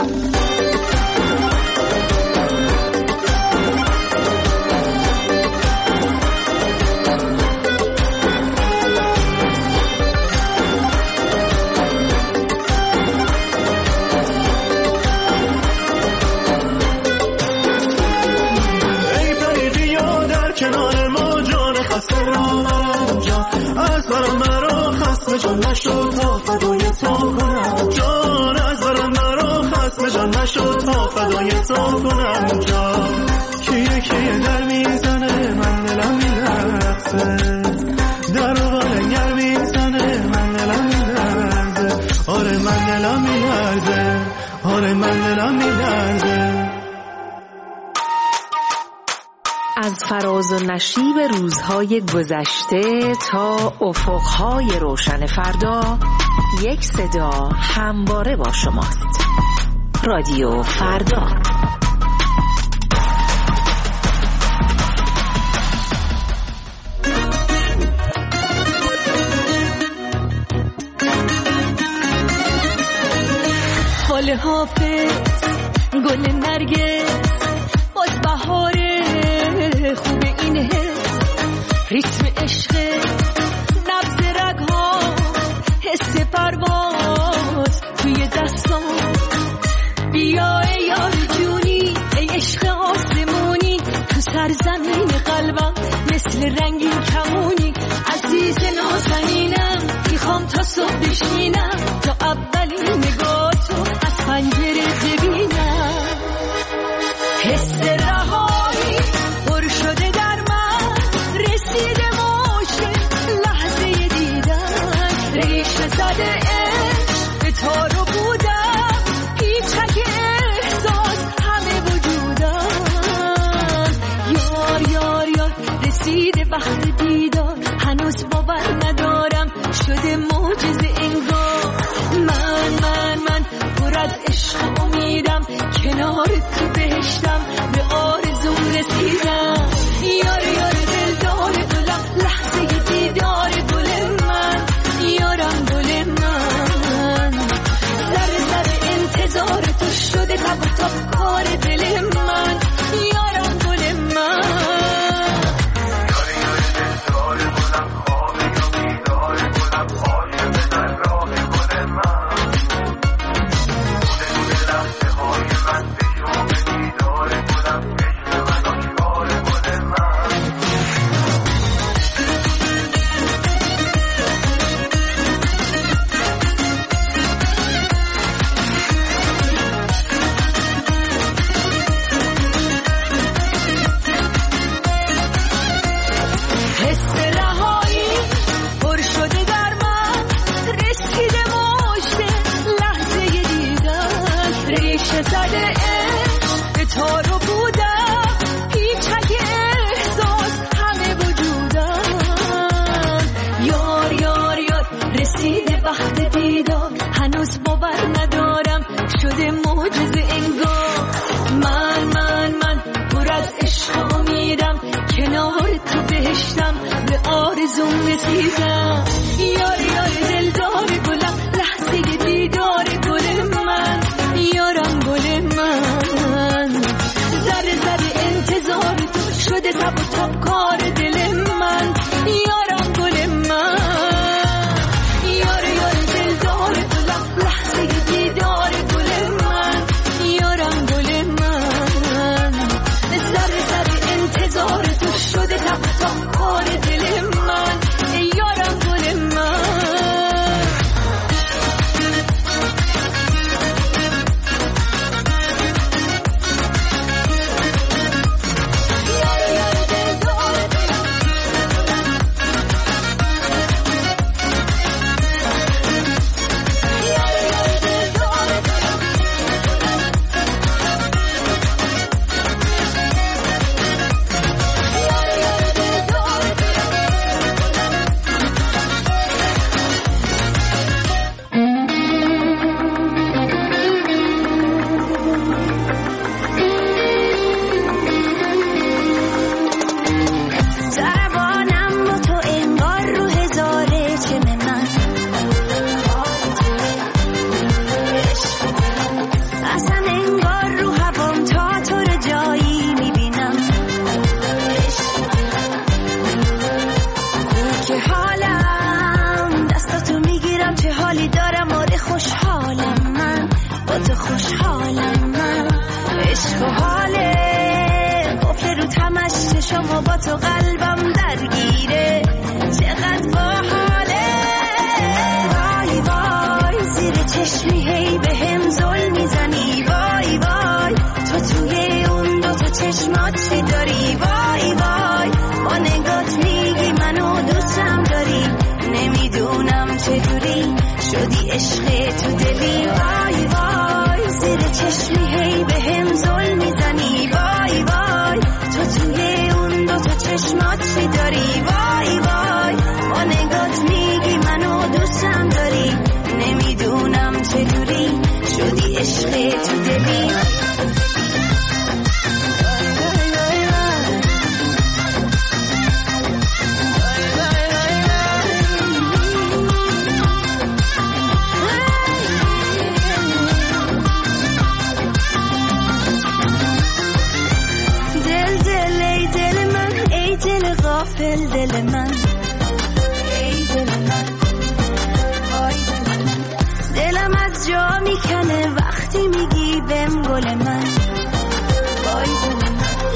ای پریدی یا در کنار ما جان خسته را من جان، از برم مرا خسم جان نشد تا فدای تو کنم جان. از برم مرا خسم جان نشد تا فدای تو کنم جان. که یکی در میزنه من دلم میلرزه، در رو بالنگر میزنه من دلم میلرزه. آره من دلم میلرزه، آره من دلم میلرزه. از فراز و نشیب روزهای گذشته تا افقهای روشن فردا، یک صدا همواره با شماست. رادیو فردا. حال حافظ گل نرگس باز بهاره، خوب این حس ریتم عشق نبض رگها، حس پرواز توی دستان. بیا ای یار جونی، ای عشق آسمونی، تو سرزمین قلبم مثل رنگین کمونی. عزیز نازنینم میخوام تا صبح بشینم، تا اولین نگاه تو از پنجره ببینم. حس رهایی پر شده در من، رسیده باشه لحظه دیدن. ریشه زده عشق به تارو بودم، پیچک احساس همه وجودم. یار یار یار رسیده وقت دیدار، هنوز باور ندارم شده معجزه انگار. من من من پر از عشق امیدم، کنار تو بهشتم به آرزوم رسیدم. یار یار دلدار گلم، لحظه دیدار گل من، یارم گل من. ذره ذره انتظار تو شده تب و تاب کار دل من، یارم گل من. آرزوم رسیدم. یار یار دلدار گلم لحظه دیدار گل من، یارم گل من. ذره ذره انتظار تو شده تب و تاب کار دل من، یارم گل من. یار یار دلدار گلم لحظه دیدار گل من، یارم گل من. ذره ذره انتظار تو شده تب و تاب کار دل من، یارم گل من. شما با تو قلبم درگیره، چقدر باحاله. وای وای زیر چشمی هی به هم زل میزنی، وای وای تو توی اون دو تا چشمات چی داری، وای وای با نگات میگی منو دوستم داری، نمیدونم چجوری شدی عشق تو دلی. وای وای زیر چشمی هی به هم زل میزنی، وای وای تو توی اون دو تا چشمات چی داری، وای وای با نگات میگی منو دوستم داری، نمیدونم چجوری شدی عشق تو دلی. غافل دل من، ای دل من، آی دل من. دلم از جا میکنه وقتی میگی بهم گل من، آی دل من.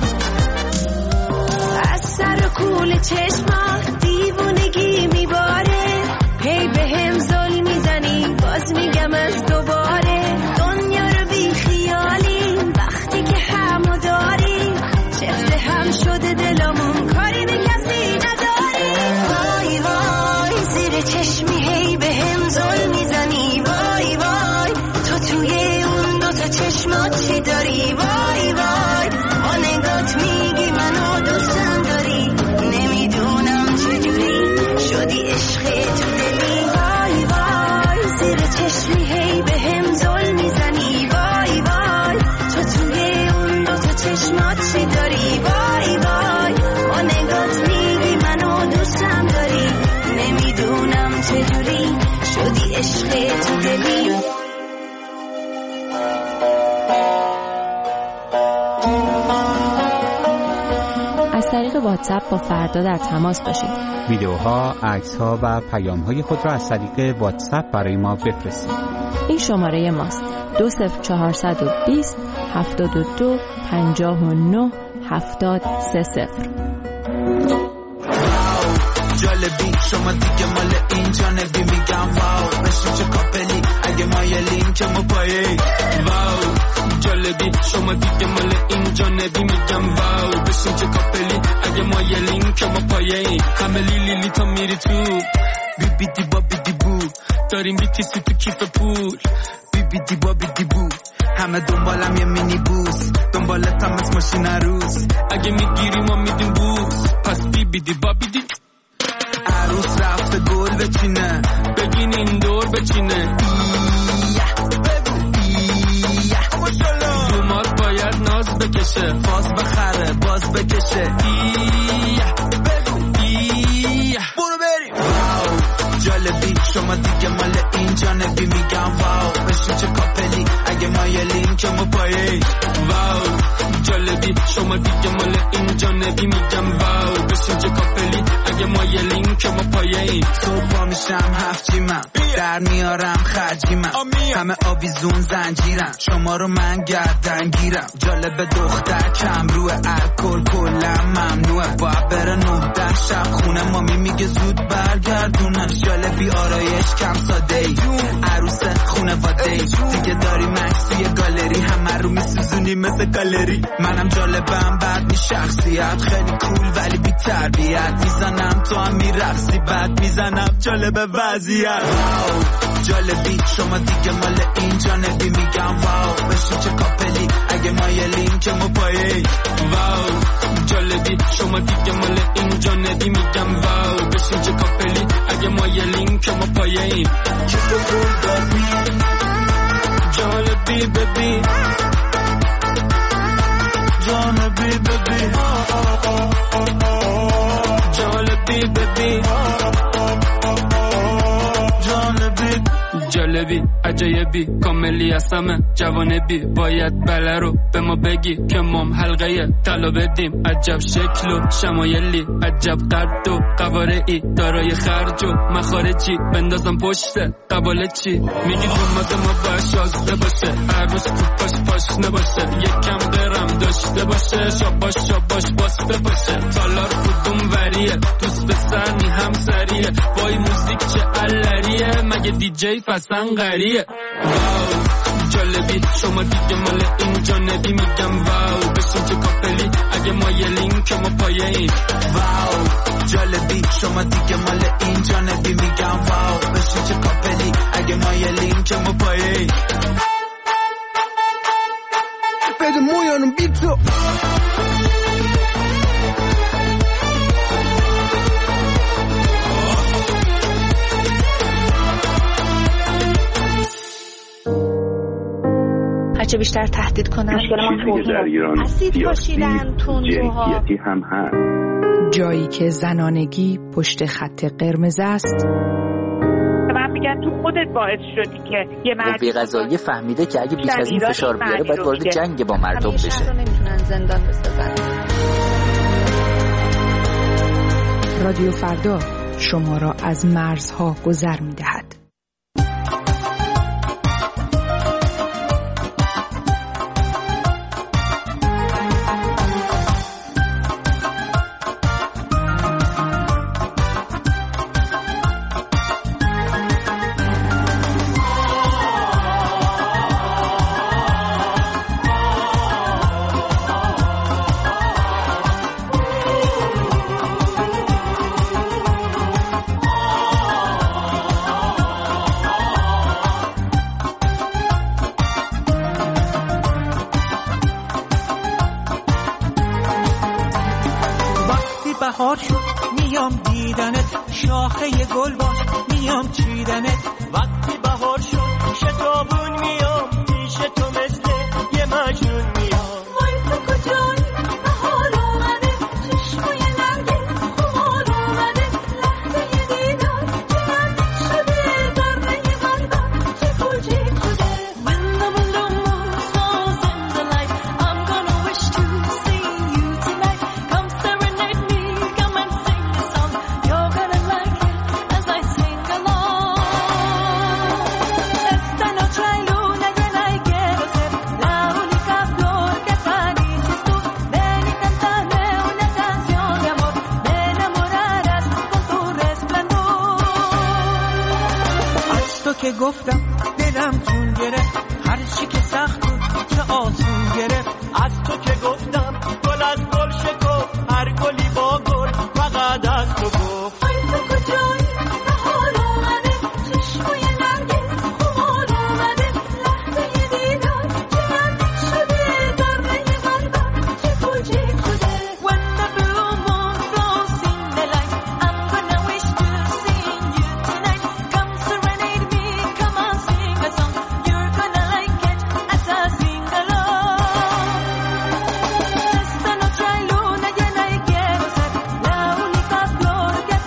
از سر و کول چشمات دیوونگی میباره، هی بهم زل میزنی باز میگم از دوباره. دنیا رو بی خیالی وقتی که همو داری، چفته هم شده دلمون کاری به کسی نداری. وای وای زیر چشمی هی به هم زل میزنی، وای وای تو توی اون دو تا چشمات چی داری، وای وای با نگات میگی منو دوستم داری، نمیدونم چجوری شدی عشق تو دلی. وای وای زیر چشمی هی به هم زل میزنی، وای وای تو توی اون دو تا چشمات چی داری، وای وای با نگات میگی منو دوستم داری، نمیدونم چجوری شدی عشق تو دلی. از طریق واتساپ با فردا در تماس باشید. ویدیوها، عکس‌ها و پیام‌های خود را از طریق واتساپ برای ما بفرستید. این شماره ماست: دو صفر چهارصد و بیست هفتاد و دو پنجاه و نه هفتاد سه صفر. جالبی شما دیگه مال این جانبی، میگم واو بشین چه کاپلی اگه مایلین که ما پایه. واو جالبی شما دیگه مال این جانبی، میگم واو بشین چه کاپلی اگه مایلین که ما پایه. همه لیلی لی تا میری تو بی بی دی با بی دی بو، داریم بیتیسی تو کیف پول بی بی دی با بی دی بو. همه دنبالم یه مینی بوس، دنبالتم از ماشین عروس، اگه میگیری ما میدیم بوس، پس بی بی دی با بی دی. عروس رفته گل بچینه، بگین این دور بچینه. دومات باید ناز بکشه، فاز بخره باز بکشه. شما دیگه مال اینجا نبی میگم واو بشین چه کاپلی اگه مایلین که ما پایه واو جالبی شما دیگه مال اینجا نبی میگم واو بشین چه کاپلی اگه مایلین که ما پایه صبح پا میشم هفت جیمم در میارم خرجیمم همه آویزون زنجیرم شما رو من گردن گیرم جالب دختر کم روی الکل کلا ممنوعه باید بره نه ده شب خونه مامی میگه زود برگردونم جالبی آرایش کم ساده ای عروس خونه واده ای دیگه داری مکس توی گالری همه رو میسوزونی مثل گالری منم جالبم بعد می شخصیت خیلی کول ولی بی تربیت میزنم تو هم میرقصی بعد میزنم جالب وضعیت جالبی شما دیگه مال اینجا نبی میگم واو بشین چه کاپلی اگه مایلین که ما پایه واو جالبی شما دیگه مال اینجا نبی میگم واو بشین چه کاپلی اگه مایلین که ما پایه جالبی ببی جالبی ببی جالبی ببی جالبی جالبی عجایبی کاملی هستمه جوانبی باید بله رو به ما بگی که مام حلقه طلا بدیم عجب شکل و شمایلی عجب قد و قوارعی دارای خرج و مخارجی بندازم پشت قباله چی میگی دومات ما باید شازده باشه هر روز توپاش پاش نباشه یکم قرم داشته باشه شاباش شاباش باسته باشه تالار کدوم وریه دوست بسرنی هم سریه وای موزیک چه علریه مگه دیجی فسن غریه واو جالبی شما دیگه مال اینجا نبی میگم واو بشین چه کاپلی اگه مایلین که ما پایه ایم واو جالبی شما دیگه مال اینجا نبی میگم واو بشین چه کاپلی اگه مایلین که ما پایه ایم بده مویانم بی تو هرچه بیشتر تهدید کنن چیزی در ایران سیاسی جنسیتی هم هست جایی که زنانگی پشت خط قرمز است من میگن تو خودت باعث شدی که یه مردی قضایی فهمیده که اگه بیش از این فشار بیاره باید وارد جنگ با مردم بشه همیشه رو نمیتونن زندان بسازن رادیو فردا شما را از مرزها گذر میدهد. بهار شد میام دیدنت شاخه گل باش میام چیدنت وقتی بهار شد شتابون میام پیش تو مثل یه مجنون میام وای تو کجایی بهار اومده چشمای نرگس خمار اومده لحظه دیدار که نزدیک شده در ره قلبم چه کوچیک شده When the window moves falls in the light I'm gonna wish to see you tonight Come serenade me Come and sing a song You're gonna like it as I sing along Esta noche hay luna llena y quiero ser la única flor que acaricies tú Ven y cántame una canción de amor Me enamorarás con tu resplandor از تو که گفتم دلم جون گرفت هر چی که سخت بود چه آسون گرفت از تو که گفتم گل از گل شکفت هر گلی با گل فقط از تو گفت وای تو کجایی بهار اومده چشمای نرگس خمار اومده لحظه دیدار که نزدیک شده در ره قلبم چه کوچیک شده When the blue moon flows in the light I'm gonna wish to see you tonight Come serenade me, come on sing a song You're gonna like it as I sing along Esta noche hay luna llena y quiero ser la única flor que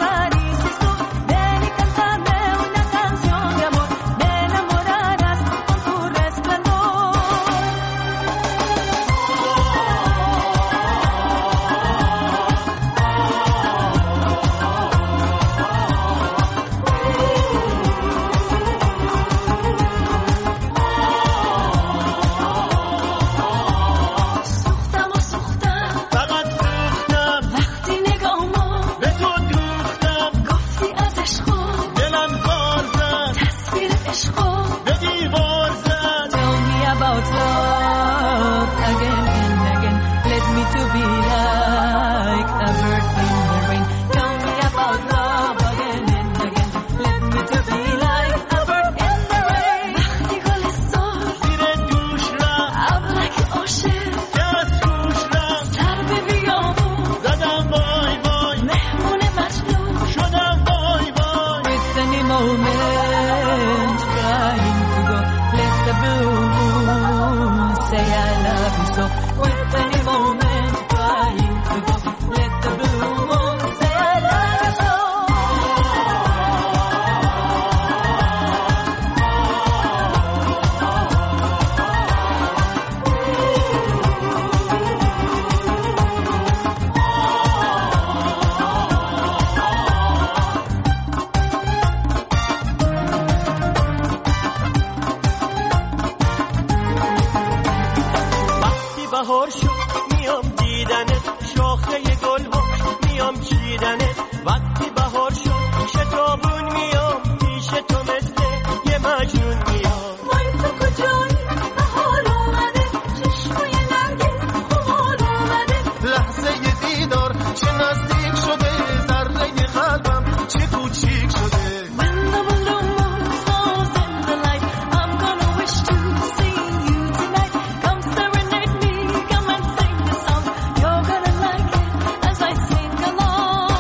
وقتی بهار شد شتابون میام پیش تو مثل یه مجنون میام. وای تو کجایی بهار اومده چشمای نرگس خمار اومده. لحظه ی دیدار چه نزدیک شده ذره قلبم چه کوچیک شده. When the balloon falls in the light, I'm gonna wish to see you tonight. Come serenade me, come and sing the song. You're gonna like it as I sing along.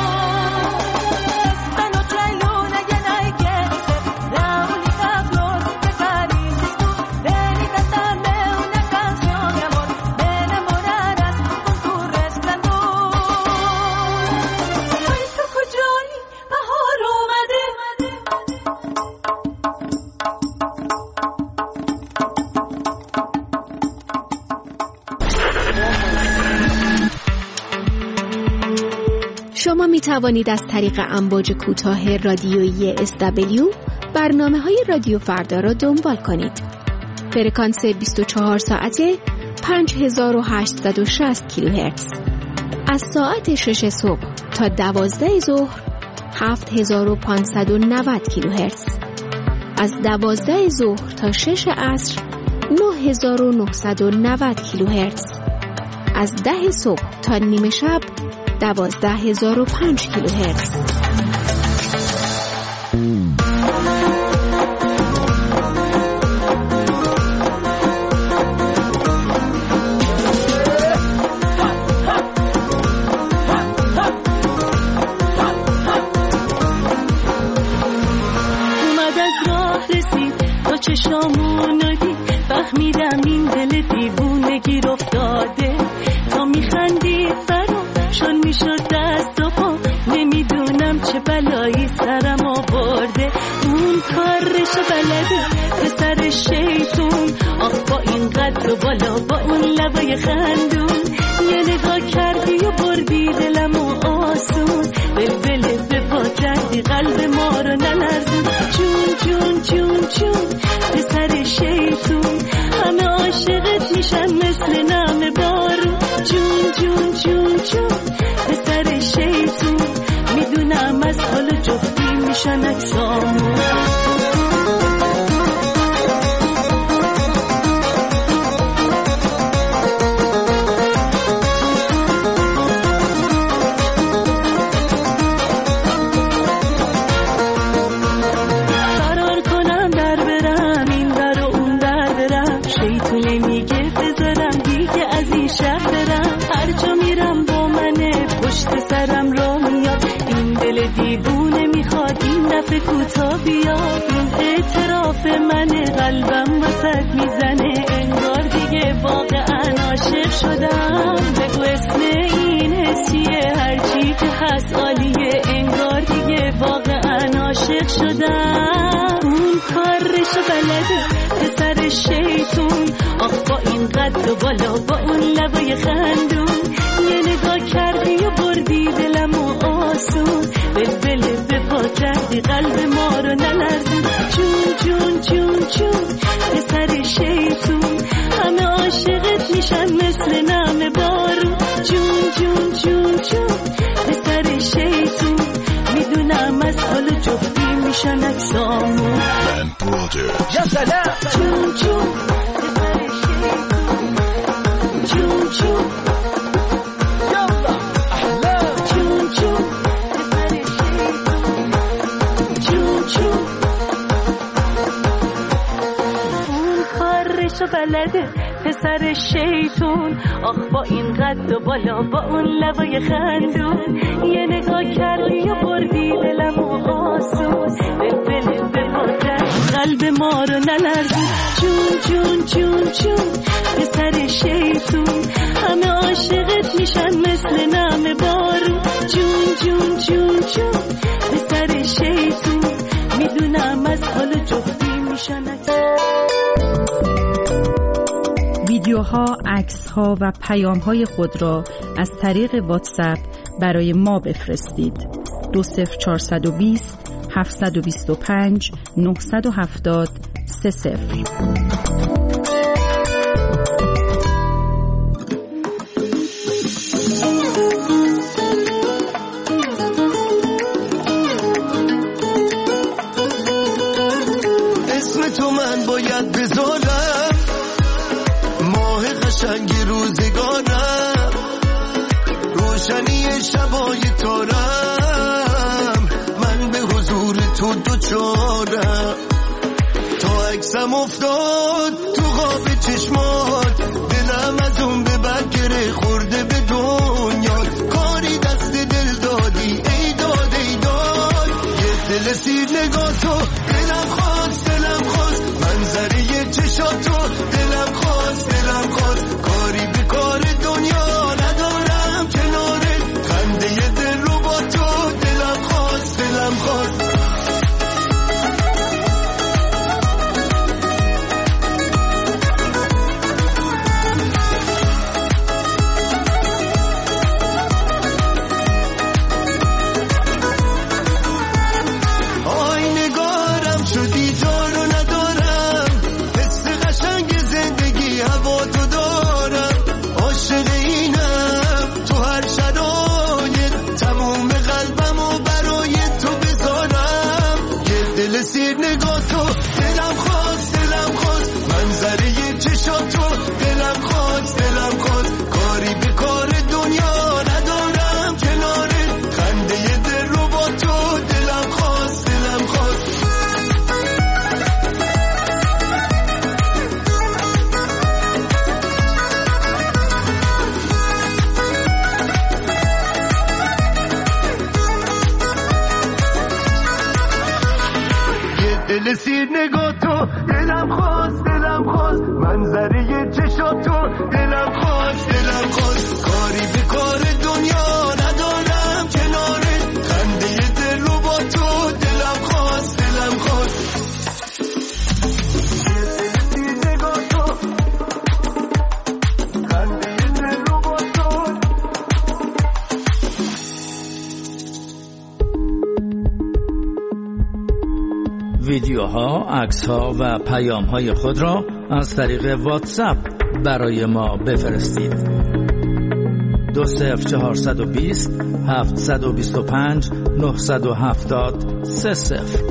Esta noche hay luna llena y quiero ser la única flor que acaricies tú. Ven y cántame una canción de amor, me enamorarás con tu resplandor. Ay, tu kujai bahar omade. شما می توانید از طریق امواج کوتاه رادیویی اس دبلیو برنامه های رادیو فردا را دنبال کنید. فرکانس بیست و چهار ساعته پنج هزار و هشتصد و شصت کیلوهرتز. از ساعت شش صبح تا دوازده ظهر هفت هزار و پانصد و نود کیلوهرتز. از دوازده ظهر تا شش عصر نه هزار و نهصد و نود کیلوهرتز. از ده صبح تا نیمه شب دوازده هزار و پنج کیلوهرتز. اومد از راه رسید تا چشامونو دید فهمیدم این دل دیوونگی افتاده تا میخندید فرامشان میشد دست و پا نمیدونم چه بلایی سرم آورده اون کارشو بلده پسر شیطون آخ با این قد و بالا با اون لبای خندون یه نگاه کردی و بردی دلم و آسون بلبله به پا کردی قلب ما رو نلرزون جون جون جون جون پسر شیطون همه عاشقت میشن مثل نم بارون جون جون جون جون پسر شیطون میدونم از حال جفتی میشن اکسامون. کوتا بیا این اعتراف من قلبم وسط میزنه انگار دیگه واقعا عاشق شدم بگو اسم این حسیه هرچی که هست عالیه انگار دیگه واقعا عاشق شدم اون کارشو بلده پسر شیطون آخ با این قد و بالا با اون لبای خندون یه نگاه کردی و بردی دلم و آسون بلبله به پا کردی قلب ما رو نلرزون جون جون جون جون پسر شیطون همه عاشقت میشن مثل نم بارون جون جون جون جون پسر شیطون میدونم از حال جفتی میشن اکسامون یا سلام جون جون پسر شیطون جون جون بلده پسر شیطون آخ با این قد و بالا با اون لبای خندون یه نگاه کردی و بردی دلم و آسون بلبله به پاکت قلب ما رو نلرزون جون جون جون جون پسر شیطون همه عاشقت میشن مثل نم بارون جون جون جون جون پسر شیطون میدونم از حال جفتی میشن ویدیوها، عکس‌ها و پیام‌های خود را از طریق واتساپ برای ما بفرستید. دو صفر چهارصد و بیست هفتصد و بیست و پنج نهصد و هفتاد سه صفر. قشنگ روزگارم، روشنی شبای تارم، من به حضور تو دوچارم. تا عکسم افتاد تو خواب چشمات، دلم از اون به بگره خورده به دنیا. کاری دست دل دادی ای داد ای داد، یه دل سیر نگاه تو دلم خواست دلم خواست، منظره چشات تو دلم خواست دلم خواست. کاری به کار دنیا ندارم کنارت، خنده دل رو با تو دلم خواست دلم خواست. دل سیر نگاه تو دلم خواست دلم خواست، منظره چشات تو دلم خواست دلم خواست. کاری به کار دنیا ندارم کنارت، خنده دل رو با تو دلم خواست دلم خواست. دل سیر نگاه تو خنده دل رو با تو. ویدیوها، عکس‌ها و پیام‌های خود را از طریق واتساپ برای ما بفرستید. دو صفر چهارصد و بیست هفتصد و بیست و پنج نهصد و هفتاد سه صفر.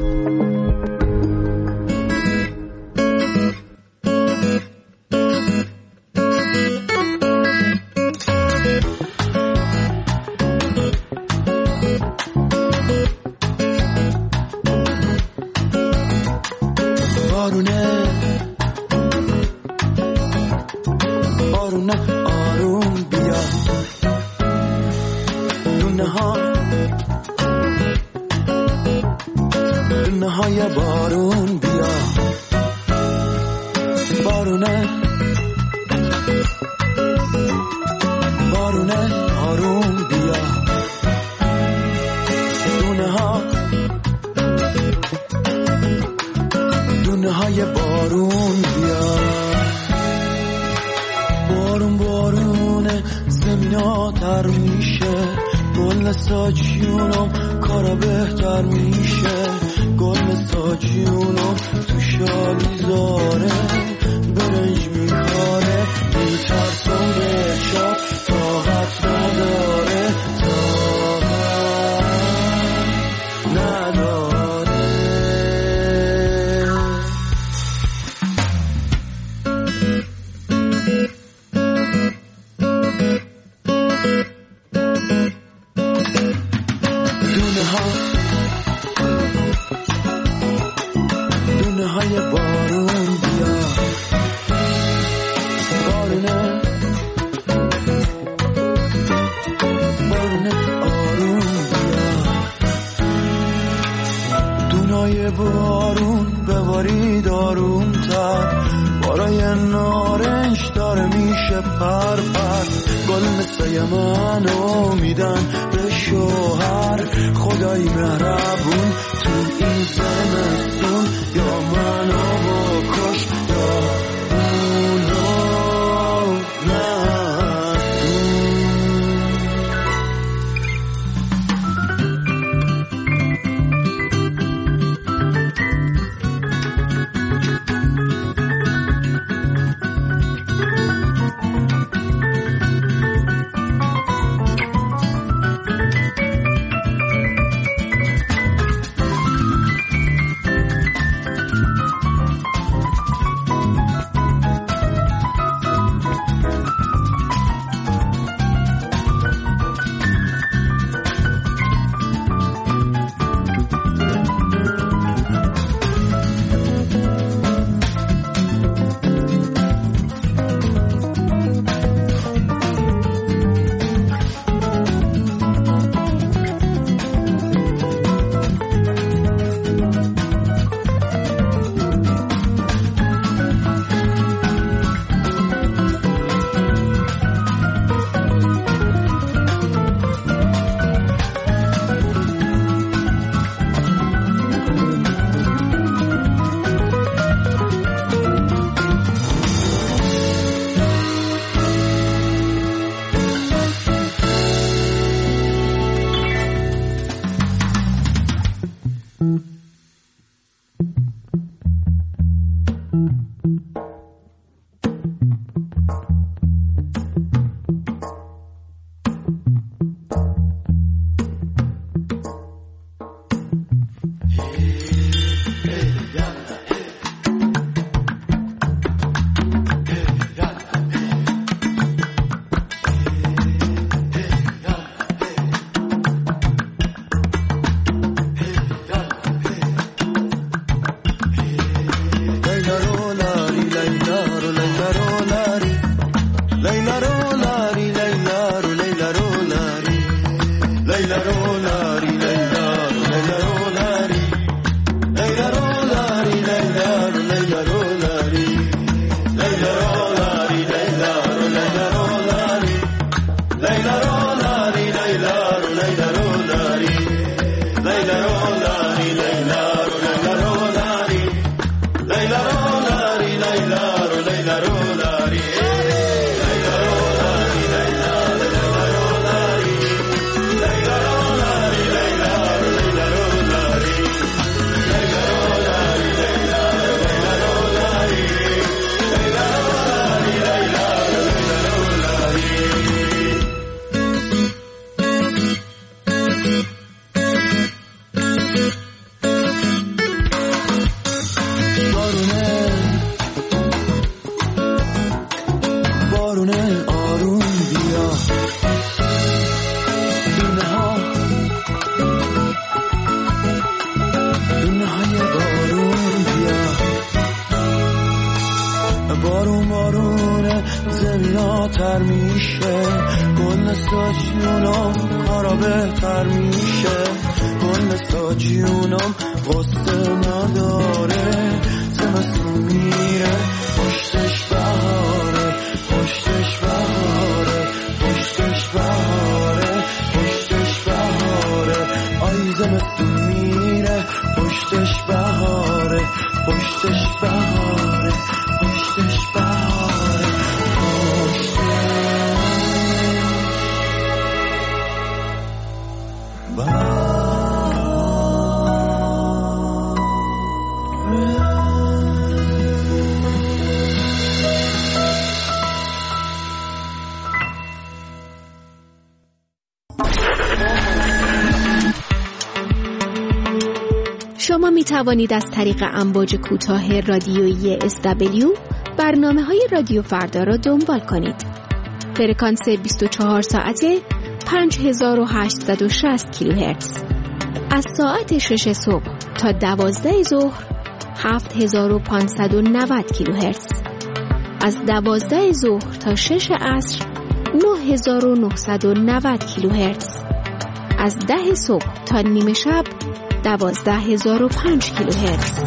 لیلا رو لاری لیلا رو لیلا رو لاری لیلا رو لاری لیلا رو لیلا رو لاری لیلا رو لاری لیلا رو لیلا رو لاری لیلا رو لاری لیلا رو لیلا رو لاری لیلا رو لاری لیلا رو لیلا رو لاری لیلا رو لاری لیلا رو لیلا رو لاری تر میشه گل ساجیونم کارا بهتر میشه گل ساجیونم قصه نداره زمستون میره پشتش بهاره پشتش بهاره پشتش بهاره پشتش بهاره آی زمستون میره پشتش بهاره پشتش بهاره پشتش بهاره شما می توانید از طریق امواج کوتاه رادیویی اس دبلیو برنامه های رادیو فردا را دنبال کنید. فرکانس بیست و چهار ساعته پنج هزار و هشتصد و شصت کیلوهرتز. از ساعت شش صبح تا دوازده ظهر هفت هزار و پانصد و نود کیلوهرتز. از دوازده ظهر تا شش عصر نه هزار و نهصد و نود کیلوهرتز. از ده صبح تا نیمه شب دوازده هزار و پنج کیلوهرتز.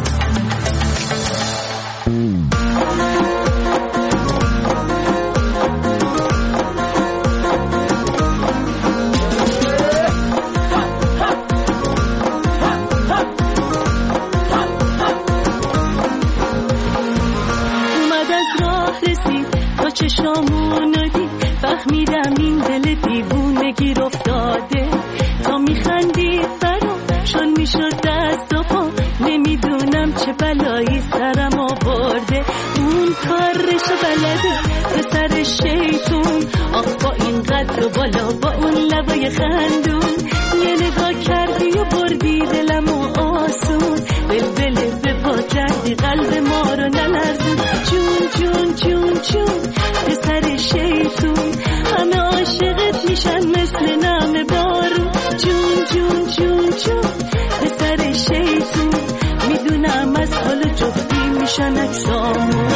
چشامونو دید فهمیدم این دل دیوونه گیر افتاده تا میخندید برام شل میشد دست و پا نمیدونم چه بلایی سرم آورده اون کارشو بلده پسر شیطون آخ با این قد و بالا با اون لبای خندون یه نگاه کردی و بردی دلم و آسون بلبله به پا کردی قلب ما رو نلرزون جون جون جون جون پسر شیطون همه عاشقت میشن مثل نم بارون جون جون جون جون پسر شیطون میدونم از حال جفتی میشن اکسامون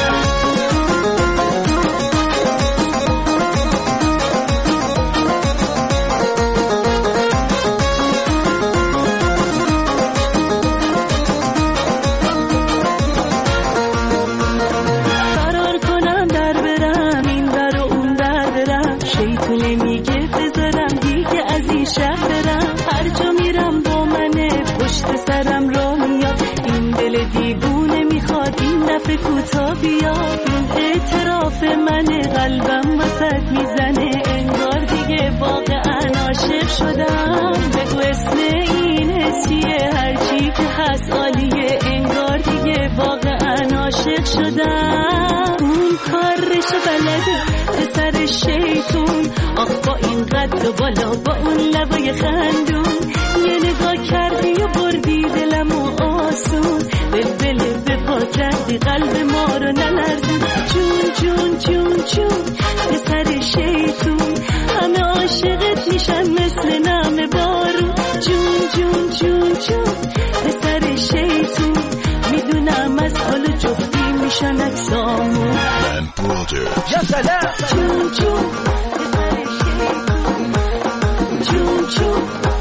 کوتا بیا این اعتراف من قلبم وسط میزنه انگار دیگه واقعا عاشق شدم بگو اسم این حسیه هرچی که هست عالیه انگار دیگه واقعا عاشق شدم اون کارشو بلده پسر شیطون آخ با این قد و بالا با اون لبای خندون یه نگاه کردی و بردی دلم و آسون بلبله به پا کردی قلب ما رو نلرزون جون جون جون جون پسر شیطون همه عاشقت میشن مثل نم بارون جون جون جون جون پسر شیطون میدونم از حال جفتی میشن اکسامون یا سلام جون جون پسر شیطون جون جون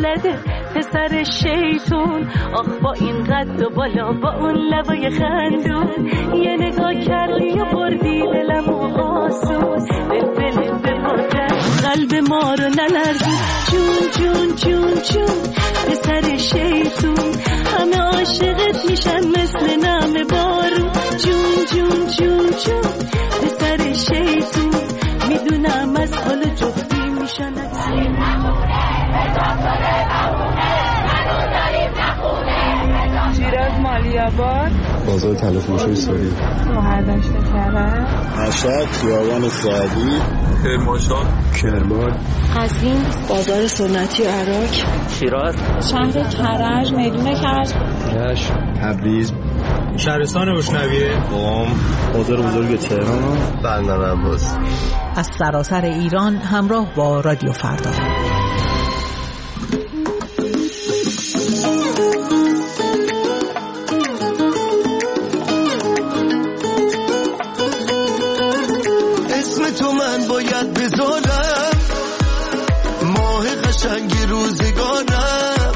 بلده پسر شیطون. آخ با این قد و بالا با اون لبای خندون، یه نگاه کردی و بردی دلم و آسون. دل دل بپادر قلب ما رو نلرزون. جون جون جون جون پسر شیطون، همه عاشقت میشن مثل نم بارون. جون جون جون جون پسر شیطون، میدونم از حال جفتی میشن اکسون. شیراز مالیاباد، بازار طلا فروش سوری، مهردشت کرد، مشهد خیابان سعدی، کرمانشاه، کرمان، قزوین، بازار سنتی عراق، شیراز، شهر کرج، میدون کرج، رشت، تبریز، شهرستان روشنویه، قم، بازار بزرگ تهران، بندر عباس. از سراسر ایران همراه با رادیو فردا. اسم تو من باید بذارم، ماه قشنگ روزگارم،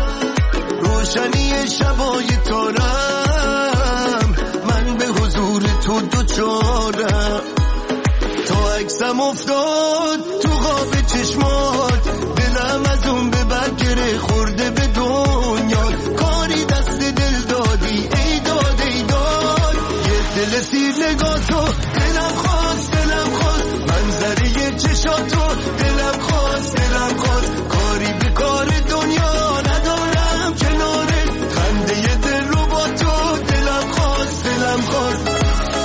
روشنی شبای تارم، من به حضور تو دوچارم. تا عکسم افتاد تو خواب چشمات، دلم از اون به برگره خورده به دنیا. کاری دست دل دادی ای داد ای داد، یه دل سیر نگاه تو دلم خواست دلم خواست، منظره چشاتو دلم خواست دلم خواست. کاری به کار دنیا ندارم کنارت، خنده دل رو با تو دلم خواست دلم خواست.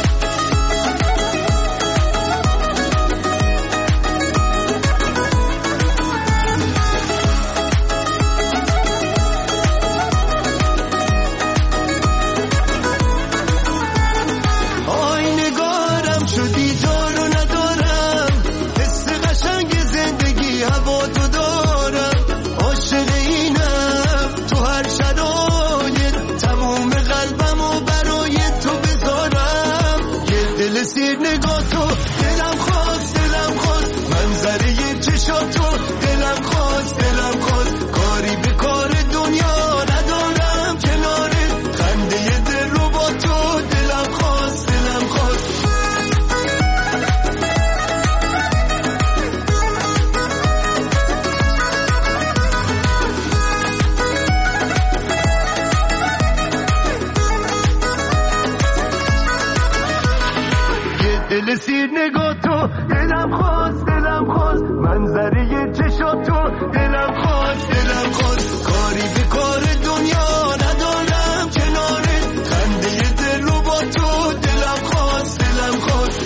دل سیر نگاه تو دلم خواست دلم خواست، منظره چشات تو دلم خواست دلم خواست. کاری به کار دنیا ندارم کنارت، خنده دل رو با تو دلم خواست دلم خواست.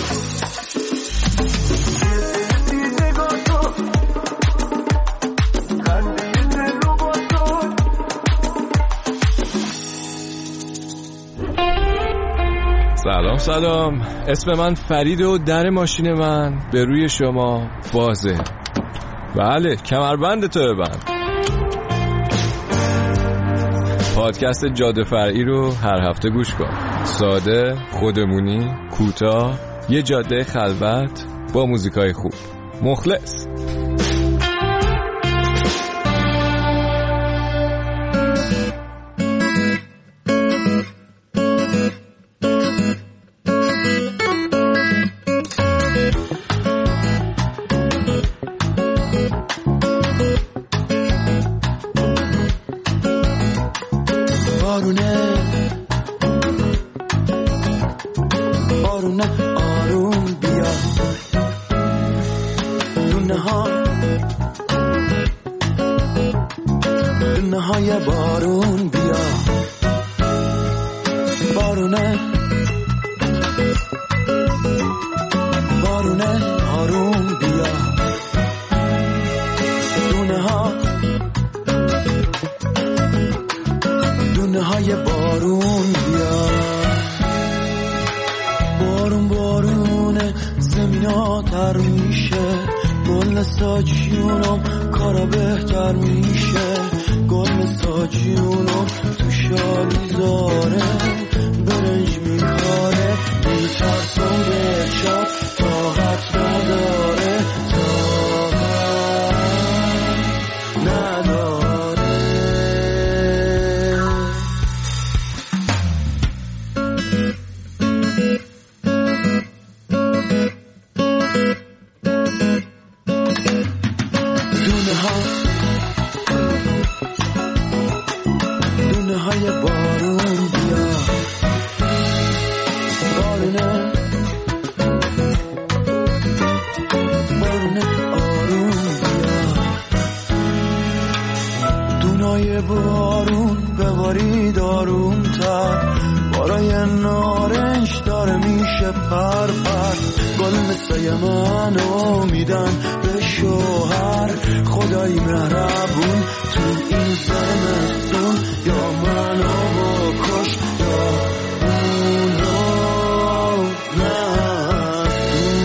سیر نگاه تو خنده دل رو با تو. سلام سلام، اسم من فرید و در ماشین من به روی شما بازه. بله کمربند تو ببند. پادکست جاده فرعی رو هر هفته گوش کن. ساده، خودمونی، کوتاه، یه جاده خلوت با موزیکای خوب. مخلص. نداره تنهای بارون بیا بارونه بارونه آروم بیا دونای بارون ببارید آروم تر بارای نارنج داره میشه پر پر گل مثل منو میدن به شوهر خدای مهربون تو این زمستون یا منو بکش یا اونو نستون.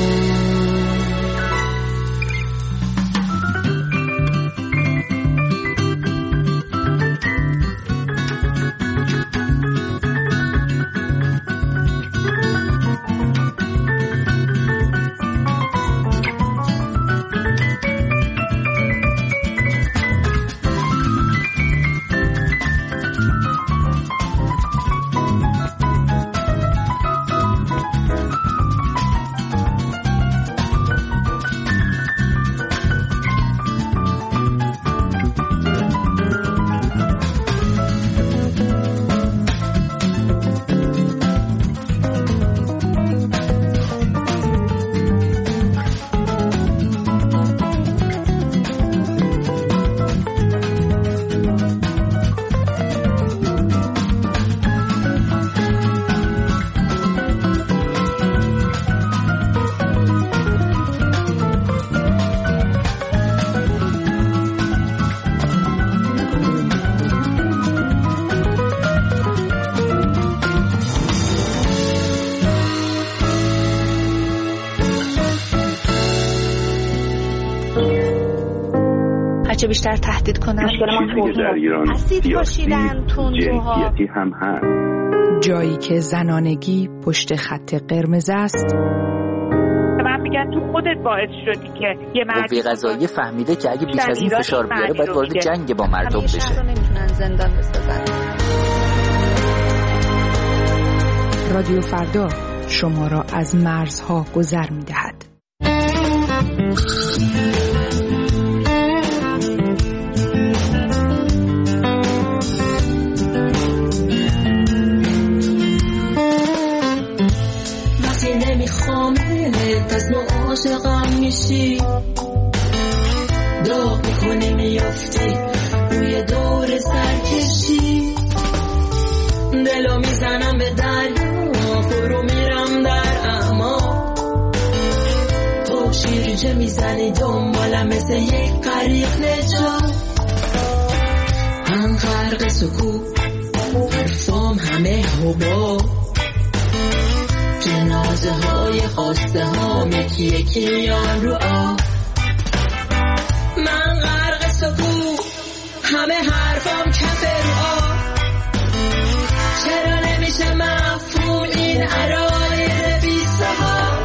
چه بیشتر تهدید کنن مشکل ما در ایران اسید پاشیدن تندروها هم هست. جایی که زنانگی پشت خط قرمز است. من میگن تو خودت باعث شدی که یه مرد قوه قضاییه فهمیده که اگه بیش از این فشار بیاره باید وارد جنگ با مردم بشه. همیشه رو نمیتونن زندان بسازن. رادیو فردا شما را از مرزها گذر میدهد. از ما عاشقم میشی داغ میکنی میافتی روی دور سرکشی دلو میزنم به دریا فرو میرم در اما تو شیرجه میزنی دنبالم مثل یک غریق نجات من غرق سکوت حرفام همه حباب جنازه های خواسته هام یکی یکی میان رو آب من غرق سکوت همه حرفام کف رو آب چرا نمیشه مفهوم این عرایض بی صحاب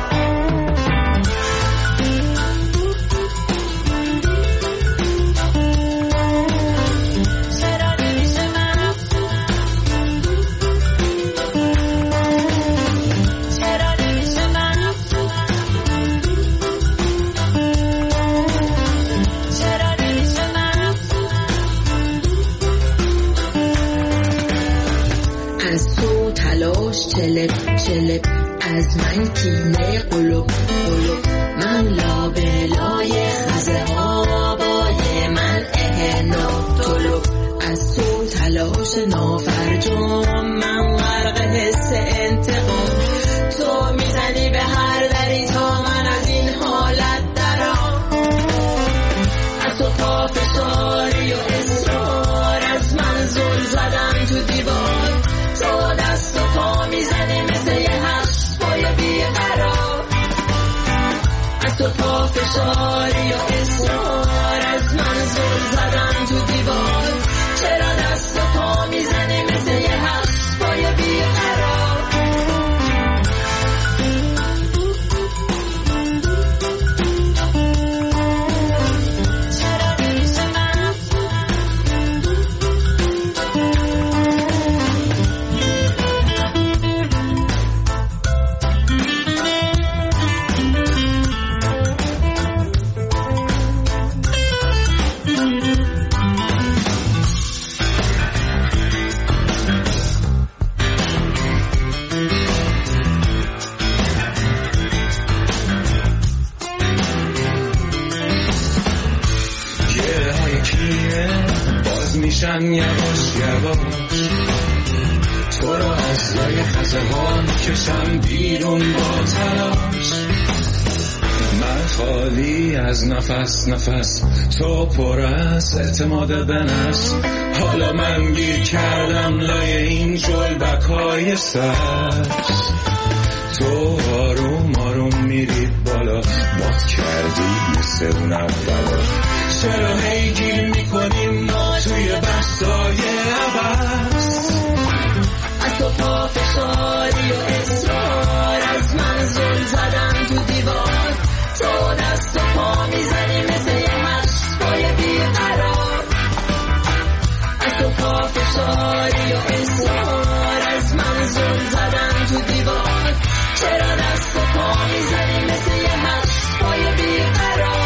چلب چلب از من کینه قلوب قلوب من لابلای خزه ها بای من اهنو طلوب از تو تلاش نافرجام من غرق حس انتقام تو میزنی به هر دری تا من از این حالت درام از تو پا فشاری و اصرار از من زل زدم تو دیوار تو دست و پا میزنی مثل یه هشت پای بیقرار از تو پا فشاری و اصرار از من زل زدم تو دیوار چرا دست و پا میزنی مثل یه هشت پای بیقرار من یواش یواش تو رو از لای خزهان کشم بیرون با تلاش. من خالی از نفس نفس تو پر از اعتماد به نفس. حالا من گیر کردم لای این جلبکای سبز. تو آروم آروم میری بالا مات کردی مثل اون اولا. چرا هی گیر میکنیم ما توی بحثای عباس؟ از تو پافشاری و اصرار از من زل زدم تو دیوار. تو دست و پا میزنی مثل یه مشقای بیقرار. از تو پافشاری و اصرار از من زل زدم تو دیوار. چرا دست و پا میزنی مثل یه مشقای بیقرار.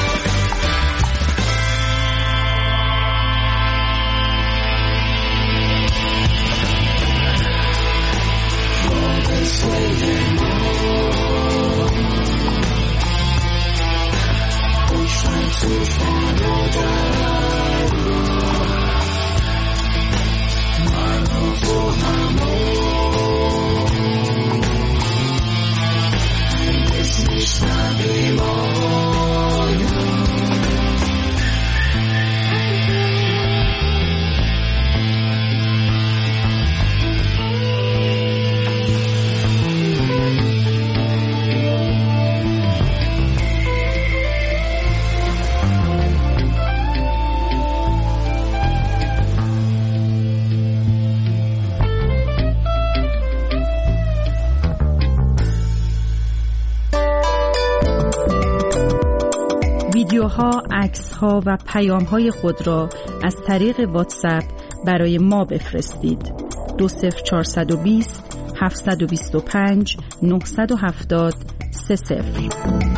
ویدیوها، عکس‌ها و پیام‌های خود را از طریق واتساپ برای ما بفرستید. دو صفر چهارصد و بیست هفتصد و بیست و پنج نهصد و هفتاد سه صفر.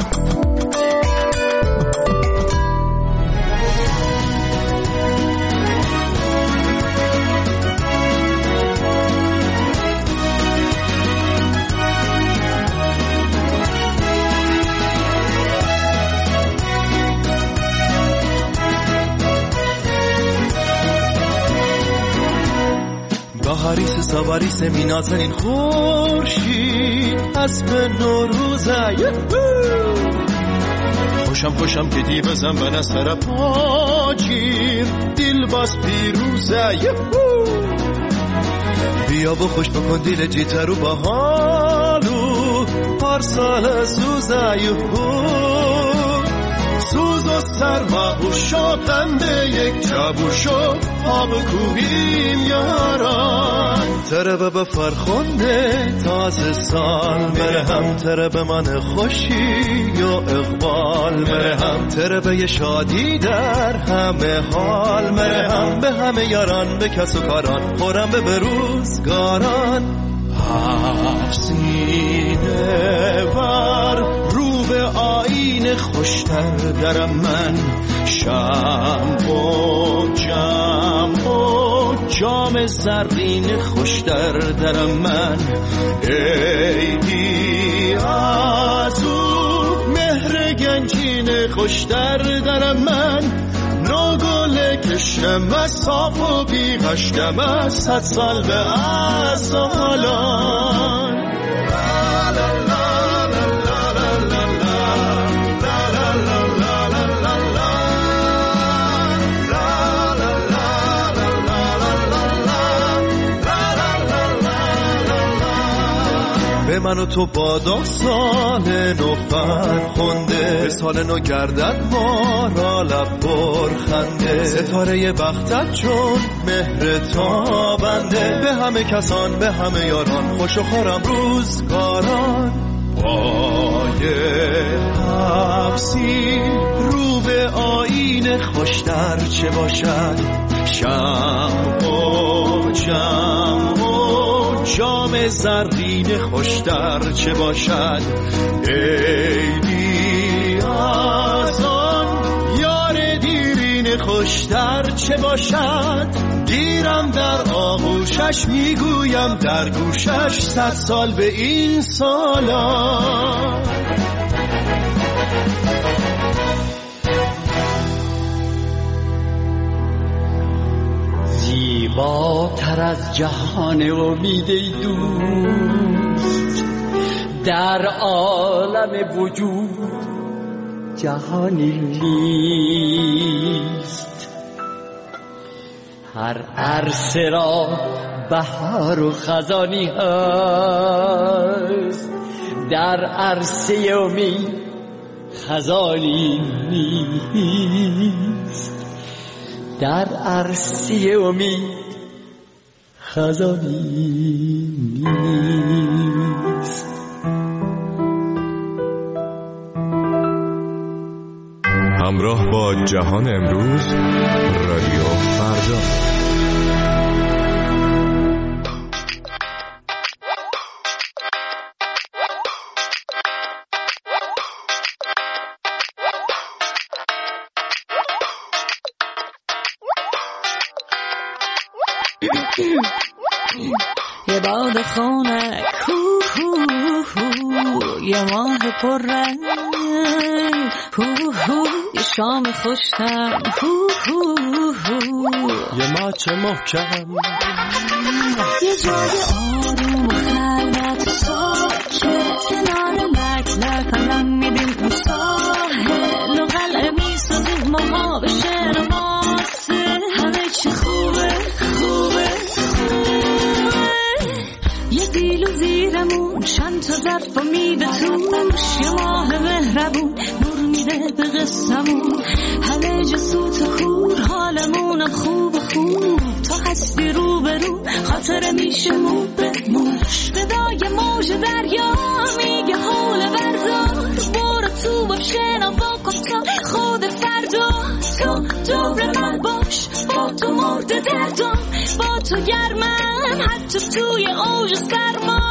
هریس سواریس مینازنین خورشید اسب نوروزه. خوشم خوشم که دی بزن به نستر پاچیر دیل باز پیروزه. بیا و خوش بکن دیل جیترو با حالو پارسال سوزه. سوز و سرما و شاقنده یک جابو شو آب کوهیم یاران. تره به فرخنده تازه سال مره هم تره به من خوشی یا اقبال مره هم تره به شادی در همه حال مره هم به همه یاران به کس و کاران خورم به بروزگاران. سینه ور رو به آینه خوشتر درم من شم و جم و جام زرین خوشتر درم من. ایدی از او مهر گنجین خوشتر درم من. نوگل کشم از صاف و بیغشتم از صد سال به از حالان. به من و تو با داستان نو فرخنده به سال نو گردد ما را لب برخنده. ستاره بختت چون مهر تابنده به همه کسان به همه یاران خوش و خورم روزگاران. پای حبسی رو به آینه خوشتر چه باشد شم و جم و جام زرین خوشتر چه باشد. ایدی از آن یار دیرین خوشتر چه باشد. گیرم در آغوشش میگویم در گوشش صد سال به این سالا. زیباتر از جهان امید ای دوست، در عالم وجود جهانی نیست. هر عرصه را بهار و خزانی هست، در عرصه امید خزانی نیست. در عرصه امید خزانی نیست. همراه با جهان امروز، رادیو فردا. یه باد خونه کو کو یه ماه پر رنگ هو هو، یه شام خوشتم هو هو هو، یه ماچ محکم، یه جای آروم و خلوت ساکت، کنار لک لک هم میبین اون ساحل و قلعه میسازیم ماها به شعر و ماسه، همه چی خوبه خوبه خوبه. یه دیلو زیرمون چند تا ظرف و میوه توش، یه ماه مهربون نور میده به قصمون، همه جا سوت و خور حالمونم خوب خوب، تا هستی رو به رو خاطر میشه مو به موش. صدای موج دریا میگه حول بردار، برو تو با شنوا کن تا خود فردا، تو دور من باش با تو مرد دردم، با تو گرمم حتی توی اوج سرما.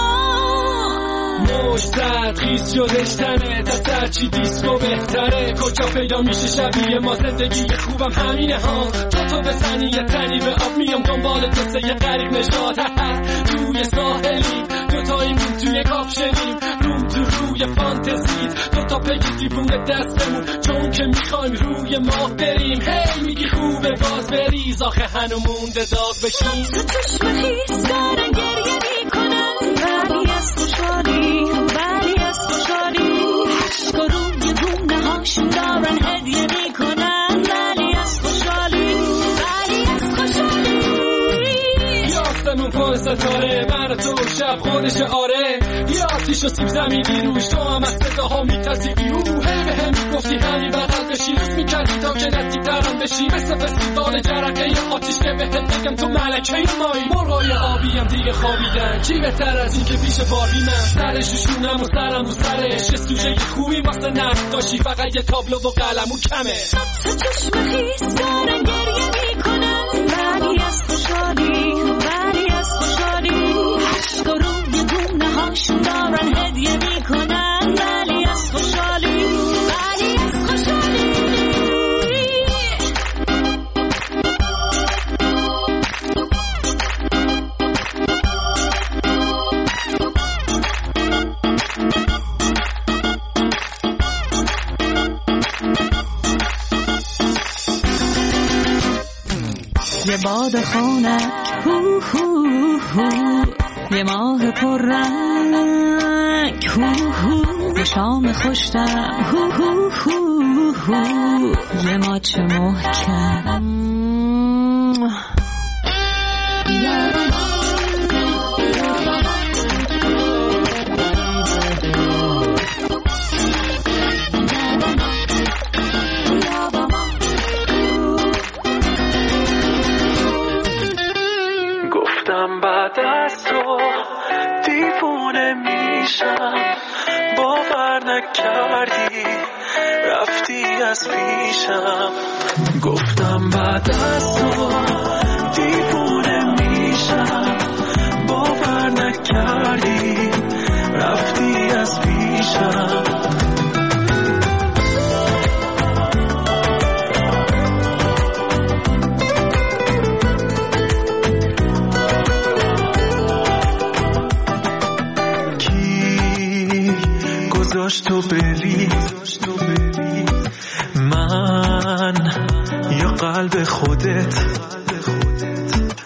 موج زد خیز شدش تنه، دست هرچی دیسکو بهتره، کجا پیدا میشه شبیه ما زندگی خوبم همینه ها، تو تو بزنی یه تنی به آب میام دنبال تو یه غریب نشاد، توی ساحلی دوتاییمون توی کاپشنیم، روم تو روی فانتزیت دوتا پگی دیوونه دستمون، چون که میخوایم روی ما بریم، هی میگی خوبه باز بریز، آخه هنو مونده داغ بشیم. تو چشم خیز دارن گریه میکنن، ولی از خوشحالی ولی از خوشحالی، عشق و روی دونه هاشون دارن هدیه میکنن، ولی از خوشحالی ولی از خوشحالی. یافتمون پای ستاره من و تو شب خودش آره، یه آتیش و سیب زمینی روش، تو هم از صداها میترسیدی او هی به هم میگفتی همین بغل بشی، لوس میکردی تا که نزدیکترم بشی، مثل فستیوال جرقه یه آتیش که بهت بگم تو ملکه مایی. مرغای آبیم دیگه خوابیدن، کی بهتر از این که پیش باربی من، سرش و شونم و سرم و سرش، یه سوژه خوبی واسه نقاشی، فقط یه تابلو و قلمو کمه. تو چشم خیز دارن گریه میکنن، ولی از خوشحالی ولی از خوشحالی، عشق و روی دونه هاشون دارن هدیه میکنن، ولی از خوشحالی ولی از خوشحالی. یه باد خونک هو هو هو، یه ماه پر رنگ هو هو، یه شام خوشتم هو هو هو هو، یه ماچ محکم. بعد از تو دیوونه میشم، باور نکردی رفتی از پیشم، گفتم بعد از تو دیوونه میشم، باور نکردی رفتی از پیشم. گذاشت تو بری من یا قلب خودت،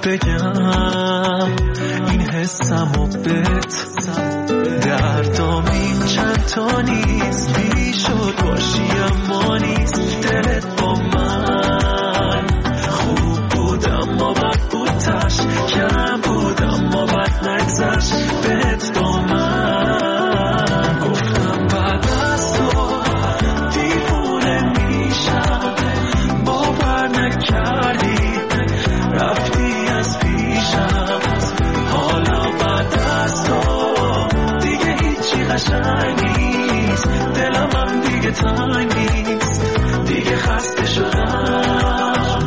بگم این حسمو بهت، دردام این چند تا نیست، بیشد باشی اما نیست. دلت با من خوب بود اما بد بود، تش کم بود اما بد نگذشت. بهت با من گفتم بعد از تو دیوونه میشم، باور نکردی رفتی از پیشم. حالا بعد از تو دیگه هیچی قشنگ نیست، دلم هم دیگه تنگ نیست، دیگه خسته شدم.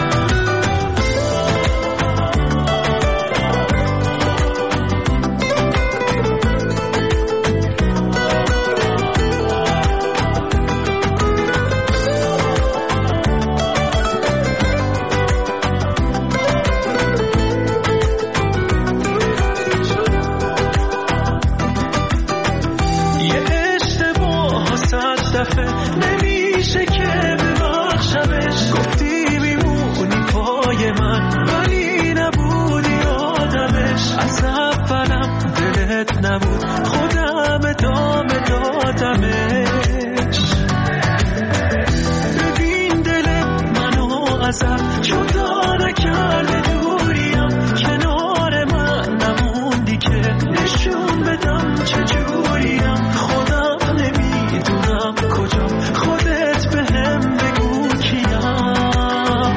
نمیشه که ببخشمش، گفتی میمونی پای من ولی نبودی آدمش. از اولم دلت نبود، خودم ادامه دادمش. ببین دل منو ازم جدا نکرده، دوریم کنار من نموندی که نشون بدم چجوریم. خودم نمیدونم کجا، خودت بهم بگو کیم.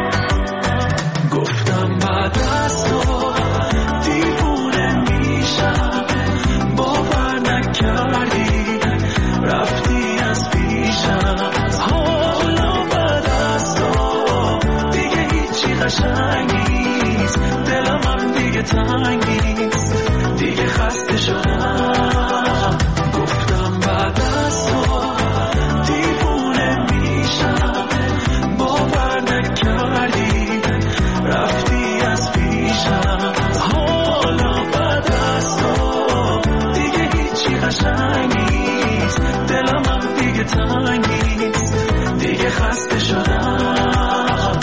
گفتم بعد از تو دیوونه میشم، باور نکردی رفتی از پیشم. حالا بعد از تو دیگه هیچی قشنگ نیست، دلم هم دیگه تنگ نیست، دیگه خسته شدم. گفتم بعد از تو دیوونه میشم، باور نکردی رفتی از پیشم. حالا بعد از تو دیگه هیچی قشنگ نیست، دلم هم دیگه تنگ نیست، دیگه خسته شدم.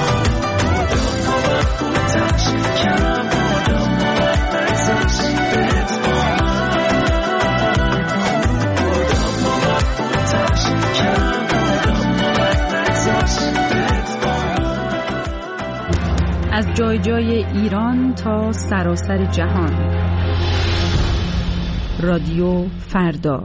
از جای جای ایران تا سراسر جهان، رادیو فردا.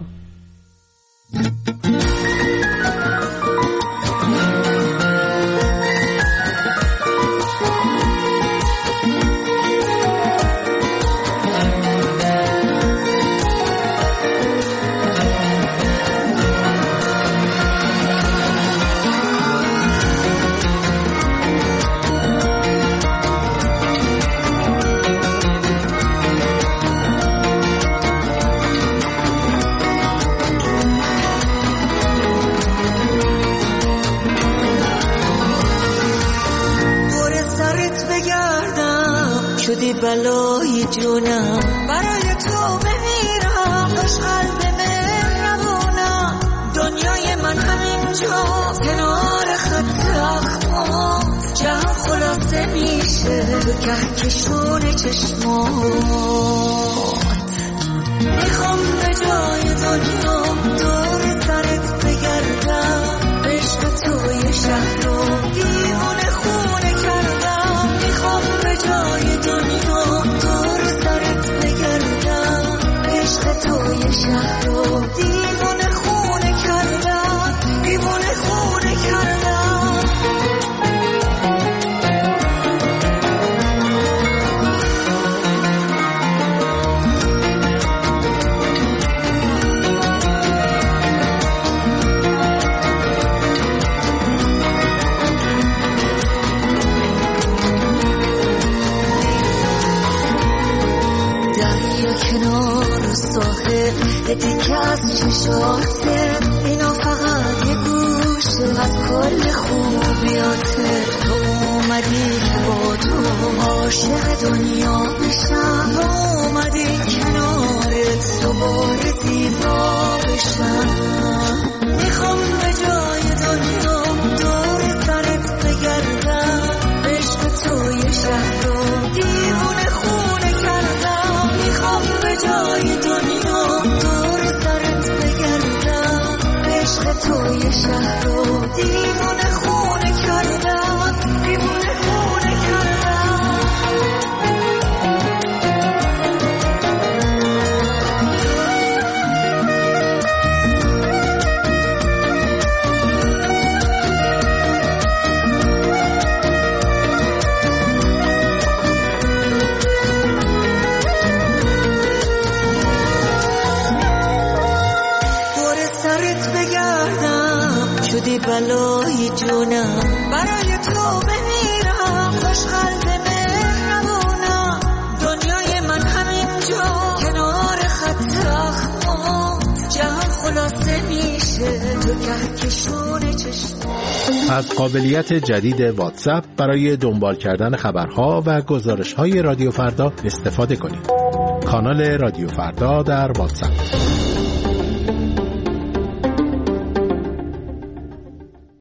شدی بلای جونم، برای تو بمیرم، داشت قلب مهربونم. دنیای من همینجا کنار خط اخمام، جهان خلاصه میشه تو کهکشون چشمات. میخوام به جای دنیا دور سرت بگردم، عشق توی شهر رو دیوونه خونه کردم. میخوام به جای دنیا دور سرت بگردم، عشق توی شهر رو دیوونه خونه کردم، دیوونه خونه کردم. کنار ساحل دیگه از چشاته، اینا فقط یه گوشه از کل خوبیاته. تو اومدی که با تو عاشق دنیا بشم، اومدی کنارت دوباره زیبا بشم. میخوام به جای دنیا دور سرت بگردم، عشق توی شهر کربلای جونم، برای تو بمیرم، خوشقلب مهربونم. دنیای من همینجا کنار خط اخمام، جهان خلاصه میشه تو کهکشون چشم. از قابلیت جدید واتساپ برای دنبال کردن خبرها و گزارش‌های رادیو فردا استفاده کنید. کانال رادیو فردا در واتساپ.